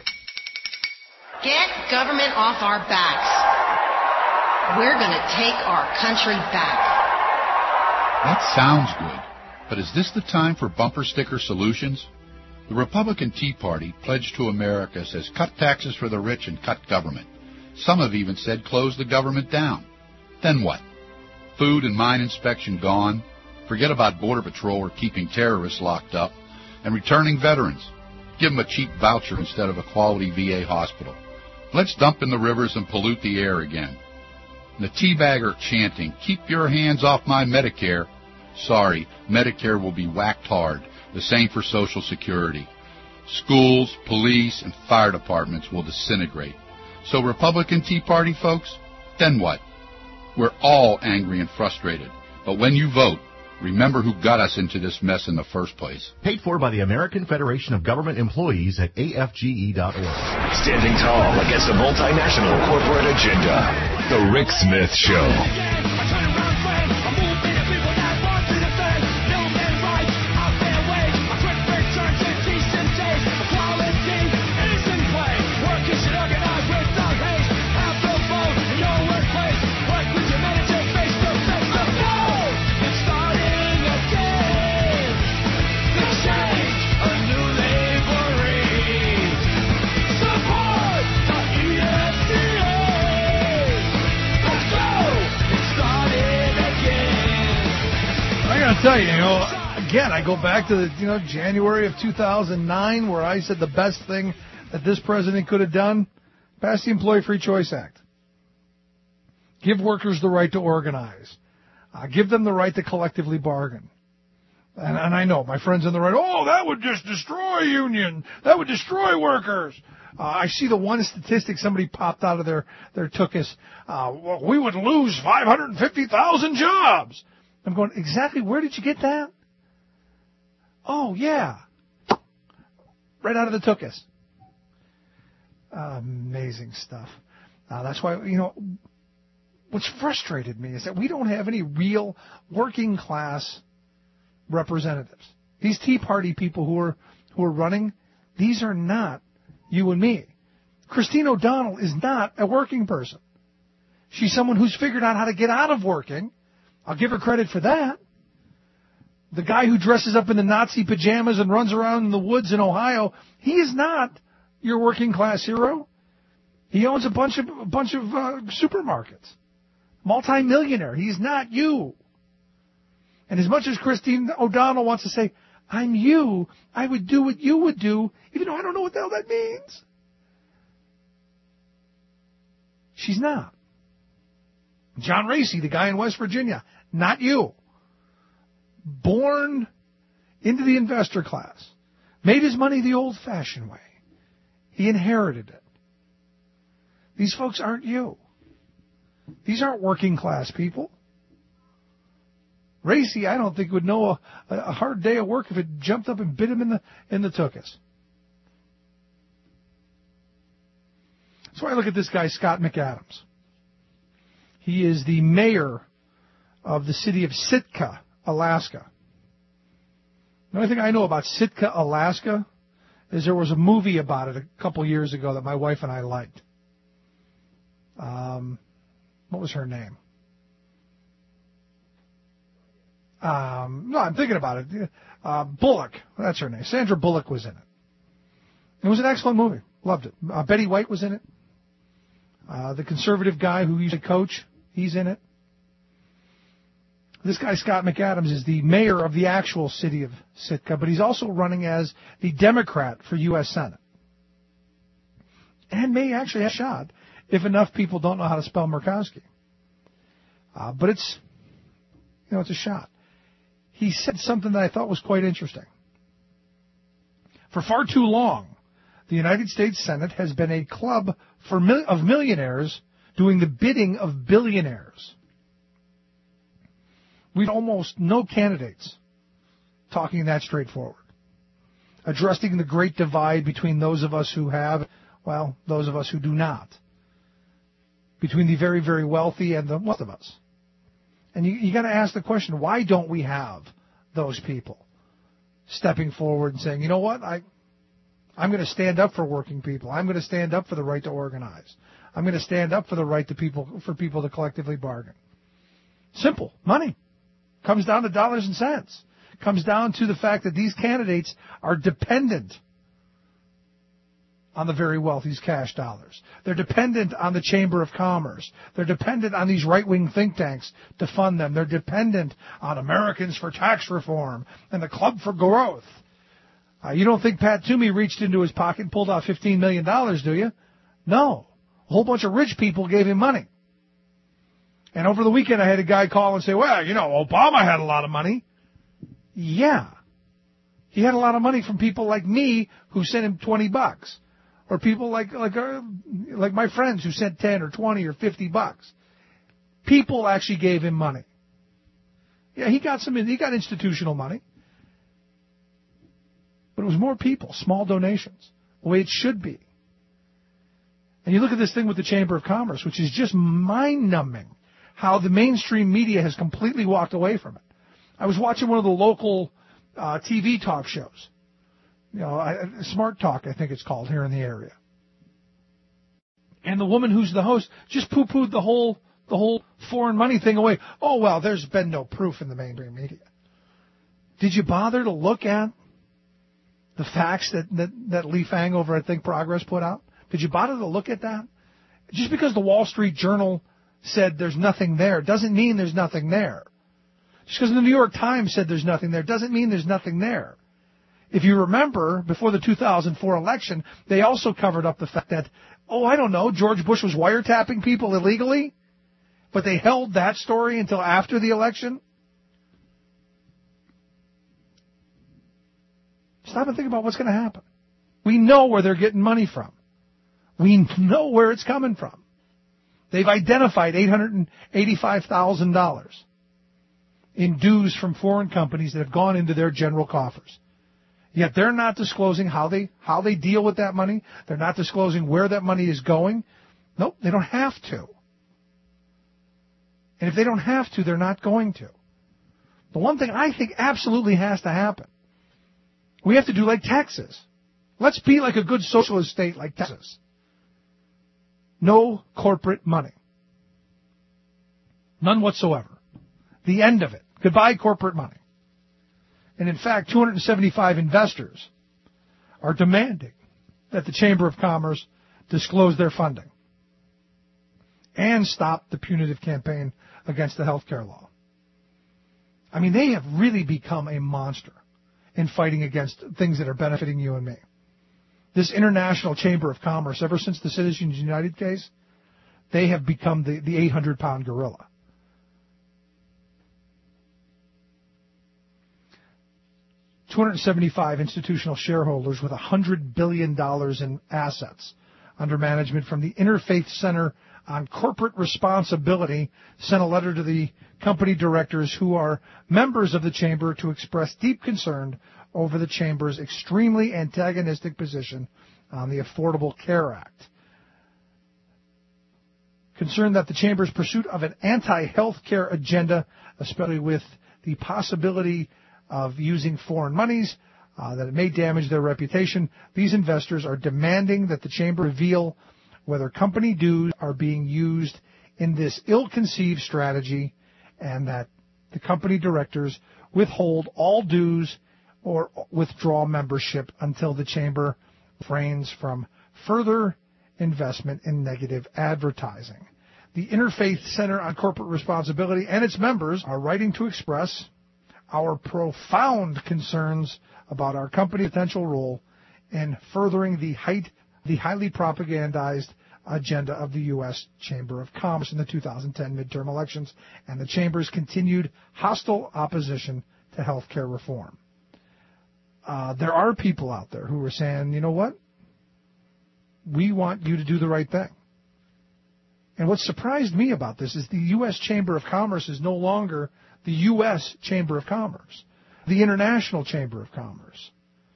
Get government off our backs. We're going to take our country back. That sounds good, but is this the time for bumper sticker solutions? The Republican Tea Party pledged to America says cut taxes for the rich and cut government. Some have even said close the government down. Then what? Food and mine inspection gone. Forget about Border Patrol or keeping terrorists locked up. And returning veterans. Give them a cheap voucher instead of a quality VA hospital. Let's dump in the rivers and pollute the air again. And the teabagger chanting, keep your hands off my Medicare. Sorry, Medicare will be whacked hard. The same for Social Security. Schools, police, and fire departments will disintegrate. So Republican Tea Party folks, then what? We're all angry and frustrated. But when you vote, remember who got us into this mess in the first place. Paid for by the American Federation of Government Employees at AFGE.org. Standing tall against a multinational corporate agenda. The Rick Smith Show. I tell you, again, I go back to January of 2009, where I said the best thing that this president could have done, pass the Employee Free Choice Act. Give workers the right to organize. Give them the right to collectively bargain. And I know my friends on the right, that would just destroy union. That would destroy workers. I see the one statistic somebody popped out of their tookus. We would lose 550,000 jobs. I'm going, exactly, where did you get that? Oh, yeah. Right out of the tookus. Amazing stuff. That's why, what's frustrated me is that we don't have any real working class representatives. These Tea Party people who are running, these are not you and me. Christine O'Donnell is not a working person. She's someone who's figured out how to get out of working. I'll give her credit for that. The guy who dresses up in the Nazi pajamas and runs around in the woods in Ohio, he is not your working class hero? He owns a bunch of supermarkets. Multi-millionaire. He's not you. And as much as Christine O'Donnell wants to say, I'm you, I would do what you would do, even though I don't know what the hell that means. She's not. John Racy, the guy in West Virginia, not you. Born into the investor class. Made his money the old-fashioned way. He inherited it. These folks aren't you. These aren't working-class people. Racy, I don't think, would know a hard day of work if it jumped up and bit him in the tuchus. That's why I look at this guy, Scott McAdams. He is the mayor of the city of Sitka, Alaska. The only thing I know about Sitka, Alaska, is there was a movie about it a couple years ago that my wife and I liked. What was her name? No, I'm thinking about it. Bullock. That's her name. Sandra Bullock was in it. It was an excellent movie. Loved it. Betty White was in it. The conservative guy who used to coach, he's in it. This guy, Scott McAdams, is the mayor of the actual city of Sitka, but he's also running as the Democrat for U.S. Senate. And may actually have a shot if enough people don't know how to spell Murkowski. But it's a shot. He said something that I thought was quite interesting. For far too long, the United States Senate has been a club of millionaires doing the bidding of billionaires. We've almost no candidates talking that straightforward, addressing the great divide between those of us who have, those of us who do not, between the very, very wealthy and the most of us. And you got to ask the question, why don't we have those people stepping forward and saying, you know what, I'm going to stand up for working people. I'm going to stand up for the right to organize. I'm going to stand up for the right for people to collectively bargain. Simple. Money. Comes down to dollars and cents. Comes down to the fact that these candidates are dependent on the very wealthy's cash dollars. They're dependent on the Chamber of Commerce. They're dependent on these right-wing think tanks to fund them. They're dependent on Americans for Tax Reform and the Club for Growth. You don't think Pat Toomey reached into his pocket and pulled out $15 million, do you? No. A whole bunch of rich people gave him money. And over the weekend, I had a guy call and say, Obama had a lot of money. Yeah. He had a lot of money from people like me who sent him $20. Or people like my friends who sent 10 or 20 or $50. People actually gave him money. Yeah, he got institutional money. But it was more people, small donations, the way it should be. And you look at this thing with the Chamber of Commerce, which is just mind-numbing, how the mainstream media has completely walked away from it. I was watching one of the local TV talk shows. Smart Talk, I think it's called, here in the area. And the woman who's the host just poo-pooed the whole foreign money thing away. Oh, well, there's been no proof in the mainstream media. Did you bother to look at the facts that Lee Fang over at Think Progress put out? Did you bother to look at that? Just because the Wall Street Journal said there's nothing there doesn't mean there's nothing there. Just because the New York Times said there's nothing there doesn't mean there's nothing there. If you remember, before the 2004 election, they also covered up the fact that, George Bush was wiretapping people illegally, but they held that story until after the election. Stop and think about what's going to happen. We know where they're getting money from. We know where it's coming from. They've identified $885,000 in dues from foreign companies that have gone into their general coffers. Yet they're not disclosing how they deal with that money. They're not disclosing where that money is going. Nope, they don't have to. And if they don't have to, they're not going to. The one thing I think absolutely has to happen, we have to do like Texas. Let's be like a good socialist state like Texas. No corporate money. None whatsoever. The end of it. Goodbye corporate money. And in fact, 275 investors are demanding that the Chamber of Commerce disclose their funding and stop the punitive campaign against the health care law. I mean, they have really become a monster in fighting against things that are benefiting you and me. This International Chamber of Commerce, ever since the Citizens United case, they have become the 800-pound gorilla. $275 institutional shareholders with $100 billion in assets under management from the Interfaith Center on Corporate Responsibility sent a letter to the company directors who are members of the Chamber to express deep concern over the Chamber's extremely antagonistic position on the Affordable Care Act. Concerned that the Chamber's pursuit of an anti-health care agenda, especially with the possibility of using foreign monies, that it may damage their reputation, these investors are demanding that the Chamber reveal whether company dues are being used in this ill-conceived strategy and that the company directors withhold all dues or withdraw membership until the Chamber refrains from further investment in negative advertising. The Interfaith Center on Corporate Responsibility and its members are writing to express our profound concerns about our company's potential role in furthering the highly propagandized agenda of the U.S. Chamber of Commerce in the 2010 midterm elections and the Chamber's continued hostile opposition to health care reform. There are people out there who are saying, you know what? We want you to do the right thing. And what surprised me about this is the U.S. Chamber of Commerce is no longer the U.S. Chamber of Commerce, the International Chamber of Commerce.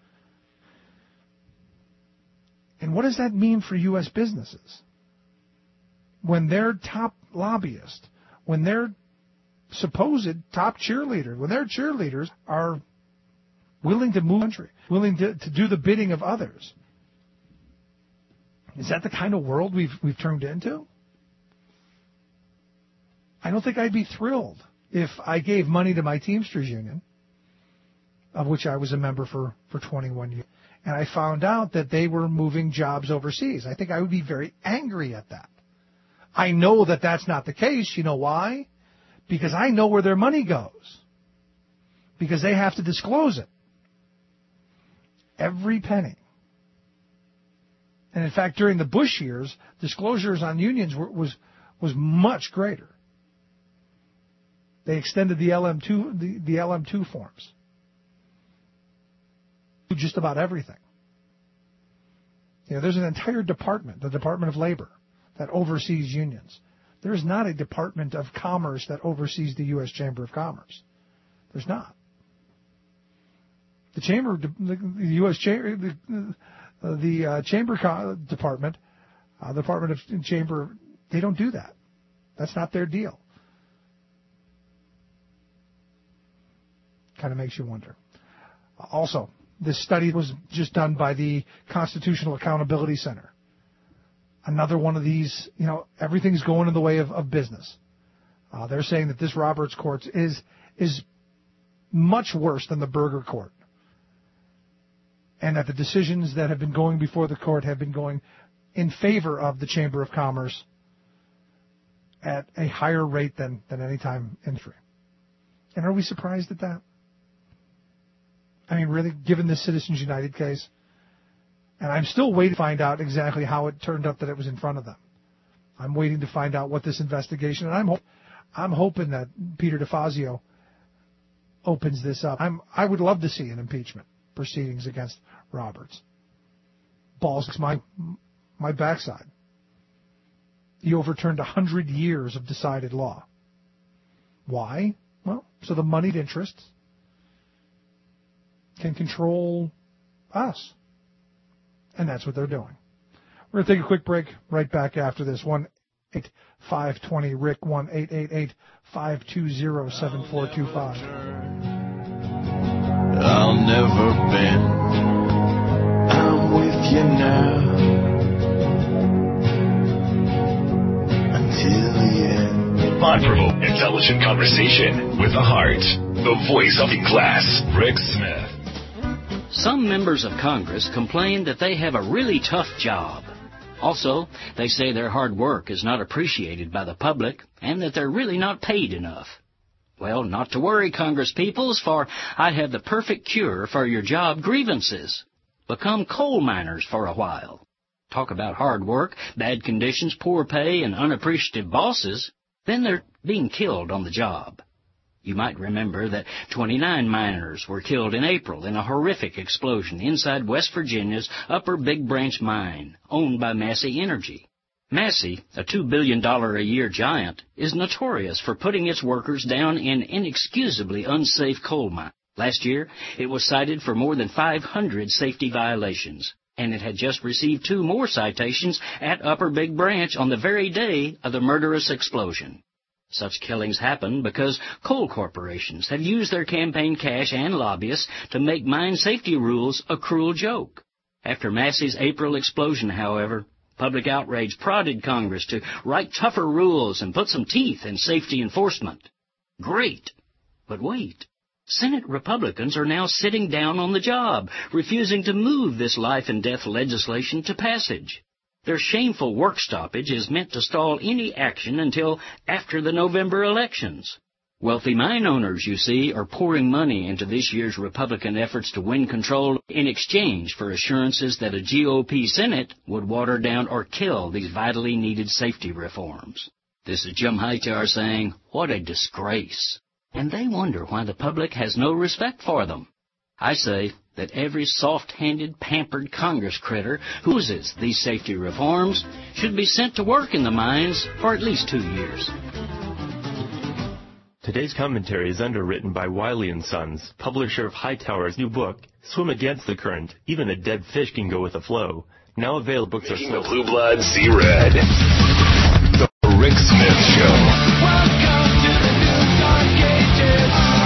And what does that mean for U.S. businesses? When their top lobbyist, when their supposed top cheerleader, when their cheerleaders are willing to move the country, willing to do the bidding of others. Is that the kind of world we've turned into? I don't think I'd be thrilled if I gave money to my Teamsters union, of which I was a member for 21 years, and I found out that they were moving jobs overseas. I think I would be very angry at that. I know that that's not the case. You know why? Because I know where their money goes. Because they have to disclose it. Every penny. And in fact, during the Bush years, disclosures on unions was much greater. They extended the LM2 forms to just about everything. You know, there's an entire department, the Department of Labor, that oversees unions. There is not a Department of Commerce that oversees the U.S. Chamber of Commerce. There's not. The Chamber, the U.S. Chamber, the Chamber Department, Department of Chamber, they don't do that. That's not their deal. Kind of makes you wonder. Also, this study was just done by the Constitutional Accountability Center. Another one of these, you know, everything's going in the way of business. They're saying that this Roberts Court is much worse than the Burger Court. And that the decisions that have been going before the court have been going in favor of the Chamber of Commerce at a higher rate than any time in history. And are we surprised at that? I mean, really, given this Citizens United case? And I'm still waiting to find out exactly how it turned up that it was in front of them. I'm waiting to find out what this investigation, and I'm hoping that Peter DeFazio opens this up. I would love to see an impeachment proceedings against Roberts. Balls my backside. He overturned 100 years of decided law. Why? Well, so the moneyed interests can control us. And that's what they're doing. We're going to take a quick break. Right back after this. 1-888-520-RICK, 1-888-520-7425. I'll never bend. I'm with you now until the end. Thought-provoking, intelligent conversation with a heart. The voice of class, Rick Smith. Some members of Congress complain that they have a really tough job. Also, they say their hard work is not appreciated by the public and that they're really not paid enough. Well, not to worry, Congress peoples, for I have the perfect cure for your job grievances. Become coal miners for a while. Talk about hard work, bad conditions, poor pay, and unappreciative bosses. Then they're being killed on the job. You might remember that 29 miners were killed in April in a horrific explosion inside West Virginia's Upper Big Branch mine, owned by Massey Energy. Massey, a $2 billion a year giant, is notorious for putting its workers down in inexcusably unsafe coal mines. Last year, it was cited for more than 500 safety violations, and it had just received 2 more citations at Upper Big Branch on the very day of the murderous explosion. Such killings happen because coal corporations have used their campaign cash and lobbyists to make mine safety rules a cruel joke. After Massey's April explosion, however, public outrage prodded Congress to write tougher rules and put some teeth in safety enforcement. Great. But wait. Senate Republicans are now sitting down on the job, refusing to move this life and death legislation to passage. Their shameful work stoppage is meant to stall any action until after the November elections. Wealthy mine owners, you see, are pouring money into this year's Republican efforts to win control in exchange for assurances that a GOP Senate would water down or kill these vitally needed safety reforms. This is Jim Hightower saying, what a disgrace. And they wonder why the public has no respect for them. I say that every soft-handed, pampered Congress critter who opposes these safety reforms should be sent to work in the mines for at least 2 years. Today's commentary is underwritten by Wiley & Sons, publisher of Hightower's new book, Swim Against the Current. Even a dead fish can go with the flow. Now available. Books are sold. The blue blood see red. The Rick Smith Show. Welcome to the new dark ages.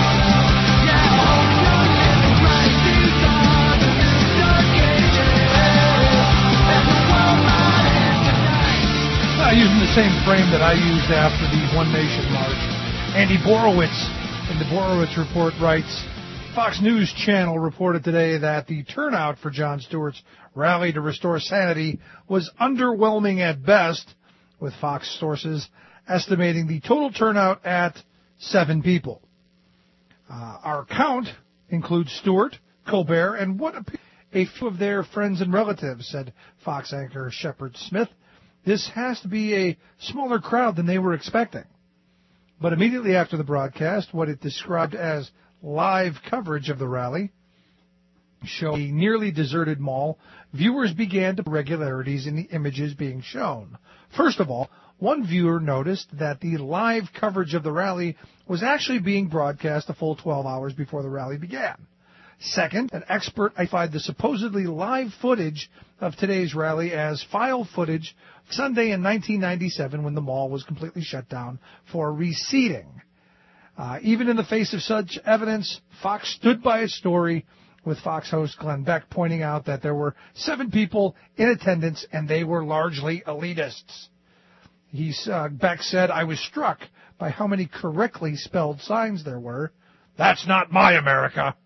Using the same frame that I used after the One Nation March. Andy Borowitz in the Borowitz Report writes, Fox News Channel reported today that the turnout for Jon Stewart's rally to restore sanity was underwhelming at best, with Fox sources estimating the total turnout at 7 people. Our count includes Stewart, Colbert, and a few of their friends and relatives, said Fox anchor Shepard Smith. This has to be a smaller crowd than they were expecting. But immediately after the broadcast, what it described as live coverage of the rally showed a nearly deserted mall, viewers began to see irregularities in the images being shown. First of all, one viewer noticed that the live coverage of the rally was actually being broadcast a full 12 hours before the rally began. Second, an expert identified the supposedly live footage of today's rally as file footage Sunday in 1997 when the mall was completely shut down for reseating. Even in the face of such evidence, Fox stood by its story, with Fox host Glenn Beck pointing out that there were 7 people in attendance and they were largely elitists. Beck said, I was struck by how many correctly spelled signs there were. That's not my America.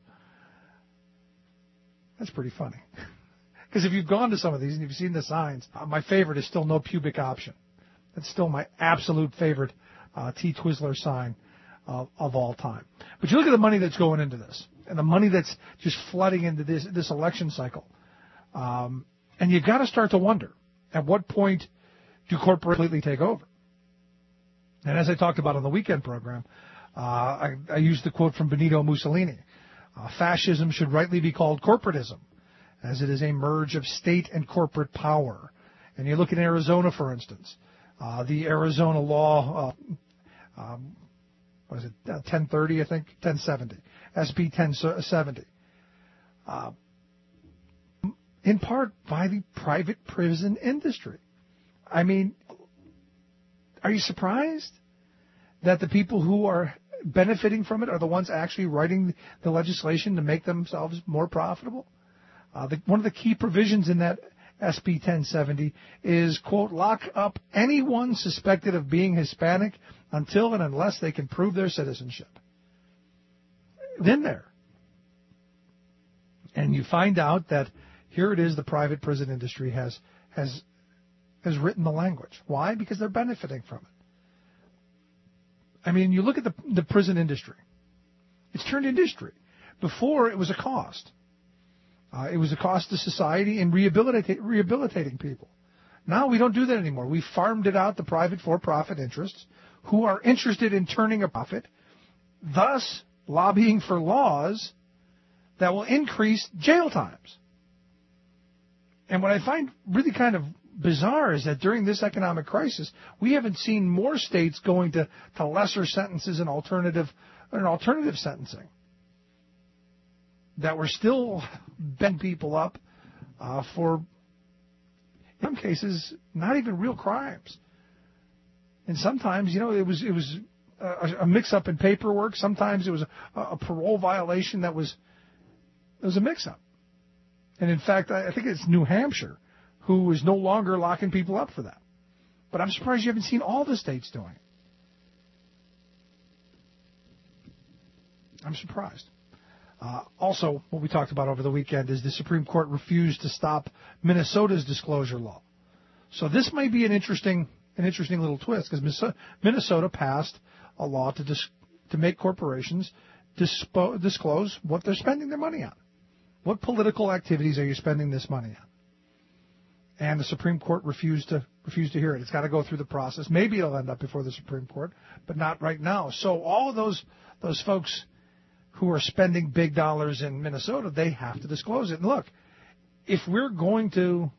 That's pretty funny. Because if you've gone to some of these and you've seen the signs, my favorite is still no pubic option. That's still my absolute favorite T-Twizzler sign of all time. But you look at the money that's going into this, and the money that's just flooding into this election cycle. And you've got to start to wonder, at what point do corporations completely take over? And as I talked about on the weekend program, I used the quote from Benito Mussolini. Fascism should rightly be called corporatism, as it is a merge of state and corporate power. And you look at Arizona, for instance, the Arizona law, 1030, I think, 1070, SB 1070, in part by the private prison industry. I mean, are you surprised that the people who are benefiting from it are the ones actually writing the legislation to make themselves more profitable? One of the key provisions in that SB 1070 is, quote, lock up anyone suspected of being Hispanic until and unless they can prove their citizenship. It's in there. And you find out that here it is, the private prison industry has written the language. Why? Because they're benefiting from it. I mean, you look at the prison industry. It's turned industry. Before, it was a cost. It was a cost to society in rehabilitating people. Now we don't do that anymore. We farmed it out to private for-profit interests who are interested in turning a profit, thus lobbying for laws that will increase jail times. And what I find really kind of bizarre is that during this economic crisis, we haven't seen more states going to lesser sentences and alternative sentencing. That we're still bending people up for, in some cases, not even real crimes. And sometimes, it was a mix-up in paperwork. Sometimes it was a parole violation that was a mix-up. And in fact, I think it's New Hampshire who is no longer locking people up for that. But I'm surprised you haven't seen all the states doing it. I'm surprised. Also, what we talked about over the weekend is the Supreme Court refused to stop Minnesota's disclosure law. So this might be an interesting little twist, because Minnesota passed a law to make corporations disclose what they're spending their money on. What political activities are you spending this money on? And the Supreme Court refused to hear it. It's got to go through the process. Maybe it'll end up before the Supreme Court, but not right now. So all of those folks who are spending big dollars in Minnesota, they have to disclose it. And look, if we're going to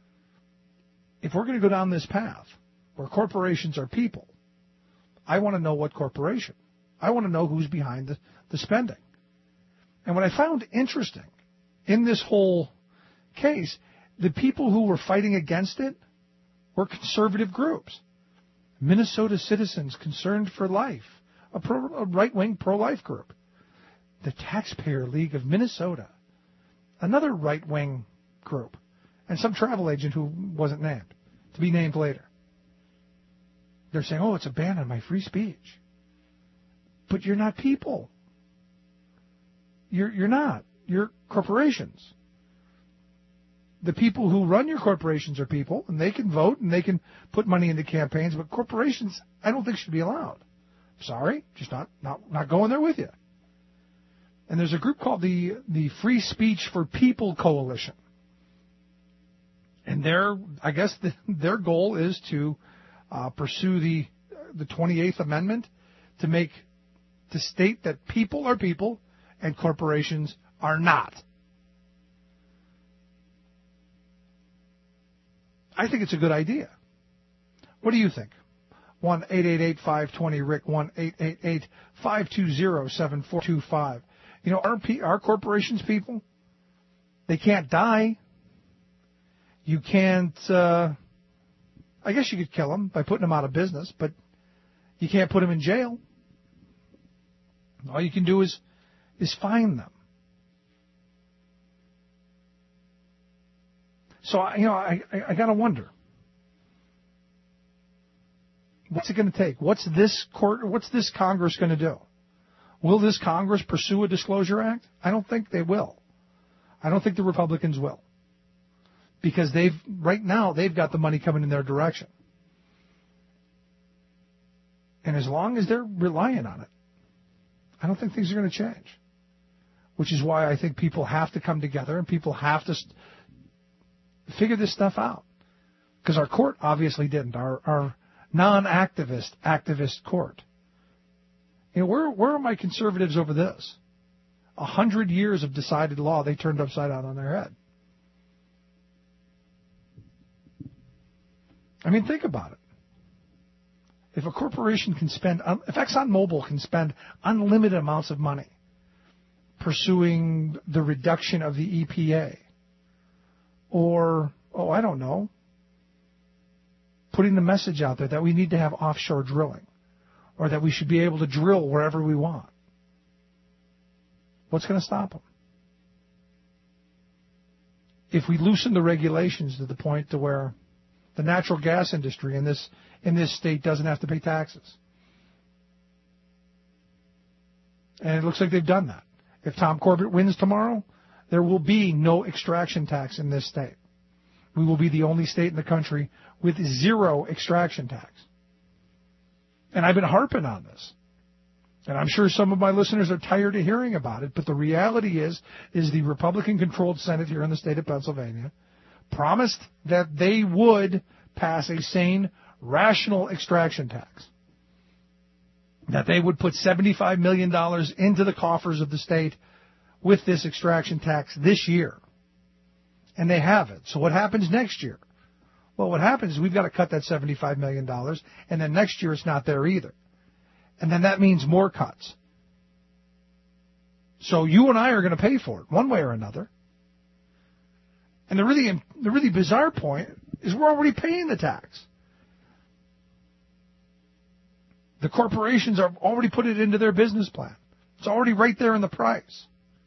go down this path where corporations are people, I want to know what corporation. I want to know who's behind the spending. And what I found interesting in this whole case, the people who were fighting against it were conservative groups. Minnesota Citizens Concerned for Life, a right-wing pro-life group. The Taxpayer League of Minnesota, another right-wing group, and some travel agent who wasn't named, to be named later. They're saying, it's a ban on my free speech. But you're not people. You're not. You're corporations. The people who run your corporations are people, and they can vote, and they can put money into campaigns, but corporations, I don't think should be allowed. Sorry, just not going there with you. And there's a group called the Free Speech for People Coalition. And their goal is to pursue the 28th Amendment to state that people are people and corporations are not. I think it's a good idea. What do you think? 1-888-520-RICK, 1-888-520-7425. Are corporations people? They can't die. You can't, I guess you could kill them by putting them out of business, but you can't put them in jail. All you can do is fine them. So, I got to wonder. What's it going to take? What's this Congress going to do? Will this Congress pursue a Disclosure Act? I don't think they will. I don't think the Republicans will. Because right now they've got the money coming in their direction. And as long as they're relying on it, I don't think things are going to change. Which is why I think people have to come together and people have to figure this stuff out. Because our court obviously didn't. Our activist court. Where are my conservatives over this? 100 years of decided law they turned upside down on their head. I mean, think about it. If a corporation can if ExxonMobil can spend unlimited amounts of money pursuing the reduction of the EPA, or, I don't know, putting the message out there that we need to have offshore drilling, or that we should be able to drill wherever we want, what's going to stop them? If we loosen the regulations to the point to where the natural gas industry in this state doesn't have to pay taxes. And it looks like they've done that. If Tom Corbett wins tomorrow, There will be no extraction tax in this state. We will be the only state in the country with zero extraction tax. And I've been harping on this. And I'm sure some of my listeners are tired of hearing about it, but the reality is the Republican-controlled Senate here in the state of Pennsylvania promised that they would pass a sane, rational extraction tax. That they would put $75 million into the coffers of the state with this extraction tax this year. And they haven't. So what happens next year? Well, what happens is we've got to cut that $75 million, and then next year it's not there either. And then that means more cuts. So you and I are going to pay for it, one way or another. And the really bizarre point is we're already paying the tax. The corporations have already put it into their business plan. It's already right there in the price.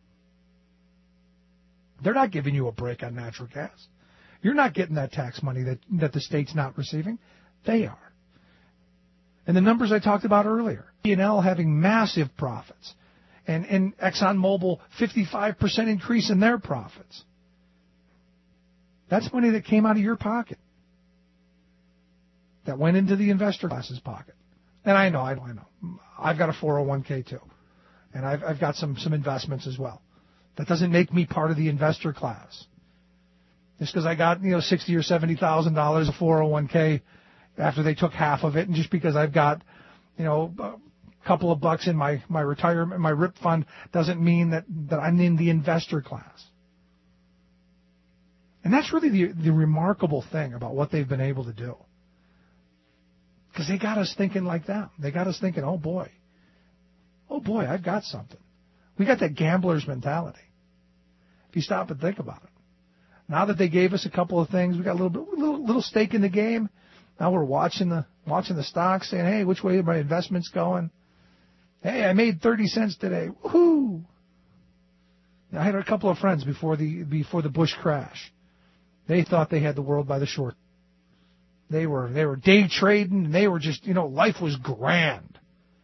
They're not giving you a break on natural gas. You're not getting that tax money that the state's not receiving. They are. And the numbers I talked about earlier, P&L having massive profits, and ExxonMobil 55% increase in their profits. That's money that came out of your pocket, that went into the investor class's pocket. And I know. I've got a 401k too, and I've got some investments as well. That doesn't make me part of the investor class. Just because I got $60,000 or $70,000 of 401k after they took half of it, and just because I've got a couple of bucks in my retirement, my RIP fund, doesn't mean that I'm in the investor class. And that's really the remarkable thing about what they've been able to do. Because they got us thinking like that. They got us thinking, oh boy, I've got something. We got that gambler's mentality. If you stop and think about it. Now that they gave us a couple of things, we got a little stake in the game. Now we're watching the stocks, saying, hey, which way are my investments going? Hey, I made 30 cents today. Woohoo! I had a couple of friends before the Bush crash. They thought they had the world by the short. They were day trading, and they were just, life was grand.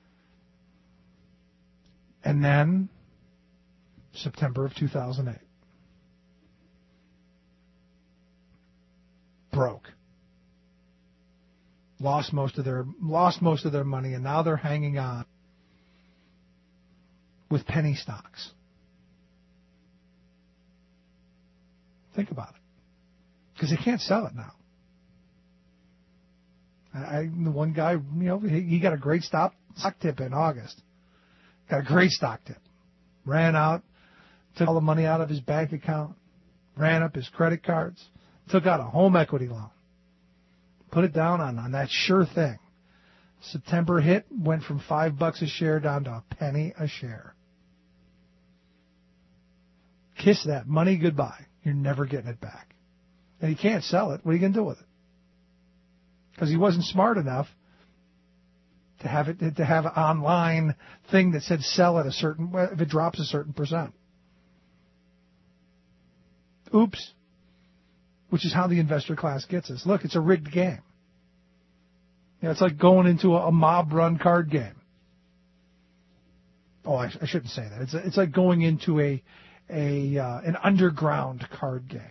And then September of 2008. Broke. Lost most of their money, and now they're hanging on with penny stocks. Think about it. Because they can't sell it now. The one guy, he got a great stock tip in August. Got a great stock tip. Ran out, took all the money out of his bank account, ran up his credit cards, took out a home equity loan, put it down on that sure thing. September hit, went from $5 a share down to a penny a share. Kiss that money goodbye. You're never getting it back. And he can't sell it. What are you going to do with it? Because he wasn't smart enough to have an online thing that said sell at if it drops a certain percent. Oops. Which is how the investor class gets us. Look, it's a rigged game. It's like going into a mob-run card game. Oh, I shouldn't say that. It's like going into an underground card game.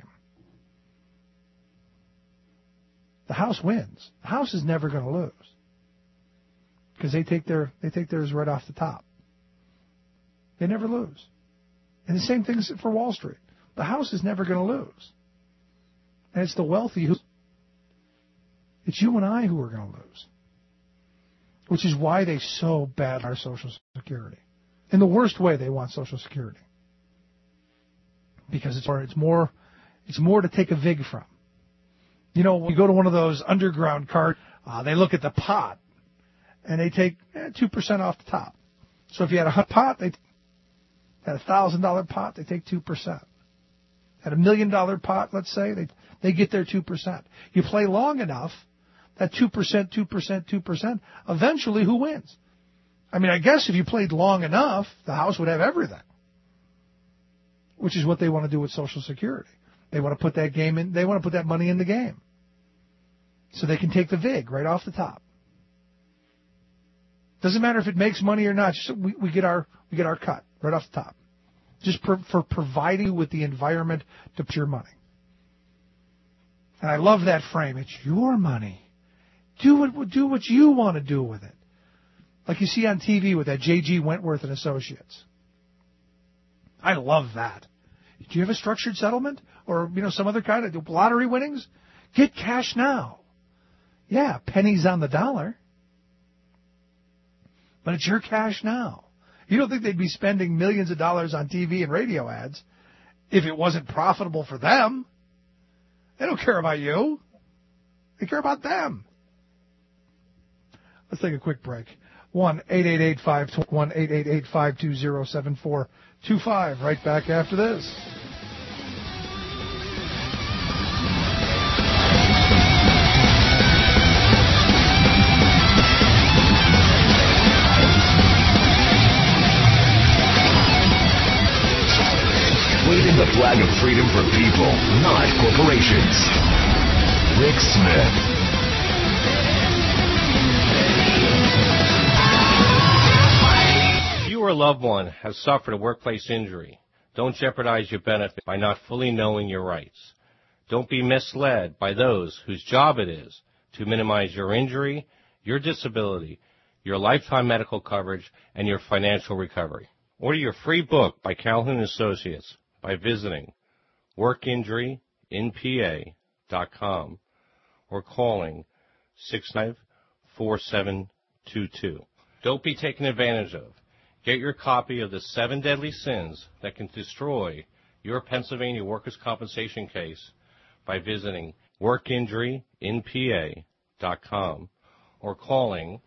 The house wins. The house is never going to lose because they take theirs right off the top. They never lose. And the same thing for Wall Street. The house is never going to lose. And it's the wealthy it's you and I who are going to lose. Which is why they so bad our Social Security. In the worst way, they want Social Security. Because it's more to take a vig from. When you go to one of those underground cards, they look at the pot, and they take 2% off the top. So if you had a pot, they had a $1,000 pot, they take 2%. At $1 million pot, let's say, they get their 2%. You play long enough, that 2%, eventually who wins? I mean, I guess if you played long enough, the house would have everything. Which is what they want to do with Social Security. They want to put that game in. They want to put that money in the game, so they can take the vig right off the top. Doesn't matter if it makes money or not. Just we get our cut right off the top. just for providing you with the environment to put your money. And I love that frame. It's your money. Do what you want to do with it. Like you see on TV with that J.G. Wentworth and Associates. I love that. Do you have a structured settlement or some other kind of lottery winnings? Get cash now. Yeah, pennies on the dollar. But it's your cash now. You don't think they'd be spending millions of dollars on TV and radio ads if it wasn't profitable for them? They don't care about you. They care about them. Let's take a quick break. 1-888-520-7425. Right back after this. Waving the flag of freedom for people, not corporations. Rick Smith. If you or a loved one has suffered a workplace injury, don't jeopardize your benefit by not fully knowing your rights. Don't be misled by those whose job it is to minimize your injury, your disability, your lifetime medical coverage, and your financial recovery. Order your free book by Calhoun Associates by visiting workinjuryinpa.com or calling 695-4722. Don't be taken advantage of. Get your copy of the 7 Deadly Sins that can destroy your Pennsylvania workers' compensation case by visiting workinjuryinpa.com or calling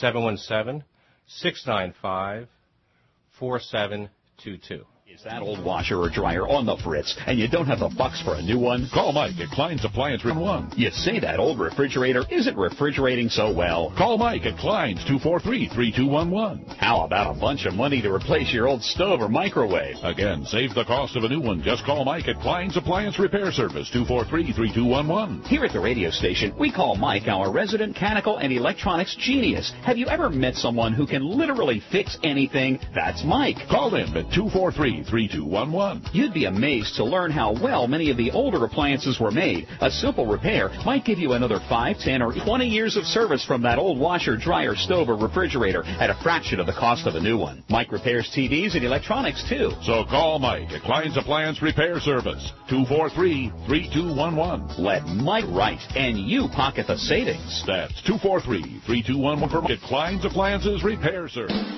717-695-4722. Is that old washer or dryer on the fritz and you don't have the bucks for a new one? Call Mike at Klein's Appliance 1. You say that old refrigerator isn't refrigerating so well. Call Mike at Klein's 243-3211. How about a bunch of money to replace your old stove or microwave? Again, save the cost of a new one. Just call Mike at Klein's Appliance Repair Service, 243-3211. Here at the radio station, we call Mike our resident mechanical and electronics genius. Have you ever met someone who can literally fix anything? That's Mike. Call him at 243-3211. You'd be amazed to learn how well many of the older appliances were made. A simple repair might give you another 5, 10, or 20 years of service from that old washer, dryer, stove, or refrigerator at a fraction of the cost of a new one. Mike repairs TVs and electronics, too. So call Mike at Klein's Appliance Repair Service, 243-3211. Let Mike write, and you pocket the savings. That's 243-3211 for Mike at Klein's Appliances Repair Service.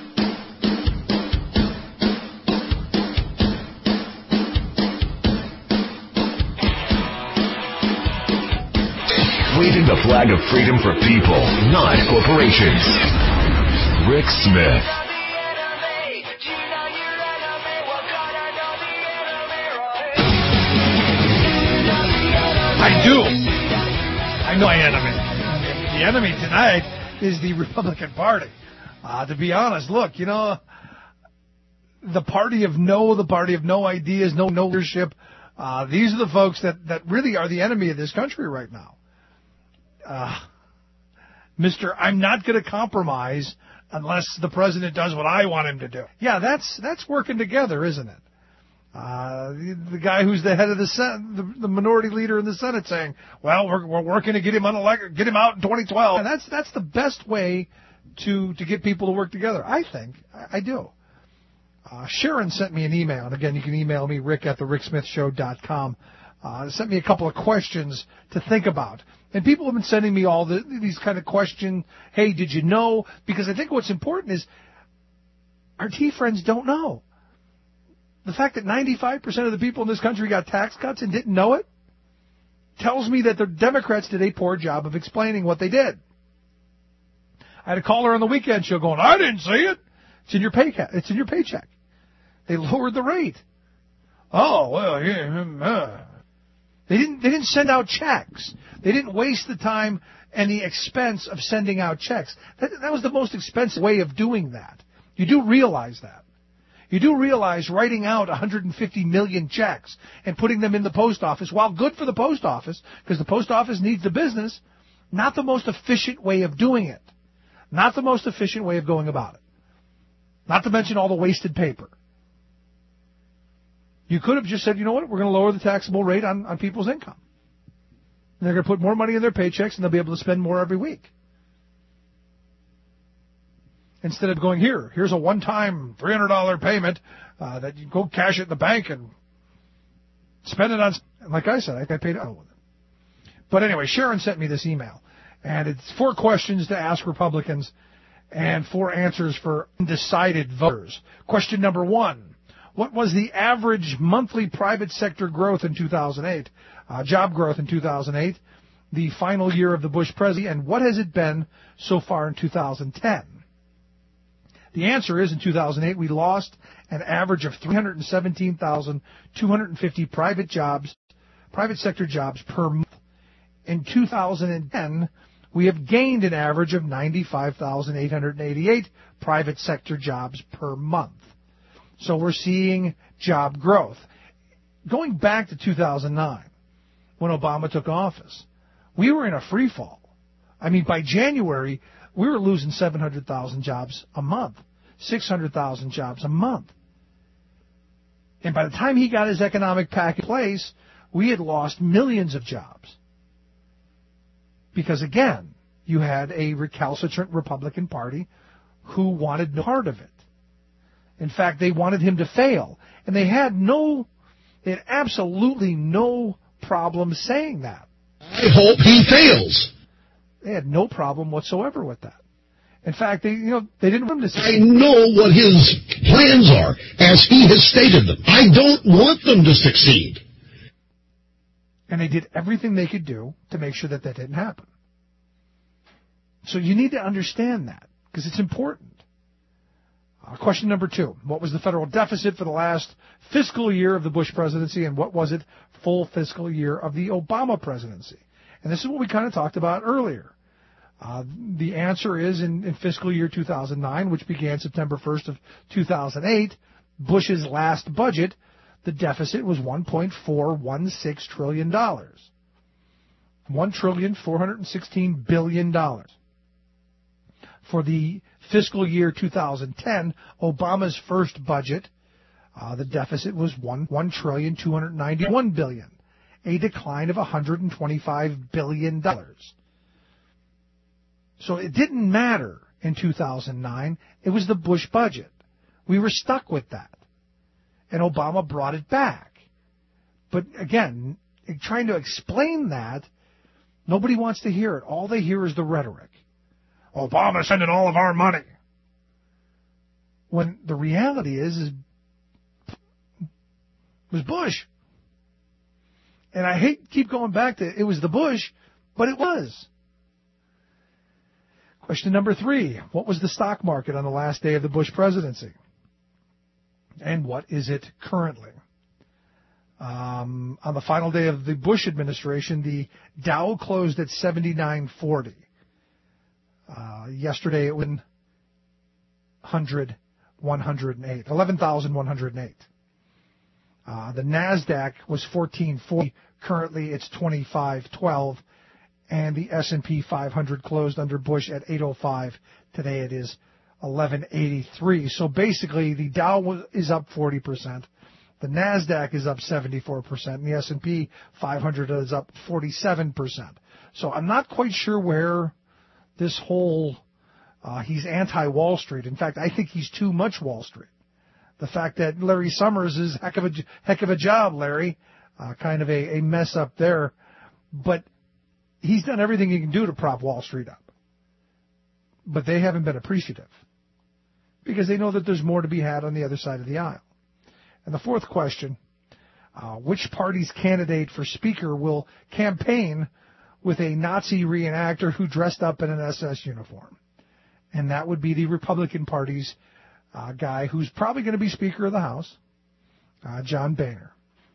Waving the flag of freedom for people, not corporations. Rick Smith. I do. I know my enemy. The enemy tonight is the Republican Party. To be honest, look, the party of no, the party of no ideas, no leadership. These are the folks that really are the enemy of this country right now. Mr. I'm not going to compromise unless the president does what I want him to do. Yeah, that's working together, isn't it? The guy who's the head of the Senate, the minority leader in the Senate, saying, "Well, we're working to get him unelected, get him out in 2012." And that's the best way to get people to work together. I think I do. Sharon sent me an email, and again, you can email me, rick@thericksmithshow.com. Sent me a couple of questions to think about. And people have been sending me all these kind of questions. Hey, did you know? Because I think what's important is our T friends don't know. The fact that 95% of the people in this country got tax cuts and didn't know it tells me that the Democrats did a poor job of explaining what they did. I had a caller on the weekend show going, I didn't see it. It's in your It's in your paycheck. They lowered the rate. Oh, well, yeah. They didn't send out checks. They didn't waste the time and the expense of sending out checks. That was the most expensive way of doing that. You do realize that. You do realize writing out 150 million checks and putting them in the post office, while good for the post office, because the post office needs the business, not the most efficient way of doing it. Not the most efficient way of going about it. Not to mention all the wasted paper. You could have just said, you know what, we're going to lower the taxable rate on people's income. And they're going to put more money in their paychecks, and they'll be able to spend more every week. Instead of going, here's a one-time $300 payment that you go cash it in the bank and spend it on, like I said, I paid out with it. But anyway, Sharon sent me this email, and it's 4 questions to ask Republicans and 4 answers for undecided voters. Question number 1, what was the average monthly private sector growth in 2008, job growth in 2008, the final year of the Bush presidency, and what has it been so far in 2010? The answer is, in 2008, we lost an average of 317,250 private sector jobs per month. In 2010, we have gained an average of 95,888 private sector jobs per month. So we're seeing job growth. Going back to 2009, when Obama took office, we were in a free fall. I mean, by January, we were losing 700,000 jobs a month, 600,000 jobs a month. And by the time he got his economic package in place, we had lost millions of jobs. Because, again, you had a recalcitrant Republican Party who wanted no part of it. In fact, they wanted him to fail. And they had absolutely no problem saying that. I hope he fails. They had no problem whatsoever with that. In fact, they didn't want him to say. I know what his plans are, as he has stated them. I don't want them to succeed. And they did everything they could do to make sure that didn't happen. So you need to understand that, because it's important. Question number 2. What was the federal deficit for the last fiscal year of the Bush presidency, and what was it full fiscal year of the Obama presidency? And this is what we kind of talked about earlier. The answer is in fiscal year 2009, which began September 1st of 2008, Bush's last budget, the deficit was $1.416 trillion. $1,416 billion. For the fiscal year 2010, Obama's first budget, the deficit was $1,291 billion, a decline of $125 billion. So it didn't matter in 2009. It was the Bush budget. We were stuck with that. And Obama brought it back. But again, trying to explain that, nobody wants to hear it. All they hear is the rhetoric. Obama's sending all of our money. When the reality is was Bush. And I hate to keep going back to it was the Bush, but it was. Question number 3. What was the stock market on the last day of the Bush presidency? And what is it currently? On the final day of the Bush administration, the Dow closed at 7940. Yesterday it was 11,108. The NASDAQ was 1440. Currently it's 2512. And the S&P 500 closed under Bush at 805. Today it is 1183. So basically the Dow is up 40%. The NASDAQ is up 74%. And the S&P 500 is up 47%. So I'm not quite sure where this whole, he's anti-Wall Street. In fact, I think he's too much Wall Street. The fact that Larry Summers is heck of a job, Larry. Kind of a mess up there. But he's done everything he can do to prop Wall Street up. But they haven't been appreciative. Because they know that there's more to be had on the other side of the aisle. And the 4th question, which party's candidate for Speaker will campaign with a Nazi reenactor who dressed up in an SS uniform? And that would be the Republican Party's guy who's probably going to be Speaker of the House, John Boehner.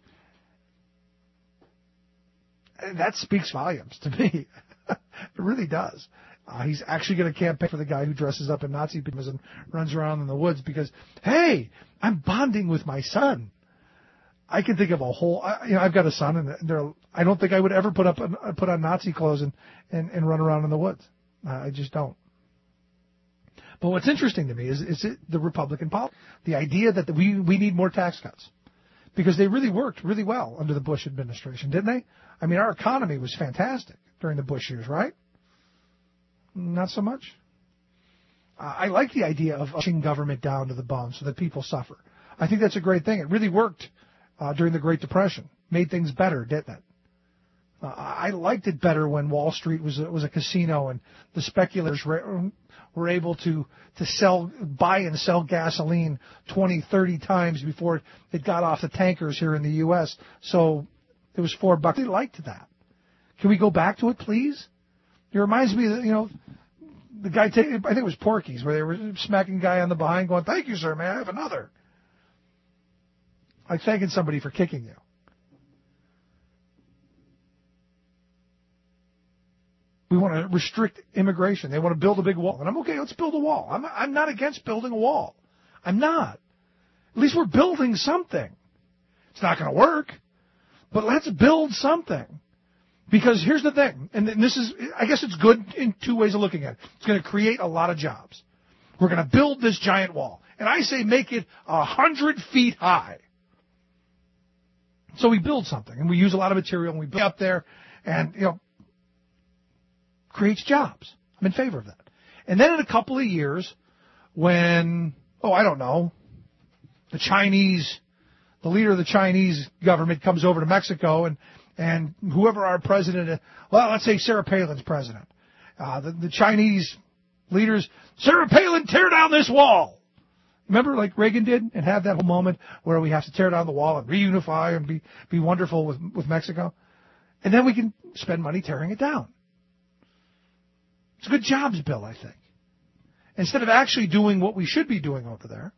And that speaks volumes to me. It really does. He's actually going to campaign for the guy who dresses up in Nazi pajamas and runs around in the woods because, hey, I'm bonding with my son. I can think of a whole, I've got a son, and I don't think I would ever put on Nazi clothes and run around in the woods. I just don't. But what's interesting to me is the Republican policy, the idea that we need more tax cuts because they really worked really well under the Bush administration, didn't they? I mean, our economy was fantastic during the Bush years, right? Not so much. I like the idea of pushing government down to the bone so that people suffer. I think that's a great thing. It really worked during the Great Depression. Made things better, didn't it? I liked it better when Wall Street was a casino and the speculators were able to buy and sell gasoline 20, 30 times before it got off the tankers here in the U.S. So it was $4. They liked that. Can we go back to it, please? It reminds me of, the guy, I think it was Porky's, where they were smacking the guy on the behind going, "Thank you, sir, may I have another?" Like thanking somebody for kicking you. We want to restrict immigration. They want to build a big wall. And I'm okay, let's build a wall. I'm not against building a wall. I'm not. At least we're building something. It's not going to work, but let's build something. Because here's the thing, and this is, I guess it's good in two ways of looking at it. It's going to create a lot of jobs. We're going to build this giant wall. And I say make it 100 feet high. So we build something, and we use a lot of material, and we build up there, and, creates jobs. I'm in favor of that. And then in a couple of years, when, I don't know, the leader of the Chinese government comes over to Mexico, and whoever our president, let's say Sarah Palin's president, the Chinese leaders, Sarah Palin, tear down this wall. Remember, like Reagan did, and have that whole moment where we have to tear down the wall and reunify and be wonderful with Mexico, and then we can spend money tearing it down. It's a good jobs bill, I think. Instead of actually doing what we should be doing over there,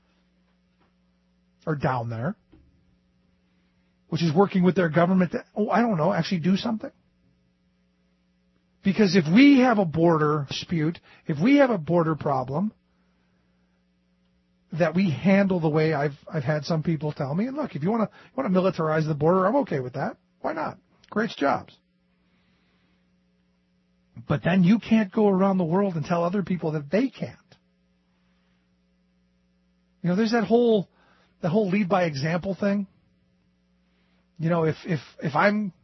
or down there, which is working with their government to, actually do something. Because if we have a border dispute, if we have a border problem that we handle the way I've had some people tell me, and look, if you want to militarize the border, I'm okay with that. Why not? Creates jobs. But then you can't go around the world and tell other people that they can't. There's that whole lead by example thing. If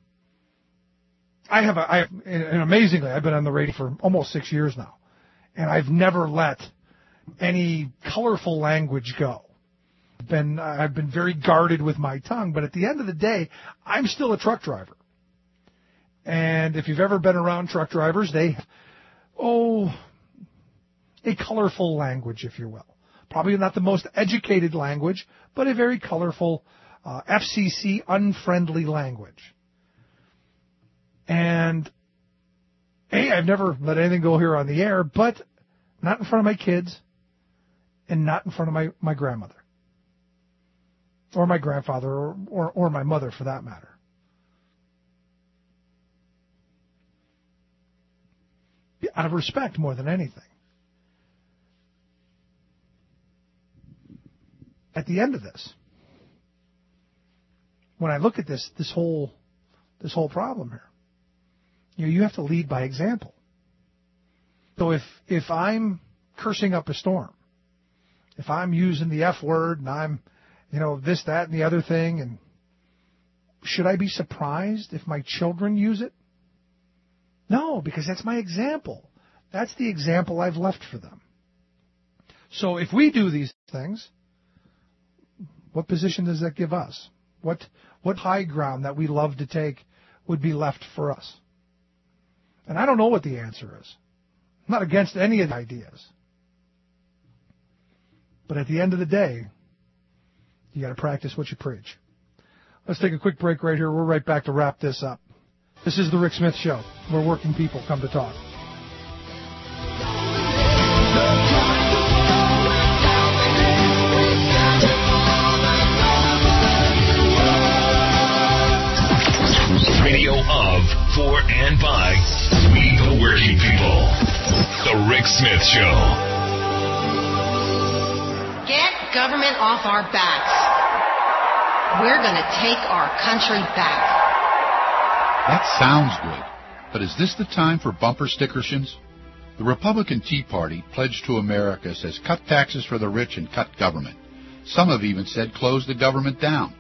amazingly, I've been on the radio for almost 6 years now, and I've never let any colorful language go. I've been very guarded with my tongue, but at the end of the day, I'm still a truck driver. And if you've ever been around truck drivers, they have, a colorful language, if you will. Probably not the most educated language, but a very colorful, FCC unfriendly language. And, I've never let anything go here on the air, but not in front of my kids and not in front of my grandmother or my grandfather or my mother for that matter. Out of respect more than anything. At the end of this, when I look at this whole problem here, you have to lead by example. So if I'm cursing up a storm, if I'm using the F word and I'm, this, that, and the other thing, and should I be surprised if my children use it? No, because that's my example. That's the example I've left for them. So if we do these things, what position does that give us? What high ground that we love to take would be left for us? And I don't know what the answer is. I'm not against any of the ideas. But at the end of the day, you got to practice what you preach. Let's take a quick break right here. We're right back to wrap this up. This is the Rick Smith Show, where working people come to talk. Radio of, for, and by we the working people. The Rick Smith Show. Get government off our backs. We're going to take our country back. That sounds good. But is this the time for bumper stickertions? The Republican Tea Party Pledge to America says cut taxes for the rich and cut government. Some have even said close the government down.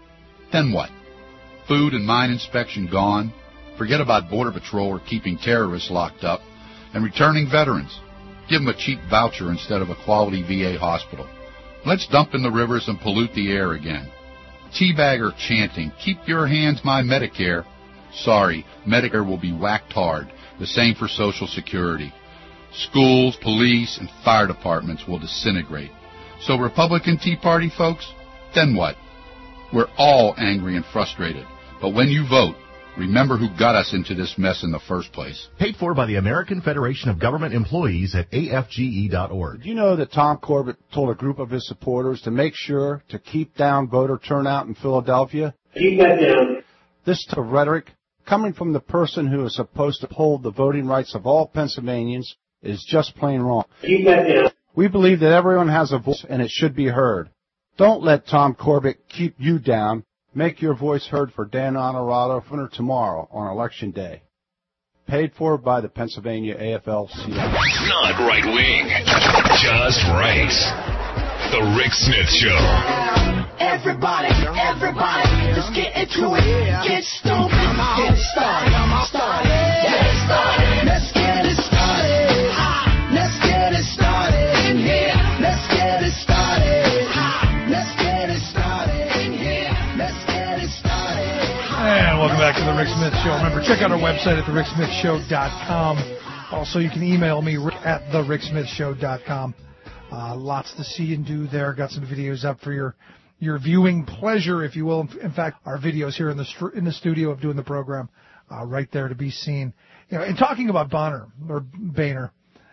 Then what? Food and mine inspection gone. Forget about Border Patrol or keeping terrorists locked up. And returning veterans. Give them a cheap voucher instead of a quality VA hospital. Let's dump in the rivers and pollute the air again. Teabagger chanting, keep your hands my Medicare. Sorry, Medicare will be whacked hard. The same for Social Security. Schools, police, and fire departments will disintegrate. So Republican Tea Party folks, then what? We're all angry and frustrated. But when you vote, remember who got us into this mess in the first place. Paid for by the American Federation of Government Employees at AFGE.org. Did you know that Tom Corbett told a group of his supporters to make sure to keep down voter turnout in Philadelphia? Keep that down. This type of rhetoric, coming from the person who is supposed to uphold the voting rights of all Pennsylvanians, is just plain wrong. Keep that down. We believe that everyone has a voice and it should be heard. Don't let Tom Corbett keep you down. Make your voice heard for Dan Honorado tomorrow on Election Day. Paid for by the Pennsylvania AFL-CIO. Not right wing, just right. The Rick Smith Show. Everybody, let's get into it. Get stupid, get it started, get it started. Let's get it started. Let's get it started in here. Let's get it started. Let's get it started in here. Let's get it started. And welcome back to the Rick Smith Show. Remember, check out our website at thericksmithshow.com. Also, you can email me, rick at thericksmithshow.com. Lots to see and do there. Got some videos up for your viewing pleasure, if you will. In fact, our videos here in the studio of doing the program, right there to be seen. You know, and talking about Boehner,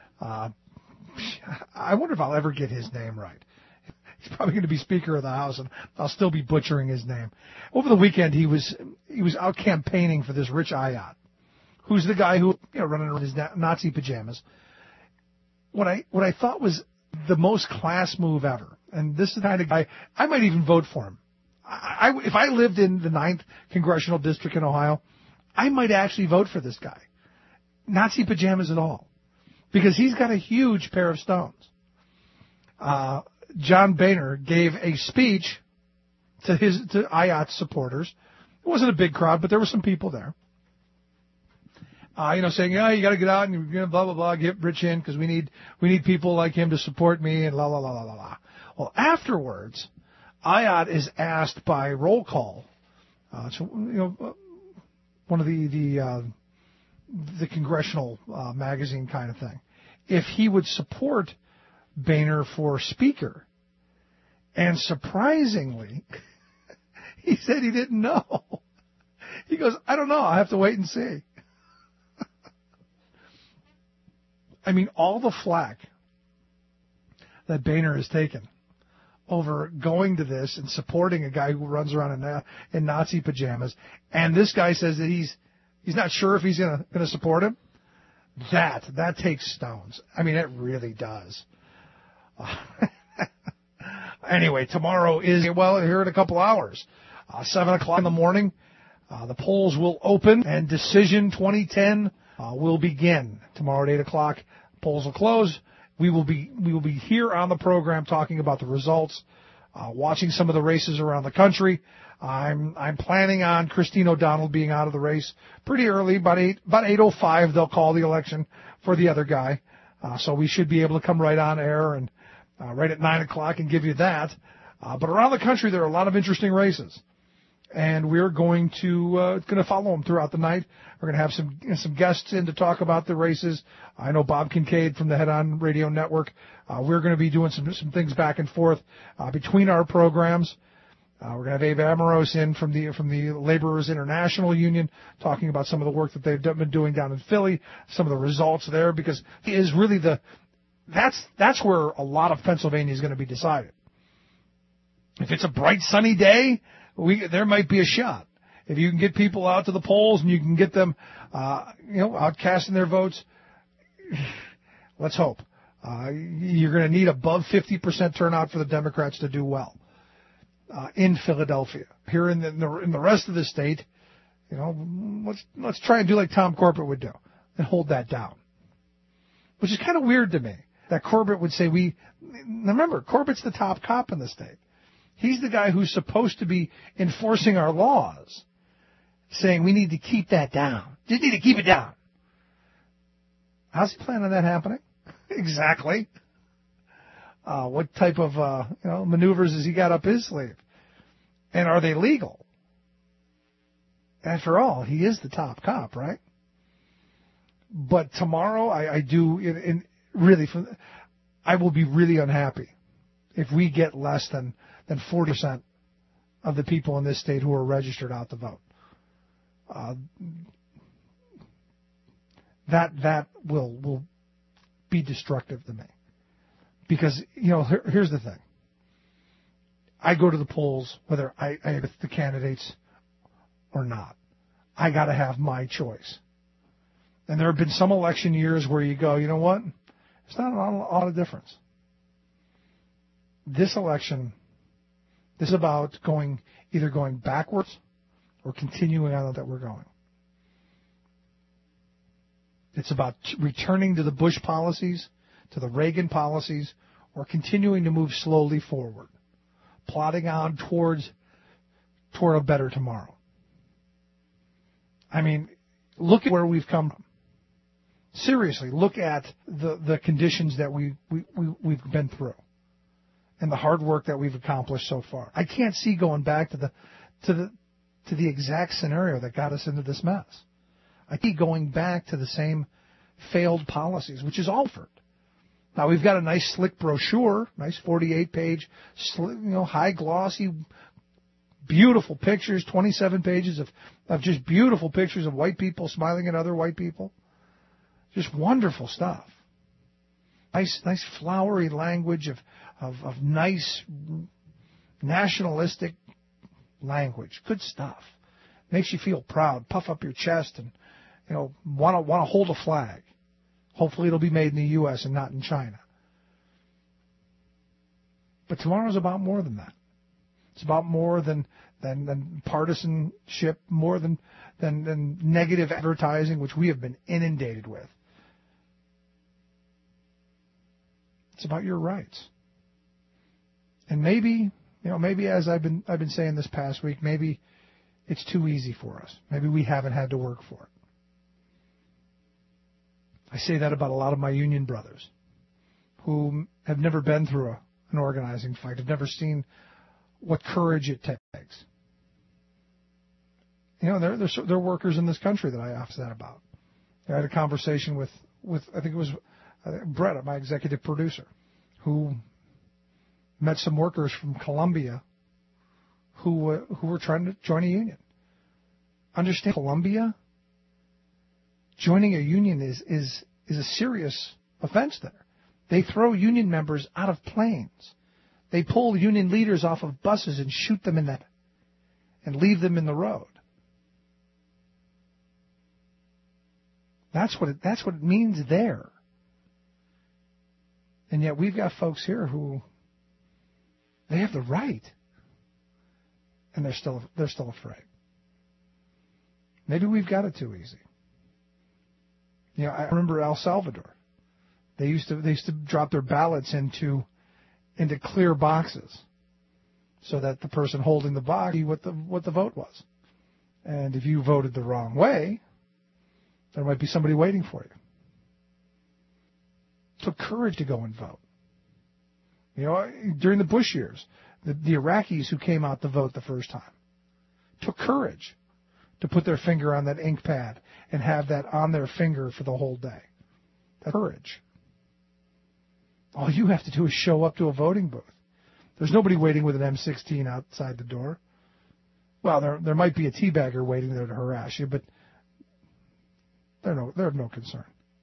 I wonder if I'll ever get his name right. He's probably going to be Speaker of the House, and I'll still be butchering his name. Over the weekend, he was out campaigning for this Rich Ayat, who's the guy who, you know, running around in his Nazi pajamas. What I thought was the most class move ever, and this is the kind of guy I might even vote for him. If I lived in the 9th Congressional District in Ohio, I might actually vote for this guy. Nazi pajamas at all, because he's got a huge pair of stones. John Boehner gave a speech to Ayat's supporters. It wasn't a big crowd, but there were some people there. Saying, you got to get out and blah blah blah, get Rich in because we need people like him to support me and la la la la la la. Well, afterwards, Ayat is asked by roll call, one of the congressional magazine kind of thing, if he would support Boehner for Speaker. And surprisingly, he said he didn't know. He goes, I don't know. I'll have to wait and see. I mean, all the flack that Boehner has taken over going to this and supporting a guy who runs around in Nazi pajamas, and this guy says that he's not sure if he's going to support him. That takes stones. I mean, it really does. Anyway, tomorrow is, here in a couple hours, 7 o'clock in the morning, the polls will open and Decision 2010 will begin. Tomorrow at 8 o'clock, polls will close. We will be here on the program talking about the results, watching some of the races around the country. I'm planning on Christine O'Donnell being out of the race pretty early, about 8:05. They'll call the election for the other guy, so we should be able to come right on air and right at 9 o'clock and give you that. But around the country, there are a lot of interesting races, and we're going to follow them throughout the night. We're going to have some guests in to talk about the races. I know Bob Kincaid from the Head On Radio Network. We're going to be doing some things back and forth between our programs. We're going to have Abe Amoros in from the Laborers International Union, talking about some of the work that they've been doing down in Philly, some of the results there, because it is really that's where a lot of Pennsylvania is going to be decided. If it's a bright sunny day, there might be a shot. If you can get people out to the polls and you can get them, out casting their votes, let's hope. You're going to need above 50% turnout for the Democrats to do well in Philadelphia. Here in the rest of the state, let's try and do like Tom Corbett would do and hold that down, which is kind of weird to me that Corbett would say remember, Corbett's the top cop in the state. He's the guy who's supposed to be enforcing our laws, saying we need to keep that down. Just need to keep it down. How's he planning on that happening? Exactly. What type of maneuvers has he got up his sleeve? And are they legal? After all, he is the top cop, right? But tomorrow, I will be really unhappy if we get less than 40% of the people in this state who are registered out to vote. That will be destructive to me. Because, here's the thing. I go to the polls whether I agree with the candidates or not. I got to have my choice. And there have been some election years where you go, you know what? It's not a lot of difference. This election, this is about either going backwards or continuing on that we're going. It's about returning to the Bush policies, to the Reagan policies, or continuing to move slowly forward, plodding on toward a better tomorrow. I mean, look at where we've come from. Seriously, look at the conditions that we've been through and the hard work that we've accomplished so far. I can't see going back to the exact scenario that got us into this mess. I keep going back to the same failed policies, which is Alford. Now, we've got a nice slick brochure, nice 48-page, high glossy, beautiful pictures, 27 pages of just beautiful pictures of white people smiling at other white people. Just wonderful stuff. Nice flowery language of nice nationalistic language. Good stuff. Makes you feel proud. Puff up your chest and want to hold a flag. Hopefully it'll be made in the U.S. and not in China. But tomorrow's about more than that. It's about more than partisanship, more than negative advertising, which we have been inundated with. It's about your rights. And maybe as I've been saying this past week, maybe it's too easy for us. Maybe we haven't had to work for it. I say that about a lot of my union brothers who have never been through an organizing fight, have never seen what courage it takes. They're workers in this country that I asked that about. I had a conversation with I think it was Brett, my executive producer, who met some workers from Colombia who were trying to join a union. Understand, Colombia, joining a union is a serious offense there. They throw union members out of planes. They pull union leaders off of buses and shoot them in that and leave them in the road. That's what it means there. And yet we've got folks here who they have the right, and they're still afraid. Maybe we've got it too easy. I remember El Salvador. They used to drop their ballots into clear boxes, so that the person holding the box knew what the vote was. And if you voted the wrong way, there might be somebody waiting for you. It took courage to go and vote. During the Bush years, the Iraqis who came out to vote the first time took courage to put their finger on that ink pad and have that on their finger for the whole day. That's courage. All you have to do is show up to a voting booth. There's nobody waiting with an M16 outside the door. Well, there might be a teabagger waiting there to harass you, but they're of no concern.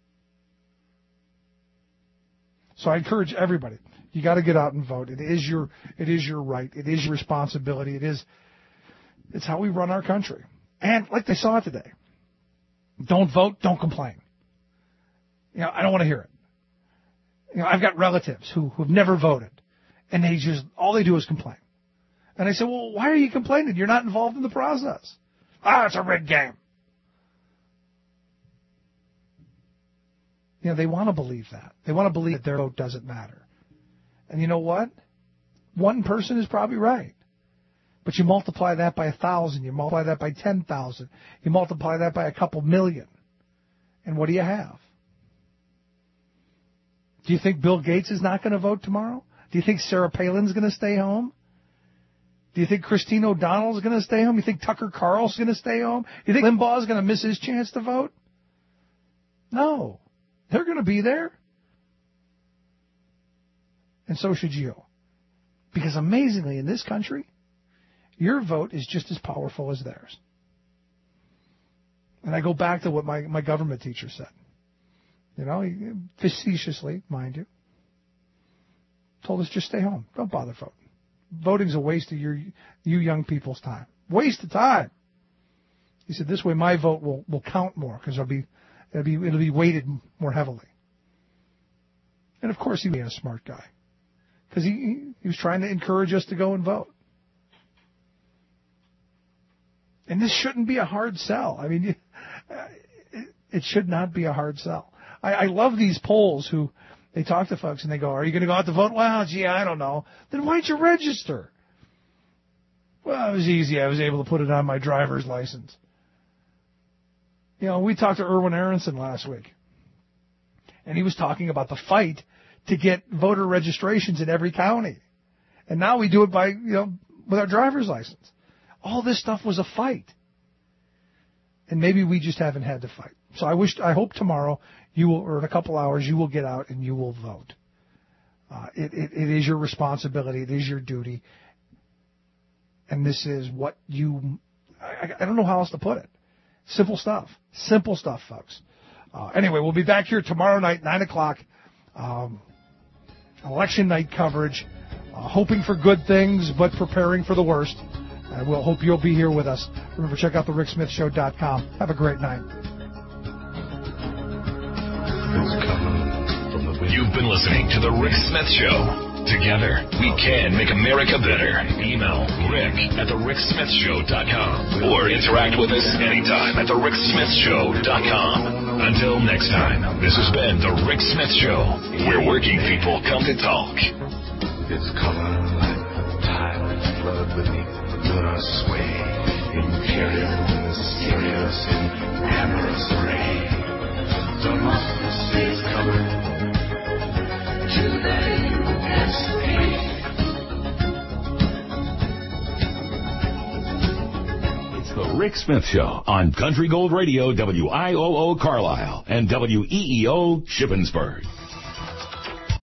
So I encourage everybody. You got to get out and vote. It is your right. It is your responsibility. It's how we run our country. And like they saw today, don't vote, don't complain. I don't want to hear it. I've got relatives who've never voted, and all they do is complain. And I say, well, why are you complaining? You're not involved in the process. It's a rigged game. They want to believe that. They want to believe that their vote doesn't matter. And you know what? one person is probably right. But you multiply that by 1,000, you multiply that by 10,000, you multiply that by a couple million, and what do you have? Do you think Bill Gates is not going to vote tomorrow? Do you think Sarah Palin's going to stay home? Do you think Christine O'Donnell's going to stay home? You think Tucker Carlson's going to stay home? You think Limbaugh's going to miss his chance to vote? No. They're going to be there. And so should you. Because amazingly, in this country, your vote is just as powerful as theirs. And I go back to what my government teacher said. You know, facetiously, mind you, told us just stay home. Don't bother voting. Voting's a waste of you young people's time. Waste of time. He said this way my vote will count more because it'll be weighted more heavily. And of course he was a smart guy because he was trying to encourage us to go and vote. And this shouldn't be a hard sell. I mean, it should not be a hard sell. I love these polls who they talk to folks and they go, are you going to go out to vote? Well, gee, I don't know. Then why'd you register? Well, it was easy. I was able to put it on my driver's license. You know, we talked to Erwin Aronson last week, and he was talking about the fight to get voter registrations in every county. And now we do it by, with our driver's license. All this stuff was a fight. And maybe we just haven't had to fight. So I hope tomorrow you will, or in a couple hours, you will get out and you will vote. It is your responsibility. It is your duty. And this is what I don't know how else to put it. Simple stuff. Simple stuff, folks. Anyway, we'll be back here tomorrow night, 9 o'clock. Election night coverage. Hoping for good things, but preparing for the worst. And we'll hope you'll be here with us. Remember, check out thericksmithshow.com. Have a great night. You've been listening to The Rick Smith Show. Together, we can make America better. Email rick@thericksmithshow.com or interact with us anytime at thericksmithshow.com. Until next time, this has been The Rick Smith Show, where working people come to talk. It's color like the tide of flood beneath the lunar sway. Imperial, mysterious, in amorous array. Democracy is covered to the USA. It's The Rick Smith Show on Country Gold Radio, WIOO Carlisle, and WEEO Shippensburg.